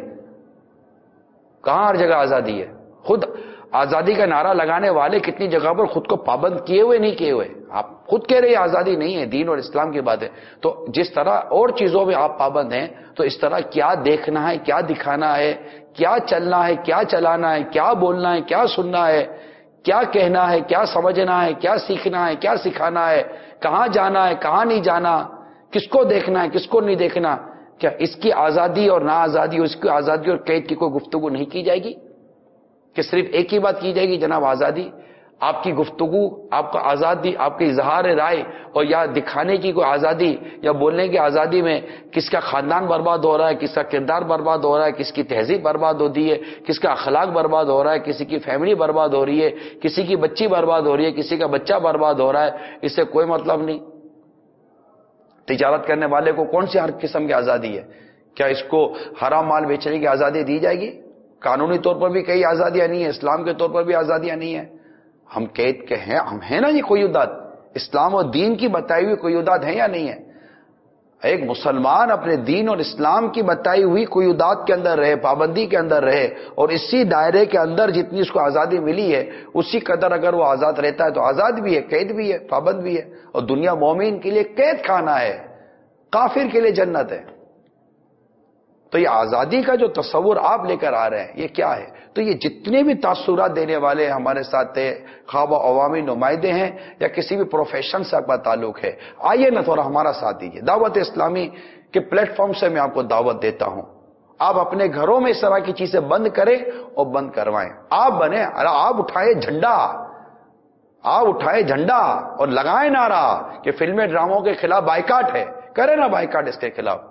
کہاں ہر جگہ آزادی ہے؟ خود آزادی کا نعرہ لگانے والے کتنی جگہ پر خود کو پابند کیے ہوئے نہیں کیے ہوئے. آپ خود کہہ رہے ہیں آزادی نہیں ہے، دین اور اسلام کی بات ہے. تو جس طرح اور چیزوں میں آپ پابند ہیں تو اس طرح کیا دیکھنا ہے، کیا دکھانا ہے، کیا چلنا ہے، کیا چلانا ہے، کیا بولنا ہے، کیا سننا ہے، کیا کہنا ہے، کیا سمجھنا ہے، کیا سیکھنا ہے، کیا سکھانا ہے، کہاں جانا ہے، کہاں نہیں جانا، کس کو دیکھنا ہے، کس کو نہیں دیکھنا، کیا اس کی آزادی اور نا آزادی، اس کی آزادی اور قید کی کوئی گفتگو نہیں کی جائے گی کہ صرف ایک ہی بات کی جائے گی جناب آزادی؟ آپ کی گفتگو، آپ کا آزادی، آپ کے اظہار رائے اور یا دکھانے کی کوئی آزادی یا بولنے کی آزادی میں کس کا خاندان برباد ہو رہا ہے، کس کا کردار برباد ہو رہا ہے، کس کی تہذیب برباد ہوتی ہے، کس کا اخلاق برباد ہو رہا ہے، کسی کی فیملی برباد ہو رہی ہے، کسی کی بچی برباد ہو رہی ہے، کسی کا بچہ برباد ہو رہا ہے، اس سے کوئی مطلب نہیں. تجارت کرنے والے کو کون سی ہر قسم کی آزادی ہے؟ کیا اس کو حرام مال بیچنے کی آزادی دی جائے گی؟ قانونی طور پر بھی کئی آزادیاں نہیں ہیں، اسلام کے طور پر بھی آزادیاں نہیں ہیں. ہم قید کے ہیں، ہم ہیں نا یہ قیودات، اسلام اور دین کی بتائی ہوئی قیودات ہیں یا نہیں ہے؟ ایک مسلمان اپنے دین اور اسلام کی بتائی ہوئی قیودات کے اندر رہے، پابندی کے اندر رہے، اور اسی دائرے کے اندر جتنی اس کو آزادی ملی ہے اسی قدر اگر وہ آزاد رہتا ہے تو آزاد بھی ہے، قید بھی ہے، پابند بھی ہے. اور دنیا مومن کے لیے قید خانہ ہے، کافر کے لیے جنت ہے. تو یہ آزادی کا جو تصور آپ لے کر آ رہے ہیں یہ کیا ہے؟ تو یہ جتنے بھی تاثرات دینے والے ہمارے ساتھ تھے، خواہ وہ عوامی نمائندے ہیں یا کسی بھی پروفیشن سے آپ کا تعلق ہے، آئیے نا تھوڑا ہمارا ساتھ دیجیے. دعوت اسلامی کے پلیٹ فارم سے میں آپ کو دعوت دیتا ہوں، آپ اپنے گھروں میں اس طرح کی چیزیں بند کریں اور بند کروائیں. آپ بنیں، آپ اٹھائیں جھنڈا، آپ اٹھائیں جھنڈا اور لگائیں نعرہ کہ فلمیں ڈراموں کے خلاف بائیکاٹ ہے، کریں نا بائیکاٹ اس کے خلاف.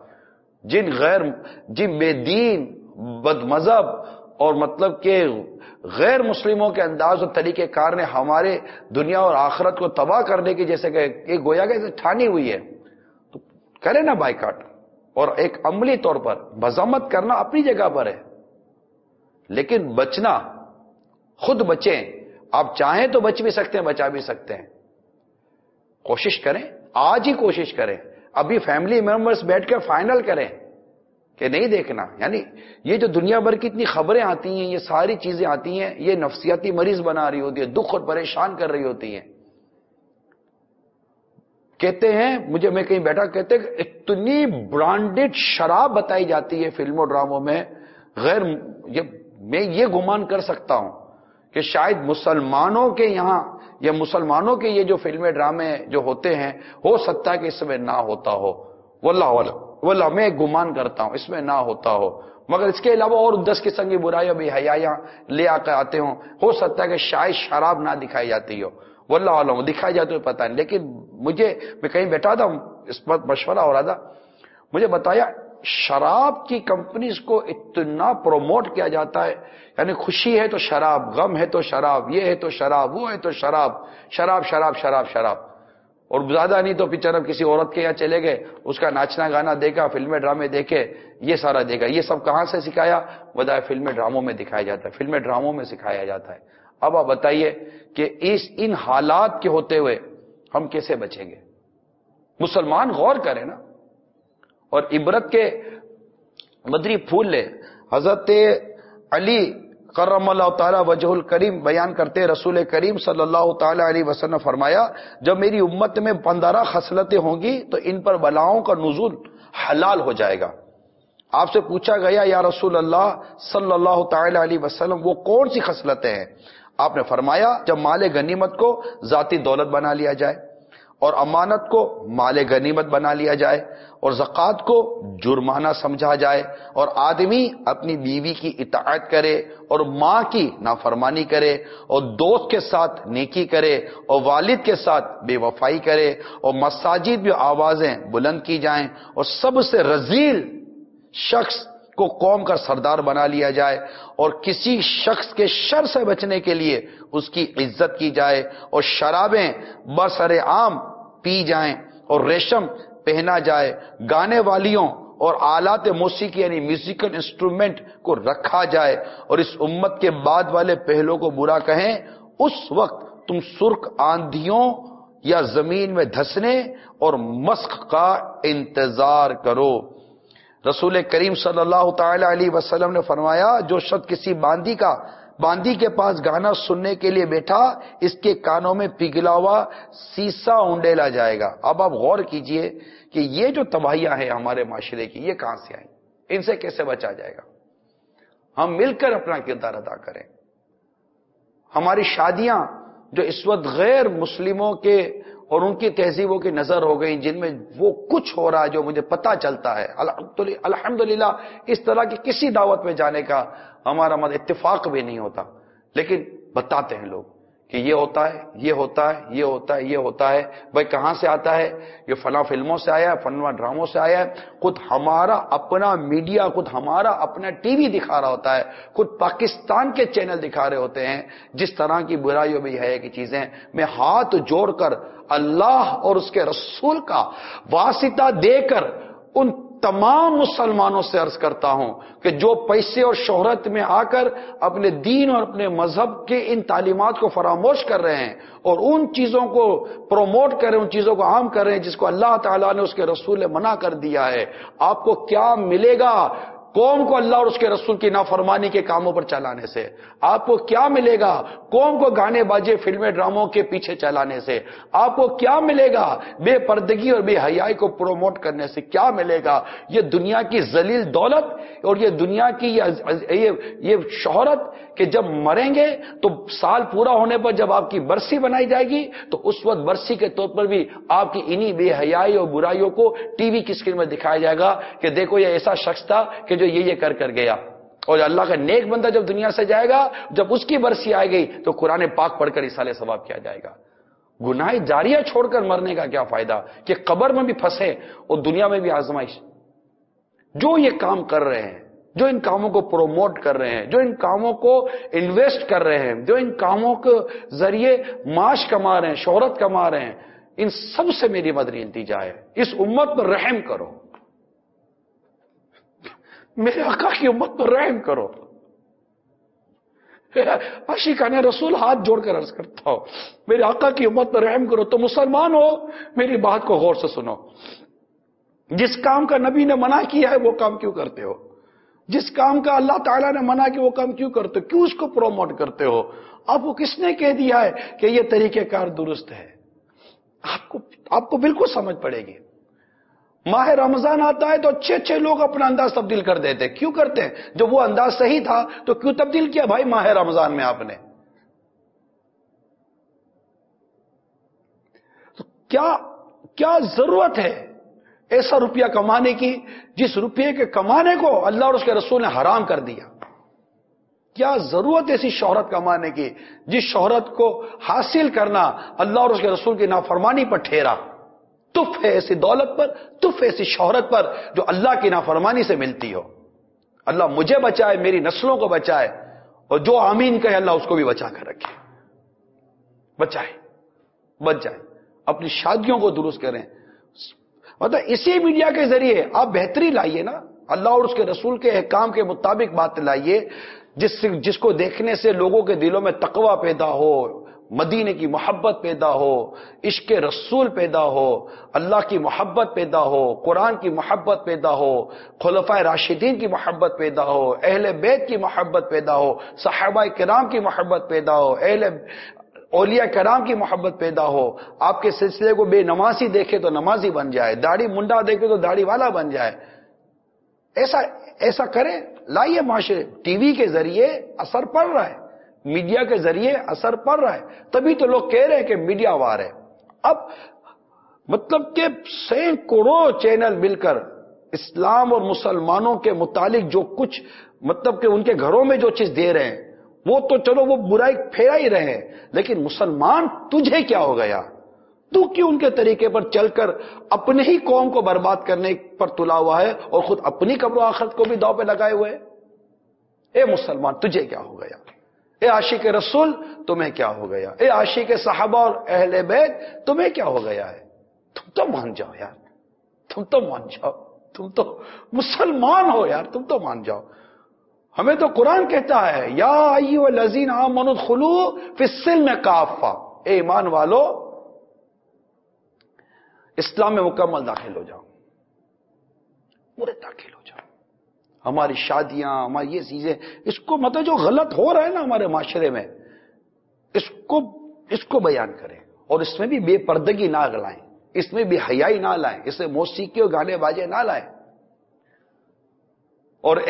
جن بے دین، بد مذہب اور مطلب کہ غیر مسلموں کے انداز اور طریقہ کار نے ہمارے دنیا اور آخرت کو تباہ کرنے کی جیسے کہ ایک گویا کہ ٹھانی ہوئی ہے، تو کرے نا بائیکاٹ. اور ایک عملی طور پر مذمت کرنا اپنی جگہ پر ہے، لیکن بچنا خود بچیں. آپ چاہیں تو بچ بھی سکتے ہیں, بچا بھی سکتے ہیں. کوشش کریں, آج ہی کوشش کریں. ابھی فیملی ممبرز بیٹھ کر فائنل کریں کہ نہیں دیکھنا. یعنی یہ جو دنیا بھر کی اتنی خبریں آتی ہیں, یہ ساری چیزیں آتی ہیں, یہ نفسیاتی مریض بنا رہی ہوتی ہے, دکھ اور پریشان کر رہی ہوتی ہیں. کہتے ہیں مجھے, میں کہیں بیٹھا, کہتے ہیں کہ اتنی برانڈڈ شراب بتائی جاتی ہے فلموں ڈراموں میں, غیر میں یہ گمان کر سکتا ہوں کہ شاید مسلمانوں کے یہاں یا مسلمانوں کے یہ جو فلمیں ڈرامے جو ہوتے ہیں, ہو سکتا ہے کہ اس میں نہ ہوتا ہو. واللہ میں گمان کرتا ہوں اس میں نہ ہوتا ہو, مگر اس کے علاوہ اور 10 قسم کی برائیاں بھی حیاں لے آ کر آتے ہوں. ہو سکتا ہے کہ شاید شراب نہ دکھائی جاتی ہو, واللہ علم دکھائی جاتی ہو پتہ نہیں. لیکن میں کہیں بیٹھا تھا, اس پر مشورہ ہو رہا تھا, مجھے بتایا شراب کی کمپنیز کو اتنا پروموٹ کیا جاتا ہے. یعنی خوشی ہے تو شراب, غم ہے تو شراب, یہ ہے تو شراب, وہ ہے تو شراب, شراب شراب شراب شراب. اور زیادہ نہیں تو پچر اب کسی عورت کے یہاں چلے گئے, اس کا ناچنا گانا دیکھا, فلمیں ڈرامے دیکھے, یہ سارا دیکھا. یہ سب کہاں سے سکھایا؟ بتایا فلمیں ڈراموں میں دکھایا جاتا ہے, فلمیں ڈراموں میں سکھایا جاتا ہے. اب آپ بتائیے کہ ان حالات کے ہوتے ہوئے ہم کیسے بچیں گے؟ مسلمان غور کریں نا, اور عبرت کے مدری پھول لے. حضرت علی کرم اللہ تعالی وجہ الکریم بیان کرتے, رسول کریم صلی اللہ تعالی علیہ وسلم نے فرمایا, جب میری امت میں 15 خصلتیں ہوں گی تو ان پر بلاؤں کا نزول حلال ہو جائے گا. آپ سے پوچھا گیا یا رسول اللہ صلی اللہ تعالی علیہ وسلم وہ کون سی خصلتیں ہیں؟ آپ نے فرمایا, جب مال غنیمت کو ذاتی دولت بنا لیا جائے, اور امانت کو مال غنیمت بنا لیا جائے, اور زکوٰۃ کو جرمانہ سمجھا جائے, اور آدمی اپنی بیوی کی اطاعت کرے اور ماں کی نافرمانی کرے, اور دوست کے ساتھ نیکی کرے, اور والد کے ساتھ بے وفائی کرے, اور مساجد میں آوازیں بلند کی جائیں, اور سب سے رذیل شخص کو قوم کا سردار بنا لیا جائے, اور کسی شخص کے شر سے بچنے کے لیے اس کی عزت کی جائے, اور شرابیں برسر عام پی جائیں, اور ریشم پہنا جائے, گانے والیوں اور آلات موسیقی یعنی میوزیکل انسٹرومنٹ کو رکھا جائے, اور اس امت کے بعد والے پہلوں کو برا کہیں, اس وقت تم سرخ آندھیوں یا زمین میں دھسنے اور مسخ کا انتظار کرو. رسول کریم صلی اللہ تعالی علیہ وسلم نے فرمایا, جو شخص کسی باندی کے پاس گانا سننے کے لیے بیٹھا, اس کے کانوں میں پگھلا ہوا سیسا اونڈیلا جائے گا. اب آپ غور کیجئے کہ یہ جو تباہیاں ہیں ہمارے معاشرے کی, یہ کہاں سے آئیں؟ ان سے کیسے بچا جائے گا؟ ہم مل کر اپنا کردار ادا کریں. ہماری شادیاں جو اس وقت غیر مسلموں کے اور ان کی تہذیبوں کی نظر ہو گئی, جن میں وہ کچھ ہو رہا ہے جو مجھے پتا چلتا ہے, الحمدللہ اس طرح کی کسی دعوت میں جانے کا ہمارا اتفاق بھی نہیں ہوتا, لیکن بتاتے ہیں لوگ کہ یہ ہوتا ہے, یہ ہوتا ہے, یہ ہوتا ہے, یہ ہوتا ہے. بھائی کہاں سے آتا ہے؟ یہ فلاں فلموں سے آیا ہے, فلاں ڈراموں سے آیا ہے. خود ہمارا اپنا میڈیا, خود ہمارا اپنا ٹی وی دکھا رہا ہوتا ہے, خود پاکستان کے چینل دکھا رہے ہوتے ہیں جس طرح کی برائیوں بھی ہے کی چیزیں. میں ہاتھ جوڑ کر اللہ اور اس کے رسول کا واسطہ دے کر ان تمام مسلمانوں سے عرض کرتا ہوں کہ جو پیسے اور شہرت میں آ کر اپنے دین اور اپنے مذہب کے ان تعلیمات کو فراموش کر رہے ہیں اور ان چیزوں کو پروموٹ کر رہے ہیں, ان چیزوں کو عام کر رہے ہیں جس کو اللہ تعالیٰ نے اس کے رسول نے منع کر دیا ہے, آپ کو کیا ملے گا قوم کو اللہ اور اس کے رسول کی نافرمانی کے کاموں پر چلانے سے؟ آپ کو کیا ملے گا قوم کو گانے باجے فلمیں ڈراموں کے پیچھے چلانے سے؟ آپ کو کیا ملے گا بے پردگی اور بے حیائی کو پروموٹ کرنے سے؟ کیا ملے گا؟ یہ دنیا کی ذلیل دولت اور یہ دنیا کی یہ شہرت کہ جب مریں گے تو سال پورا ہونے پر جب آپ کی برسی بنائی جائے گی تو اس وقت برسی کے طور پر بھی آپ کی انہی بے حیائی اور برائیوں کو ٹی وی کی اسکرین میں دکھایا جائے گا کہ دیکھو یہ ایسا شخص تھا کہ جو یہ کر گیا. اور اللہ کا نیک بندہ جب دنیا سے جائے گا, جب اس کی برسی آئے گئی تو قرآن پاک پڑھ کر اصالہ ثواب کیا جائے گا. گناہ جاریہ چھوڑ کر مرنے کا کیا فائدہ کہ قبر میں بھی پھنسے اور دنیا میں بھی آزمائش. جو یہ کام کر رہے ہیں, جو ان کاموں کو پروموٹ کر رہے ہیں, جو ان کاموں کو انویسٹ کر رہے ہیں, جو ان کاموں کے ذریعے معاش کما رہے ہیں, شہرت کما رہے ہیں, ان سب سے میری مدنی التجا ہے, اس امت پر رحم کرو, میرے آقا کی امت پر رحم کرو. आशिकाने रसूल हाथ जोड़कर अर्ज करता हो, मेरे आका की उम्मत पर रहम करो। तो मुसलमान हो, मेरी बात को गौर से सुनो। जिस काम का नबी ने मना किया है वो काम क्यों करते हो? जिस काम का अल्लाह ताला ने मना किया वो काम क्यों करते हो? क्यों उसको प्रोमोट करते हो? आपको किसने कह दिया है कि ये तरीकेकार दुरुस्त है? आपको बिल्कुल समझ पड़ेगी। माह रमजान आता है तो अच्छे अच्छे लोग अपना अंदाज तब्दील कर देते हैं। क्यों करते हैं? जब वो अंदाज सही था तो क्यों तब्दील किया भाई माह रमजान में आपने? तो क्या जरूरत है ऐसा रुपया कमाने की जिस रुपये के कमाने को अल्लाह और उसके रसूल ने हराम कर दिया? क्या जरूरत ऐसी शोहरत कमाने की जिस शोहरत को हासिल करना अल्लाह और उसके रसूल की नाफरमानी पर ठहरा? तुफ है ऐसी दौलत पर, तुफ ऐसी शोहरत पर जो अल्लाह की नाफरमानी से मिलती हो। अल्लाह मुझे बचाए, मेरी नस्लों को बचाए, और जो आमीन कहे अल्लाह उसको भी बचा कर रखे। बचाए, बच जाए, अपनी शादियों को दुरुस्त करें। मतलब इसी मीडिया के जरिए आप बेहतरी लाइए ना, अल्लाह और उसके रसूल के अहकाम के मुताबिक बात लाइए, जिसको देखने से लोगों के दिलों में तकवा पैदा हो, मदीने की मोहब्बत पैदा हो, इश्क रसूल पैदा हो, अल्लाह की मोहब्बत पैदा हो, कुरान की मोहब्बत पैदा हो, खुलफाए राशिदीन की मोहब्बत पैदा हो, अहले बैत की मोहब्बत पैदा हो, सहाबाए किराम की मोहब्बत पैदा हो, अहले औलिया कराम की मोहब्बत पैदा हो। आपके सिलसिले को बेनमाजी देखे तो नमाजी बन जाए, दाढ़ी मुंडा देखे तो दाढ़ी वाला बन जाए। ऐसा करें, लाइए माशरे। टीवी के जरिए असर पड़ रहा है, मीडिया के जरिए असर पड़ रहा है, तभी तो लोग कह रहे हैं कि मीडिया वार है। अब मतलब कि सैकड़ों चैनल मिलकर इस्लाम और मुसलमानों के मुतालिक जो कुछ मतलब कि उनके घरों में जो चीज दे रहे हैं वो तो चलो वो बुराई फैला ही रहे हैं, लेकिन मुसलमान तुझे क्या हो गया? तू क्यों उनके तरीके पर चलकर अपने ही कौम को बर्बाद करने पर तुला हुआ है और खुद अपनी कब्र आखिरत को भी दांव पे लगाए हुए है? ए मुसलमान तुझे क्या हो गया? ए आशिक रसूल तुम्हें क्या हो गया? ए आशिक सहाबा और अहले बैत तुम्हें क्या हो गया है? तुम तो मान जाओ यार, तुम तो मान जाओ, तुम तो मुसलमान हो यार, तुम तो मान जाओ। हमें तो कुरान कहता है या अय्युहल्लज़ीना आमनू उदखुलू फिस्सिल्म काफ़ा, ए ईमान वालो इस्लाम में मुकम्मल दाखिल हो जाओ, पूरे दाखिल हो जाओ। हमारी शादियां, हमारी ये चीजें, इसको मतलब जो गलत हो रहा है ना हमारे माशरे में, इसको बयान करें और इसमें भी बेपर्दगी ना लाएं, इसमें भी हयाई ना लाएं, इसमें मौसीकी और गाने बाजे ना लाएं। और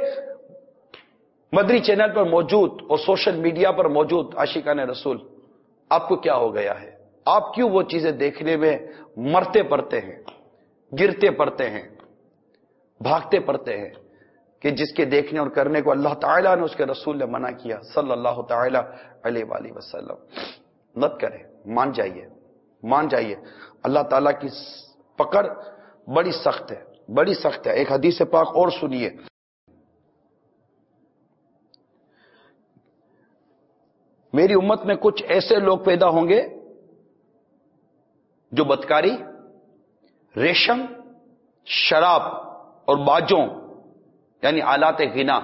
मदरी चैनल पर मौजूद और सोशल मीडिया पर मौजूद आशिकाने रसूल, आपको क्या हो गया है? आप क्यों वो चीजें देखने में मरते पड़ते हैं, गिरते पड़ते हैं, भागते पड़ते हैं कि जिसके देखने और करने को अल्लाह ताला ने उसके रसूल ने मना किया सल्लल्लाहु ताला अलैहि वसल्लम। मत करें, मान जाइए, मान जाइए। अल्लाह ताला की पकड़ बड़ी सख्त है, बड़ी सख्त है। एक हदीस पाक और सुनिए, मेरी उम्मत में कुछ ऐसे लोग पैदा होंगे जो बदकारी, रेशम, शराब और बाजों यानी आलात गिना,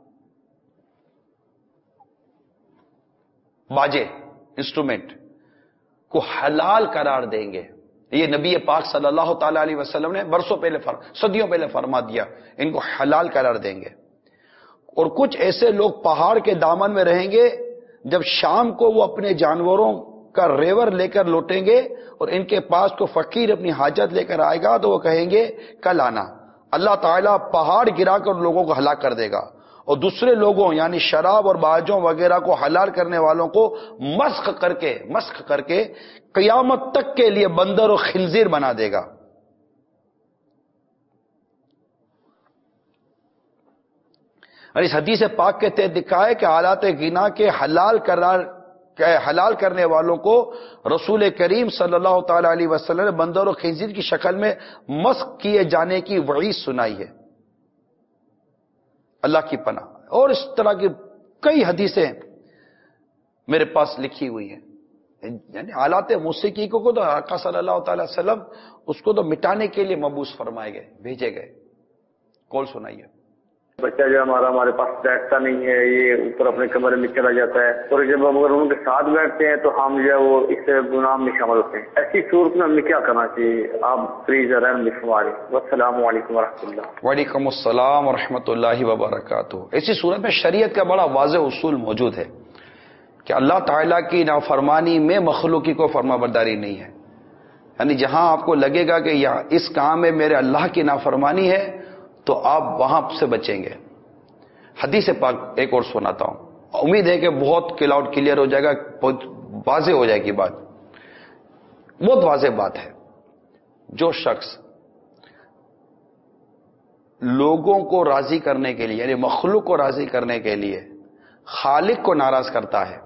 बाजे इंस्ट्रूमेंट को हलाल करार देंगे। ये नबी पाक सल्लल्लाहु ताला अलैहि वसल्लम ने बरसों पहले सदियों पहले फरमा दिया, इनको हलाल करार देंगे। और कुछ ऐसे लोग पहाड़ के दामन में रहेंगे, जब शाम को वो अपने जानवरों का रेवर लेकर लौटेंगे और इनके पास को फकीर अपनी हाजत लेकर आएगा तो वो कहेंगे कल आना। अल्लाह ताला पहाड़ गिराकर लोगों को हलाक कर देगा और दूसरे लोगों यानी शराब और बाजों वगैरह को हलाल करने वालों को मस्ख करके क़यामत तक के लिए बंदर और खिंजीर बना देगा। और इस हदीस पाक के तहत दिखा है कि हालात गिना के हलाल करने वालों को रसूल करीम सल्लल्लाहु ताला अलैहि वसल्लम ने बंदर और खिंजीर की शक्ल में मस्ख किए जाने की वईद सुनाई है। अल्लाह की पनाह। और इस तरह की कई हदीसें मेरे पास लिखी हुई हैं। यानी हालात मौसीकी को तो आका सल्लल्लाहु ताला अलैहि वसल्लम उसको तो मिटाने के लिए मबूस फरमाए गए, भेजे गए। कौन सुनाइए। بچہ جو ہمارے پاس بیٹھتا نہیں ہے, یہ اوپر اپنے کمرے میں چلا جاتا ہے, اور جب ہم اگر ان کے ساتھ بیٹھتے ہیں تو ہم جو ہے وہ اس گناہ میں شامل ہوتے ہیں. ایسی صورت میں ہمیں کیا کرنا چاہیے؟ آپ پلیز رحم فرمائیں. والسلام علیکم ورحمۃ اللہ. وعلیکم السلام ورحمۃ اللہ وبرکاتہ. ایسی صورت میں شریعت کا بڑا واضح اصول موجود ہے کہ اللہ تعالیٰ کی نافرمانی میں مخلوق کی کوئی فرما برداری نہیں ہے. یعنی جہاں آپ کو لگے گا کہ اس کام میں میرے اللہ کی نافرمانی ہے تو آپ وہاں سے بچیں گے. حدیث پاک ایک اور سناتا ہوں, امید ہے کہ بہت کلیئر ہو جائے گا, بہت واضح ہو جائے گی بات. بہت واضح بات ہے. جو شخص لوگوں کو راضی کرنے کے لیے, یعنی مخلوق کو راضی کرنے کے لیے خالق کو ناراض کرتا ہے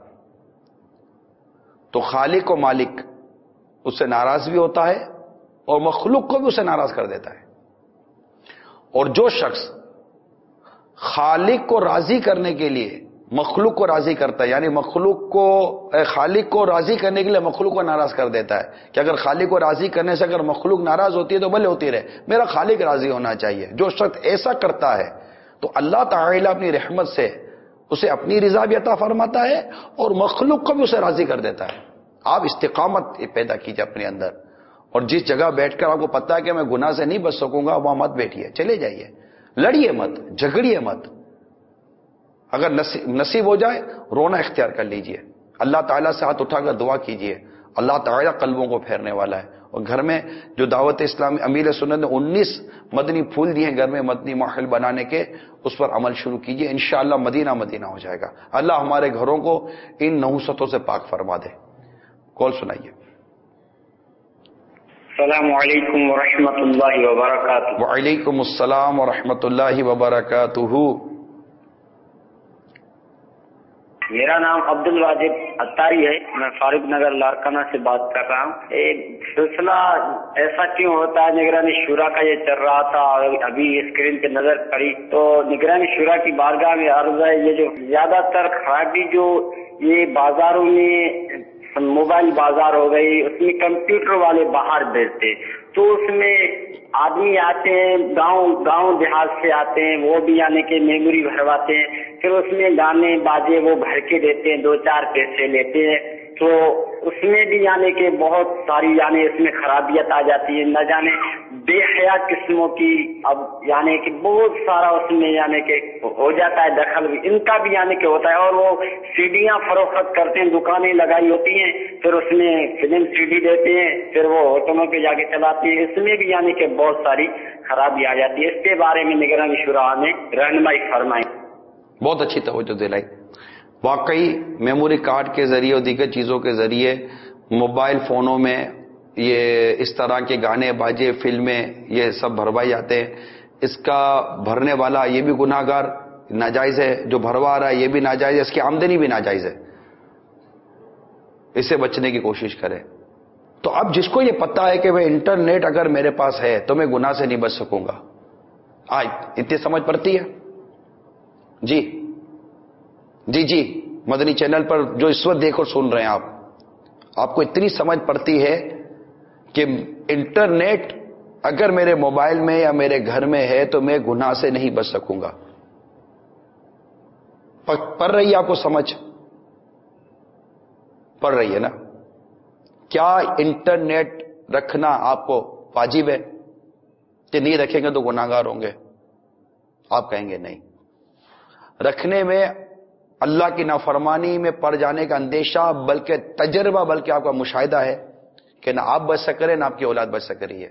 تو خالق و مالک اس سے ناراض بھی ہوتا ہے اور مخلوق کو بھی اسے ناراض کر دیتا ہے. اور جو شخص خالق کو راضی کرنے کے لیے مخلوق کو راضی کرتا ہے, یعنی خالق کو راضی کرنے کے لیے مخلوق کو ناراض کر دیتا ہے کہ اگر خالق کو راضی کرنے سے اگر مخلوق ناراض ہوتی ہے تو بھلے ہوتی رہے, میرا خالق راضی ہونا چاہیے. جو شخص ایسا کرتا ہے تو اللہ تعالیٰ اپنی رحمت سے اسے اپنی رضا بھی عطا فرماتا ہے اور مخلوق کو بھی اسے راضی کر دیتا ہے. آپ استقامت پیدا کیجئے اپنے اندر, اور جس جگہ بیٹھ کر آپ کو پتا ہے کہ میں گناہ سے نہیں بچ سکوں گا وہاں مت بیٹھیے, چلے جائیے, لڑیے مت, جھگڑیے مت. اگر نصیب ہو جائے رونا اختیار کر لیجئے, اللہ تعالیٰ سے ہاتھ اٹھا کر دعا کیجئے. اللہ تعالیٰ قلبوں کو پھیرنے والا ہے. اور گھر میں جو دعوت اسلامی امیر سنت نے 19 مدنی پھول دیے ہیں گھر میں مدنی ماحول بنانے کے, اس پر عمل شروع کیجئے, انشاءاللہ مدینہ مدینہ ہو جائے گا. اللہ ہمارے گھروں کو ان نحوستوں سے پاک فرما دے. کال سنائیے. السلام علیکم ورحمۃ اللہ وبرکاتہ. وعلیکم السلام ورحمۃ اللہ وبرکاتہ. میرا نام عبد الواجد اتاری ہے, میں فاروق نگر لارکانہ سے بات کر رہا ہوں. سلسلہ ایسا کیوں ہوتا ہے, نگرانی شورا کا یہ چل رہا تھا, ابھی اسکرین پہ نظر پڑی تو نگرانی شورا کی بارگاہ میں عرض ہے, یہ جو زیادہ تر خرابی جو یہ بازاروں میں موبائل بازار ہو گئی, اس میں کمپیوٹر والے باہر بھیجتے تو اس میں آدمی آتے ہیں گاؤں دیہات سے آتے ہیں, وہ بھی یعنی کہ میموری بھرواتے ہیں, پھر اس میں گانے باجے وہ بھر کے دیتے ہیں, 2-4 پیسے لیتے ہیں. تو اس میں بھی یعنی کہ بہت ساری یعنی اس میں خرابیت آ جاتی ہے, نہ جانے بے حیا قسموں کی, اب یعنی کہ بہت سارا اس میں یعنی کہ ہو جاتا ہے دخل بھی, ان کا بھی یعنی کہ ہوتا ہے. اور وہ سیڈیاں فروخت کرتے ہیں, دکانیں لگائی ہوتی ہیں, پھر اس میں فلم سی ڈی دیتے ہیں, پھر وہ ہوٹلوں پہ جا کے چلاتے ہیں, اس میں بھی یعنی کہ بہت ساری خرابی آ جاتی ہے. اس کے بارے میں نگرانی شورا نے رہنمائی فرمائی. بہت اچھی توجہ دلائی. واقعی میموری کارڈ کے ذریعے اور دیگر چیزوں کے ذریعے موبائل فونوں میں یہ اس طرح کے گانے باجے فلمیں یہ سب بھروائی جاتے ہیں. اس کا بھرنے والا یہ بھی گناہ گار ناجائز ہے, جو بھروا رہا ہے یہ بھی ناجائز ہے, اس کی آمدنی بھی ناجائز ہے. اس سے بچنے کی کوشش کرے. تو اب جس کو یہ پتا ہے کہ وہ انٹرنیٹ اگر میرے پاس ہے تو میں گناہ سے نہیں بچ سکوں گا, آج اتنی سمجھ پڑتی ہے. جی مدنی چینل پر جو اس وقت دیکھ اور سن رہے ہیں آپ کو اتنی سمجھ پڑتی ہے کہ انٹرنیٹ اگر میرے موبائل میں یا میرے گھر میں ہے تو میں گناہ سے نہیں بچ سکوں گا. پڑ رہی ہے آپ کو سمجھ؟ پڑ رہی ہے نا؟ کیا انٹرنیٹ رکھنا آپ کو واجب ہے کہ نہیں رکھیں گے تو گناہ گار ہوں گے؟ آپ کہیں گے نہیں. رکھنے میں اللہ کی نافرمانی میں پڑ جانے کا اندیشہ بلکہ تجربہ بلکہ آپ کا مشاہدہ ہے کہ نہ آپ بچ سک رہے نہ آپ کی اولاد بچ سک رہی ہے.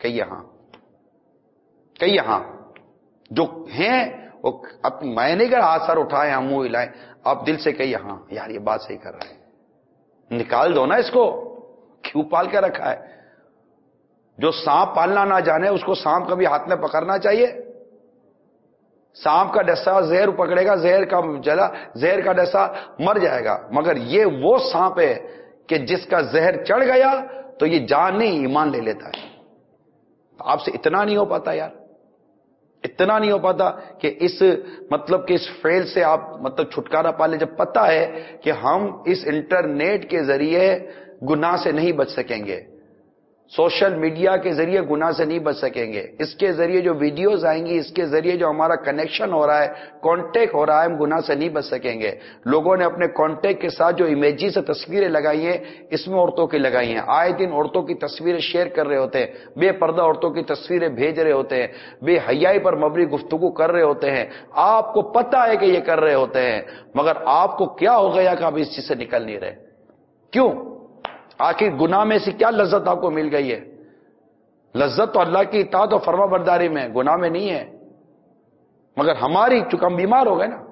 کئی یہاں جو ہیں وہ میں نہیں کہا ہاتھ سر اٹھائے ہم منہ ہلائیں, آپ دل سے کہیے ہاں یار یہ بات صحیح کر رہا ہے, نکال دو نا اس کو, کیوں پال کے رکھا ہے؟ جو سانپ پالنا نہ جانے اس کو سانپ کبھی ہاتھ میں پکڑنا چاہیے. سانپ کا ڈسا زہر پکڑے گا, زہر کا ڈسا مر جائے گا, مگر یہ وہ سانپ ہے کہ جس کا زہر چڑھ گیا تو یہ جان نہیں ایمان لے لیتا ہے. آپ سے اتنا نہیں ہو پاتا یار, اتنا نہیں ہو پاتا کہ اس فیل سے آپ چھٹکارا پا لیں, جب پتا ہے کہ ہم اس انٹرنیٹ کے ذریعے گناہ سے نہیں بچ سکیں گے. سوشل میڈیا کے ذریعے گناہ سے نہیں بچ سکیں گے. اس کے ذریعے جو ویڈیوز آئیں گی، اس کے ذریعے جو ہمارا کنیکشن ہو رہا ہے، کانٹیکٹ ہو رہا ہے، ہم گناہ سے نہیں بچ سکیں گے. لوگوں نے اپنے کانٹیکٹ کے ساتھ جو امیجز سے تصویریں لگائی ہیں، اس میں عورتوں کی لگائی ہیں. آئے دن عورتوں کی تصویریں شیئر کر رہے ہوتے ہیں، بے پردہ عورتوں کی تصویریں بھیج رہے ہوتے ہیں، بے حیائی پر مبنی گفتگو کر رہے ہوتے ہیں. آپ کو پتہ ہے کہ یہ کر رہے ہوتے ہیں، مگر آپ کو کیا ہو گیا کہ آپ اس چیز سے نکل نہیں رہے؟ کیوں؟ آخر گناہ میں سے کیا لذت آپ کو مل گئی ہے؟ لذت تو اللہ کی اطاعت اور فرما برداری میں، گناہ میں نہیں ہے. مگر ہماری چونکہ ہم بیمار ہو گئے نا.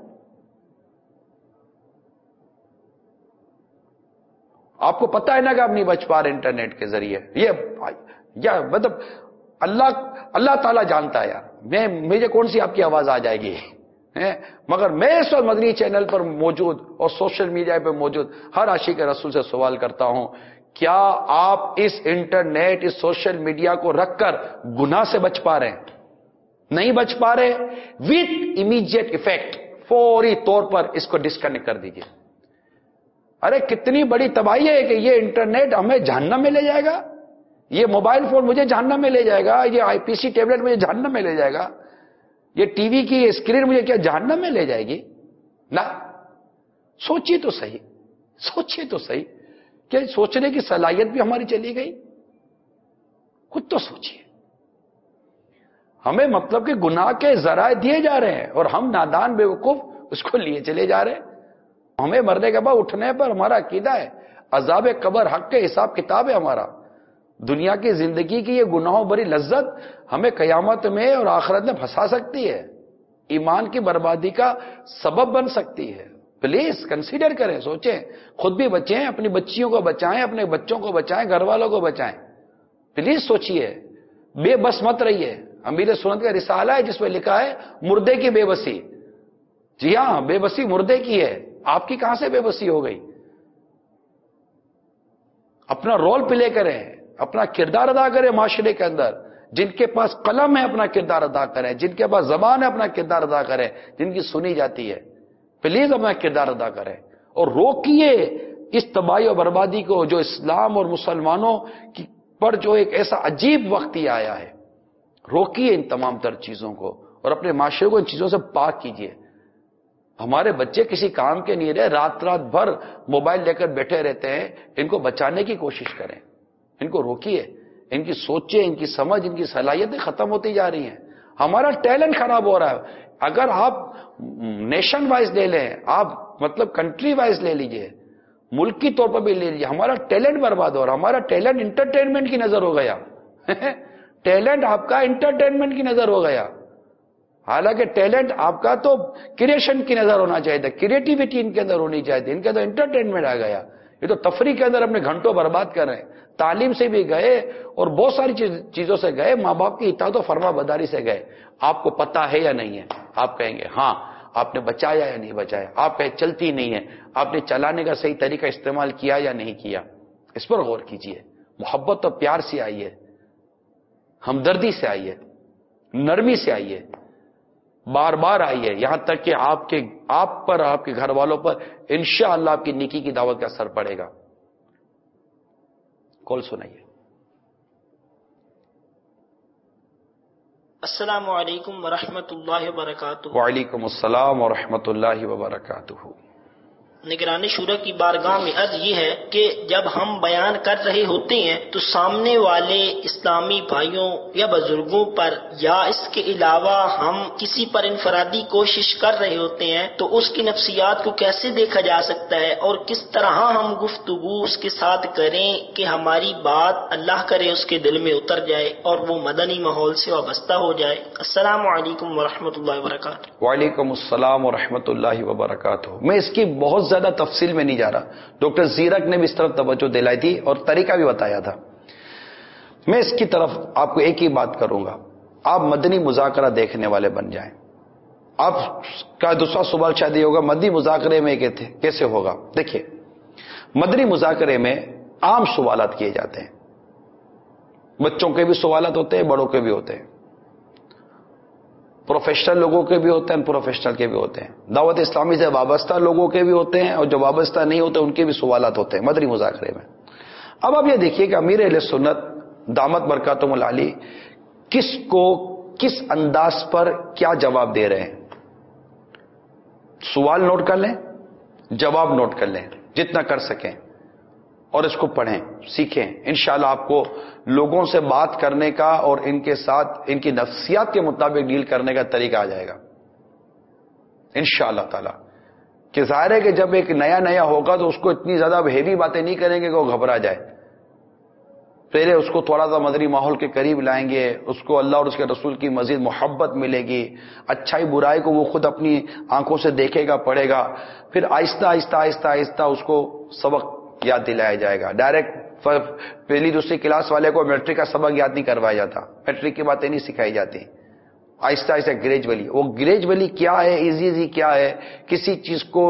آپ کو پتہ ہے نا کہ آپ نہیں بچ پا رہے انٹرنیٹ کے ذریعے. یہ مطلب اللہ تعالیٰ جانتا ہے یار. مجھے کون سی آپ کی آواز آ جائے گی؟ مگر میں اس وقت مدنی چینل پر موجود اور سوشل میڈیا پہ موجود ہر عاشق رسول سے سوال کرتا ہوں، کیا آپ اس انٹرنیٹ، اس سوشل میڈیا کو رکھ کر گناہ سے بچ پا رہے ہیں؟ نہیں بچ پا رہے؟ وتھ امیڈیٹ ایفیکٹ، فوری طور پر اس کو ڈسکنیکٹ کر دیجئے. ارے کتنی بڑی تباہی ہے کہ یہ انٹرنیٹ ہمیں جہنم میں لے جائے گا، یہ موبائل فون مجھے جہنم میں لے جائے گا، یہ آئی پی سی ٹیبلٹ مجھے جہنم میں لے جائے گا، یہ ٹی وی کی اسکرین مجھے کیا جہنم میں لے جائے گی؟ نہ. سوچیے تو صحیح، سوچیے تو صحیح. کیا سوچنے کی صلاحیت بھی ہماری چلی گئی؟ خود تو سوچیے. ہمیں مطلب کہ گناہ کے ذرائع دیے جا رہے ہیں اور ہم نادان بے وقوف اس کو لیے چلے جا رہے ہیں. ہمیں مرنے کے بعد اٹھنے پر ہمارا عقیدہ ہے عذاب قبر حق کے حساب کتاب ہے ہمارا. دنیا کی زندگی کی یہ گناہوں بری لذت ہمیں قیامت میں اور آخرت میں پھنسا سکتی ہے، ایمان کی بربادی کا سبب بن سکتی ہے. پلیز کنسیڈر کریں، سوچیں، خود بھی بچیں، اپنی بچیوں کو بچائیں، اپنے بچوں کو بچائیں، گھر والوں کو بچائیں. پلیز سوچئے، بے بس مت رہیے. امیر سنت کا رسالہ ہے جس میں لکھا ہے مردے کی بے بسی. جی ہاں، بے بسی مردے کی ہے. آپ کی کہاں سے بے بسی ہو گئی؟ اپنا رول پلے کریں، اپنا کردار ادا کریں معاشرے کے اندر. جن کے پاس قلم ہے اپنا کردار ادا کریں، جن کے پاس زبان ہے اپنا کردار ادا کریں، جن کی سنی جاتی ہے پلیز اپنا کردار ادا کریں اور روکیے اس تباہی اور بربادی کو جو اسلام اور مسلمانوں پر جو ایک ایسا عجیب وقت ہی آیا ہے. روکیے ان تمام تر چیزوں کو اور اپنے معاشرے کو ان چیزوں سے پاک کیجیے. ہمارے بچے کسی کام کے نہیں رہے، رات بھر موبائل لے کر بیٹھے رہتے ہیں. ان کو بچانے کی کوشش کریں، ان کو روکیے. ان کی سوچیں، ان کی سمجھ، ان کی صلاحیتیں ختم ہوتی جا رہی ہیں. ہمارا ٹیلنٹ خراب ہو رہا ہے. اگر آپ نیشن وائز لے لیں، آپ مطلب کنٹری وائز لے لیجئے، ملکی طور پر بھی لے لیجئے، ہمارا ٹیلنٹ برباد ہو رہا ہے. ہمارا ٹیلنٹ انٹرٹینمنٹ کی نظر ہو گیا. ٹیلنٹ آپ کا انٹرٹینمنٹ کی نظر ہو گیا. حالانکہ ٹیلنٹ آپ کا تو کریشن کی نظر ہونا چاہیے تھا، کریٹیوٹی ان کے اندر ہونی چاہیے تھی. ان کے اندر انٹرٹینمنٹ آ گیا. یہ تو تفریح کے اندر اپنے گھنٹوں برباد کر رہے ہیں. تعلیم سے بھی گئے اور بہت ساری چیزوں سے گئے، ماں باپ کی اطاعت و فرما برداری سے گئے. آپ کو پتا ہے یا نہیں ہے؟ آپ کہیں گے ہاں. آپ نے بچایا یا نہیں بچایا؟ آپ کہیں چلتی نہیں ہے، آپ نے چلانے کا صحیح طریقہ استعمال کیا یا نہیں کیا؟ اس پر غور کیجئے. محبت اور پیار سے آئیے، ہمدردی سے آئیے، نرمی سے آئیے، بار بار آئیے، یہاں تک کہ آپ پر، آپ کے گھر والوں پر انشاءاللہ آپ کی نیکی کی دعوت کا اثر پڑے گا. کال سنائیے. السلام علیکم ورحمۃ اللہ وبرکاتہ. وعلیکم السلام ورحمۃ اللہ وبرکاتہ. نگران شورا کی بارگاہ میں عرض یہ ہے کہ جب ہم بیان کر رہے ہوتے ہیں تو سامنے والے اسلامی بھائیوں یا بزرگوں پر یا اس کے علاوہ ہم کسی پر انفرادی کوشش کر رہے ہوتے ہیں تو اس کی نفسیات کو کیسے دیکھا جا سکتا ہے اور کس طرح ہم گفتگو اس کے ساتھ کریں کہ ہماری بات اللہ کرے اس کے دل میں اتر جائے اور وہ مدنی ماحول سے وابستہ ہو جائے. السلام علیکم ورحمۃ اللہ وبرکاتہ. وعلیکم السلام ورحمۃ اللہ وبرکاتہ. میں اس کی بہت زیادہ تفصیل میں نہیں جا رہا. ڈاکٹر زیرک نے بھی اس طرف توجہ دلائی تھی اور طریقہ بھی بتایا تھا. میں اس کی طرف آپ کو ایک ہی بات کروں گا، آپ مدنی مذاکرہ دیکھنے والے بن جائیں. آپ کا دوسرا سوال شاید یہ ہوگا مدنی مذاکرے میں کیسے ہوگا؟ دیکھیے، مدنی مذاکرے میں عام سوالات کیے جاتے ہیں. بچوں کے بھی سوالات ہوتے ہیں، بڑوں کے بھی ہوتے ہیں، پروفیشنل لوگوں کے بھی ہوتے ہیں، پروفیشنل کے بھی ہوتے ہیں، دعوت اسلامی سے وابستہ لوگوں کے بھی ہوتے ہیں اور جو وابستہ نہیں ہوتے ان کے بھی سوالات ہوتے ہیں مدنی مذاکرے میں. اب آپ یہ دیکھیے کہ امیر اہل سنت دامت برکاتہم العالی کس کو کس انداز پر کیا جواب دے رہے ہیں. سوال نوٹ کر لیں, جواب نوٹ کر لیں جتنا کر سکیں, اور اس کو پڑھیں, سیکھیں. انشاءاللہ آپ کو لوگوں سے بات کرنے کا اور ان کے ساتھ ان کی نفسیات کے مطابق ڈیل کرنے کا طریقہ آ جائے گا انشاءاللہ تعالی. کہ ظاہر ہے کہ جب ایک نیا ہوگا تو اس کو اتنی زیادہ ہیوی باتیں نہیں کریں گے کہ وہ گھبرا جائے. پہلے اس کو تھوڑا سا مدری ماحول کے قریب لائیں گے, اس کو اللہ اور اس کے رسول کی مزید محبت ملے گی, اچھائی برائی کو وہ خود اپنی آنکھوں سے دیکھے گا, پڑھے گا, پھر آہستہ آہستہ آہستہ آہستہ اس کو سبق یاد دلایا جائے گا. ڈائریکٹ پہلی دوسری کلاس والے کو میٹرک کا سبق یاد نہیں کروایا جاتا, میٹرک کی باتیں نہیں سکھائی جاتی. آہستہ آہستہ گریجولی. وہ گریجولی کیا ہے, ایزی کیا ہے, کسی چیز کو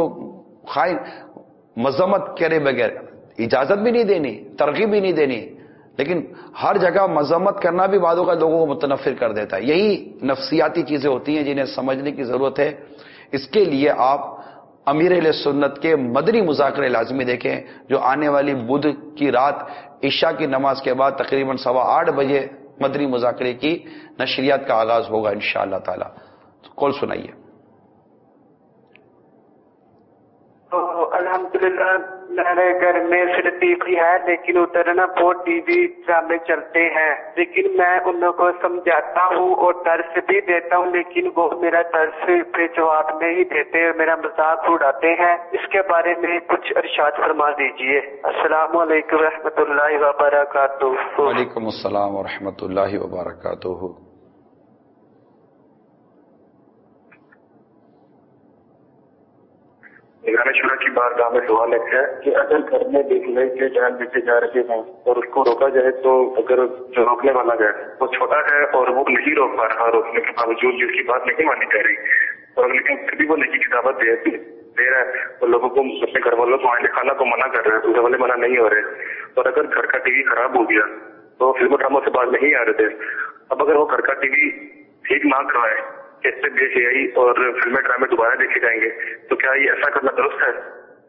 مذمت کرے بغیر اجازت بھی نہیں دینی, ترغیب بھی نہیں دینی, لیکن ہر جگہ مذمت کرنا بھی بعضوں کا لوگوں کو متنفر کر دیتا ہے. یہی نفسیاتی چیزیں ہوتی ہیں جنہیں سمجھنے کی ضرورت ہے. اس کے لیے آپ امیر اہل سنت کے مدنی مذاکرے لازمی دیکھیں, جو آنے والی بدھ کی رات عشاء کی نماز کے بعد تقریباً 8:15 بجے مدنی مذاکرے کی نشریات کا آغاز ہوگا انشاءاللہ تعالی. کال سنائیے. الحمدللہ میرے گھر میں صرف ٹی وی ہے, لیکن ادھر نا بہت ٹی وی ڈرامے چلتے ہیں, لیکن میں ان کو سمجھاتا ہوں اور درس بھی دیتا ہوں, لیکن وہ میرا درس پہ جواب نہیں دیتے, میرا مذاق اڑاتے ہیں. اس کے بارے میں کچھ ارشاد فرما دیجئے. السلام علیکم ورحمۃ اللہ وبرکاتہ. وعلیکم السلام ورحمۃ اللہ وبرکاتہ. نگران شورا کی بارگاہ میں سوال ہے کہ اگر گھر میں دیکھنے کے جہاں نیچے جا رہے ہیں اور اس کو روکا جائے, تو اگر جو روکنے والا ہے وہ چھوٹا ہے اور وہ نہیں روک پا رہا, روکنے کے باوجود جس کی بات نہیں مانی جا رہی, اور لیکن پھر بھی وہ نیکی کی دعوت دے رہا ہے, اور لوگوں کو اپنے گھر والوں کو آئندہ کھانا کو منع کر رہے ہیں, تو گھر والے منع نہیں ہو رہے, اور اگر گھر کا ٹی وی خراب ہو گیا تو فلم ڈراموں سے باز نہیں آ رہے تھے, اب اگر وہ گھر کا ٹی وی ٹھیک نہ کروائے, اس سے بے حیائی اور فلمیں ڈرامے دوبارہ دیکھے جائیں گے, تو کیا یہ ایسا کرنا درست ہے؟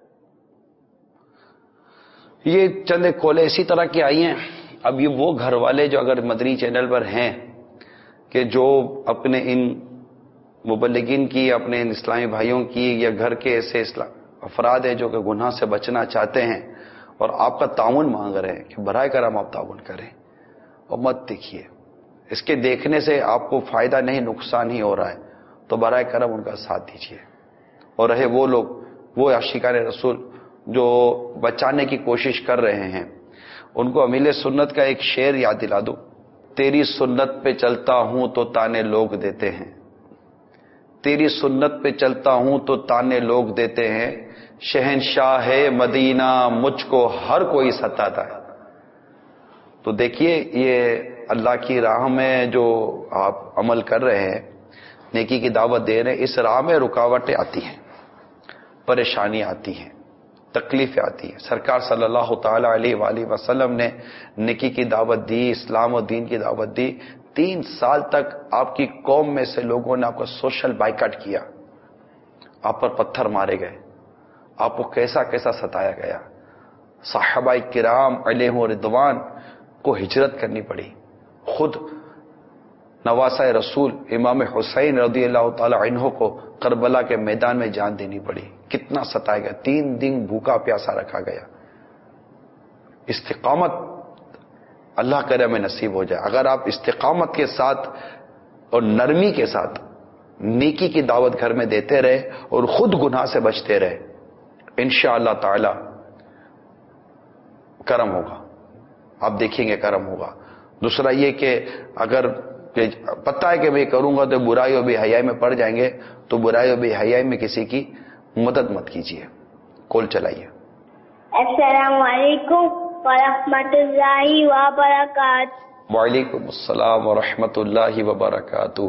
یہ چند ایک کالیں اسی طرح کی آئی ہیں. اب یہ وہ گھر والے جو اگر مدنی چینل پر ہیں کہ جو اپنے ان مبلغین کی, اپنے ان اسلامی بھائیوں کی, یا گھر کے ایسے افراد ہیں جو کہ گناہ سے بچنا چاہتے ہیں اور آپ کا تعاون مانگ رہے ہیں کہ براہ کرم آپ تعاون کریں اور مت دیکھیے, اس کے دیکھنے سے آپ کو فائدہ نہیں نقصان ہی ہو رہا ہے, تو براہ کرم ان کا ساتھ دیجیے. اور رہے وہ لوگ, وہ عاشقان رسول جو بچانے کی کوشش کر رہے ہیں, ان کو امیل سنت کا ایک شعر یاد دلا دو. تیری سنت پہ چلتا ہوں تو تانے لوگ دیتے ہیں, تیری سنت پہ چلتا ہوں تو تانے لوگ دیتے ہیں, شہنشاہ مدینہ مجھ کو ہر کوئی ستاتا ہے. تو دیکھیے یہ اللہ کی راہ میں جو آپ عمل کر رہے ہیں, نیکی کی دعوت دے رہے ہیں, اس راہ میں رکاوٹیں آتی ہیں, پریشانی آتی ہیں, تکلیفیں آتی ہیں. سرکار صلی اللہ تعالی علیہ وآلہ وسلم نے نیکی کی دعوت دی, اسلام و دین کی دعوت دی. 3 سال تک آپ کی قوم میں سے لوگوں نے آپ کا سوشل بائیکاٹ کیا, آپ پر پتھر مارے گئے, آپ کو کیسا کیسا ستایا گیا. صحابہ کرام علیہم رضوان کو ہجرت کرنی پڑی, خود نواسہ رسول امام حسین رضی اللہ تعالی عنہ کو کربلا کے میدان میں جان دینی پڑی. کتنا ستایا گیا, 3 دن بھوکا پیاسا رکھا گیا. استقامت اللہ کرے ہمیں نصیب ہو جائے. اگر آپ استقامت کے ساتھ اور نرمی کے ساتھ نیکی کی دعوت گھر میں دیتے رہے اور خود گناہ سے بچتے رہے, انشاءاللہ تعالی کرم ہوگا, آپ دیکھیں گے کرم ہوگا. دوسرا یہ کہ اگر پتہ ہے کہ میں کروں گا تو برائی و بے حیائی میں پڑ جائیں گے, تو برائی و بے حیائی میں کسی کی مدد مت کیجیے. کال چلائیے. السلام علیکم ورحمۃ اللہ وبرکاتہ. وعلیکم السلام ورحمۃ اللہ وبرکاتہ.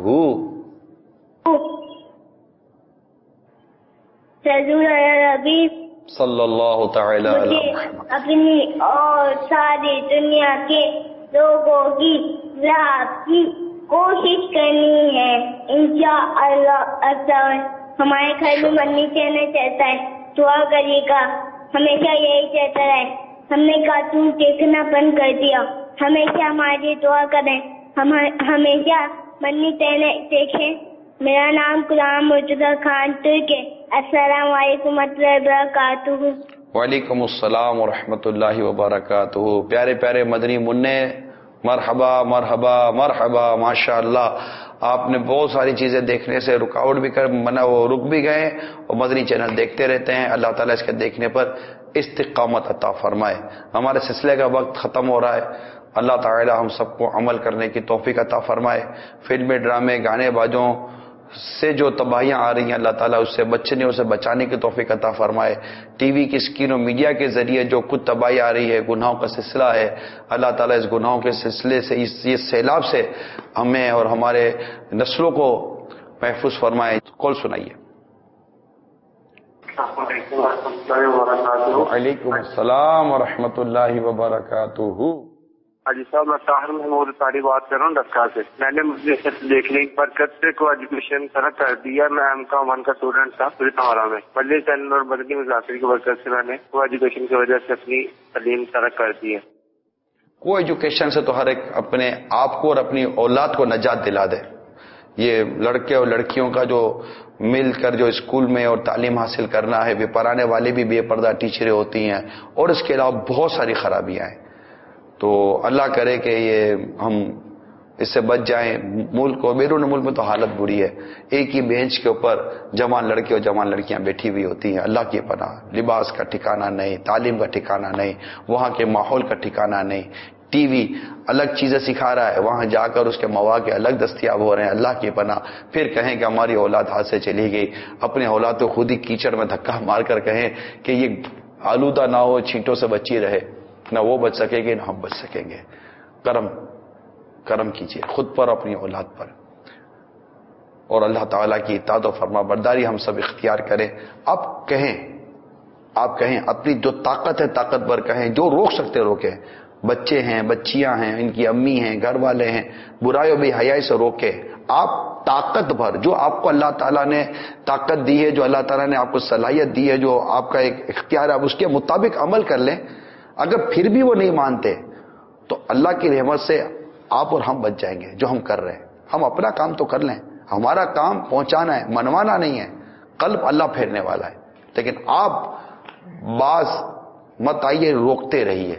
ربی صلی اللہ تعالی علیہ وسلم. اپنی اور ساری دنیا کے لوگوں کی راہ کی کوشش کرنی ہے انشاءاللہ. ہمارے گھر میں منی کہنا چاہتا ہے, دعا کریے گا, ہمیشہ یہی کہتا ہے. ہم نے کارٹون دیکھنا بند کر دیا, ہمیشہ ہمارے لیے دعا کریں. ہم ہمیشہ منی دیکھیں. میرا نام غلام مرتضی خان ترک ہے. السلام علیکم ورحمۃ اللہ وبرکاتہ. وعلیکم السلام ورحمۃ اللہ وبرکاتہ. پیارے پیارے مدنی منع، مرحبا مرحبا مرحبا. ماشاء اللہ آپ نے بہت ساری چیزیں دیکھنے سے رکاوٹ بھی رک بھی گئے اور مدنی چینل دیکھتے رہتے ہیں. اللہ تعالیٰ اس کے دیکھنے پر استقامت عطا فرمائے. ہمارے سلسلے کا وقت ختم ہو رہا ہے. اللہ تعالیٰ ہم سب کو عمل کرنے کی توفیق عطا فرمائے. فلمیں، ڈرامے، گانے بازوں سے جو تباہیاں آ رہی ہیں اللہ تعالیٰ اس سے اسے بچانے کی توفیق عطا فرمائے. ٹی وی کی اسکرین و میڈیا کے ذریعے جو کچھ تباہی آ رہی ہے، گناہوں کا سلسلہ ہے، اللہ تعالیٰ اس گناہوں کے سلسلے سے، یہ سیلاب سے ہمیں اور ہمارے نسلوں کو محفوظ فرمائے. کال سنائیے. وعلیکم السلام ورحمۃ اللہ وبرکاتہ. حاجی صاحب میں طاہر محمود تاری بات کر رہا ہوں ڈکا سے. میں نے مجھے دیکھنے کی برکت سے کو ایجوکیشن سرک کر دیا. میں M.Com کا اسٹوڈنٹ تھا پورا میں. مدنی چینل اور مدنی مذاکرے کی برکت سے میں نے کو ایجوکیشن کی وجہ سے اپنی تعلیم سرک کر دی ہے. کو ایجوکیشن سے تو ہر ایک اپنے آپ کو اور اپنی اولاد کو نجات دلا دے. یہ لڑکے اور لڑکیوں کا جو مل کر جو اسکول میں اور تعلیم حاصل کرنا ہے، پڑھانے والے بھی بے پردہ ٹیچریں ہوتی ہیں اور اس کے علاوہ بہت ساری خرابیاں ہیں. تو اللہ کرے کہ یہ ہم اس سے بچ جائیں. ملک اور بیرون ملک میں تو حالت بری ہے. ایک ہی بینچ کے اوپر جوان لڑکے اور جوان لڑکیاں بیٹھی ہوئی ہوتی ہیں. اللہ کی پناہ. لباس کا ٹھکانہ نہیں، تعلیم کا ٹھکانہ نہیں، وہاں کے ماحول کا ٹھکانہ نہیں. ٹی وی الگ چیزیں سکھا رہا ہے، وہاں جا کر اس کے مواقع الگ دستیاب ہو رہے ہیں. اللہ کی پناہ. پھر کہیں کہ ہماری اولاد ہاتھ سے چلی گئی. اپنے اولاد کو خود ہی کیچڑ میں دھکا مار کر کہیں کہ یہ آلودہ نہ ہو، چھینٹوں سے بچی رہے. نہ وہ بچ سکے گی نہ ہم بچ سکیں گے. کرم کیجیے خود پر، اپنی اولاد پر، اور اللہ تعالیٰ کی اطاعت و فرما برداری ہم سب اختیار کریں. آپ کہیں اپنی جو طاقت ہے طاقتور کہیں، جو روک سکتے روکیں. بچے ہیں، بچیاں ہیں، ان کی امی ہیں، گھر والے ہیں، برائی و بے حیائی سے روکے. آپ طاقت بھر جو آپ کو اللہ تعالیٰ نے طاقت دی ہے، جو اللہ تعالیٰ نے آپ کو صلاحیت دی ہے، جو آپ کا ایک اختیار ہے، آپ اس کے مطابق عمل کر لیں. اگر پھر بھی وہ نہیں مانتے تو اللہ کی رحمت سے آپ اور ہم بچ جائیں گے. جو ہم کر رہے ہیں، ہم اپنا کام تو کر لیں. ہمارا کام پہنچانا ہے، منوانا نہیں ہے. قلب اللہ پھیرنے والا ہے. لیکن آپ باز مت آئیے، روکتے رہیے.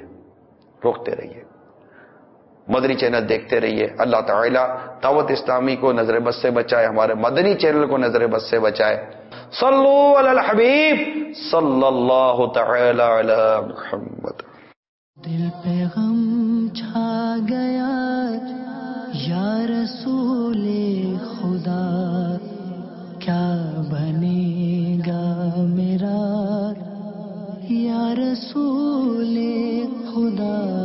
مدنی چینل دیکھتے رہیے. اللہ تعالیٰ دعوت اسلامی کو نظر بد سے بچائے، ہمارے مدنی چینل کو نظر بد سے بچائے. صلو علی الحبیب صلی اللہ تعالی علی محمد. دل پہ غم چھا گیا یا رسول خدا، کیا بنے گا میرا یا رسول خدا.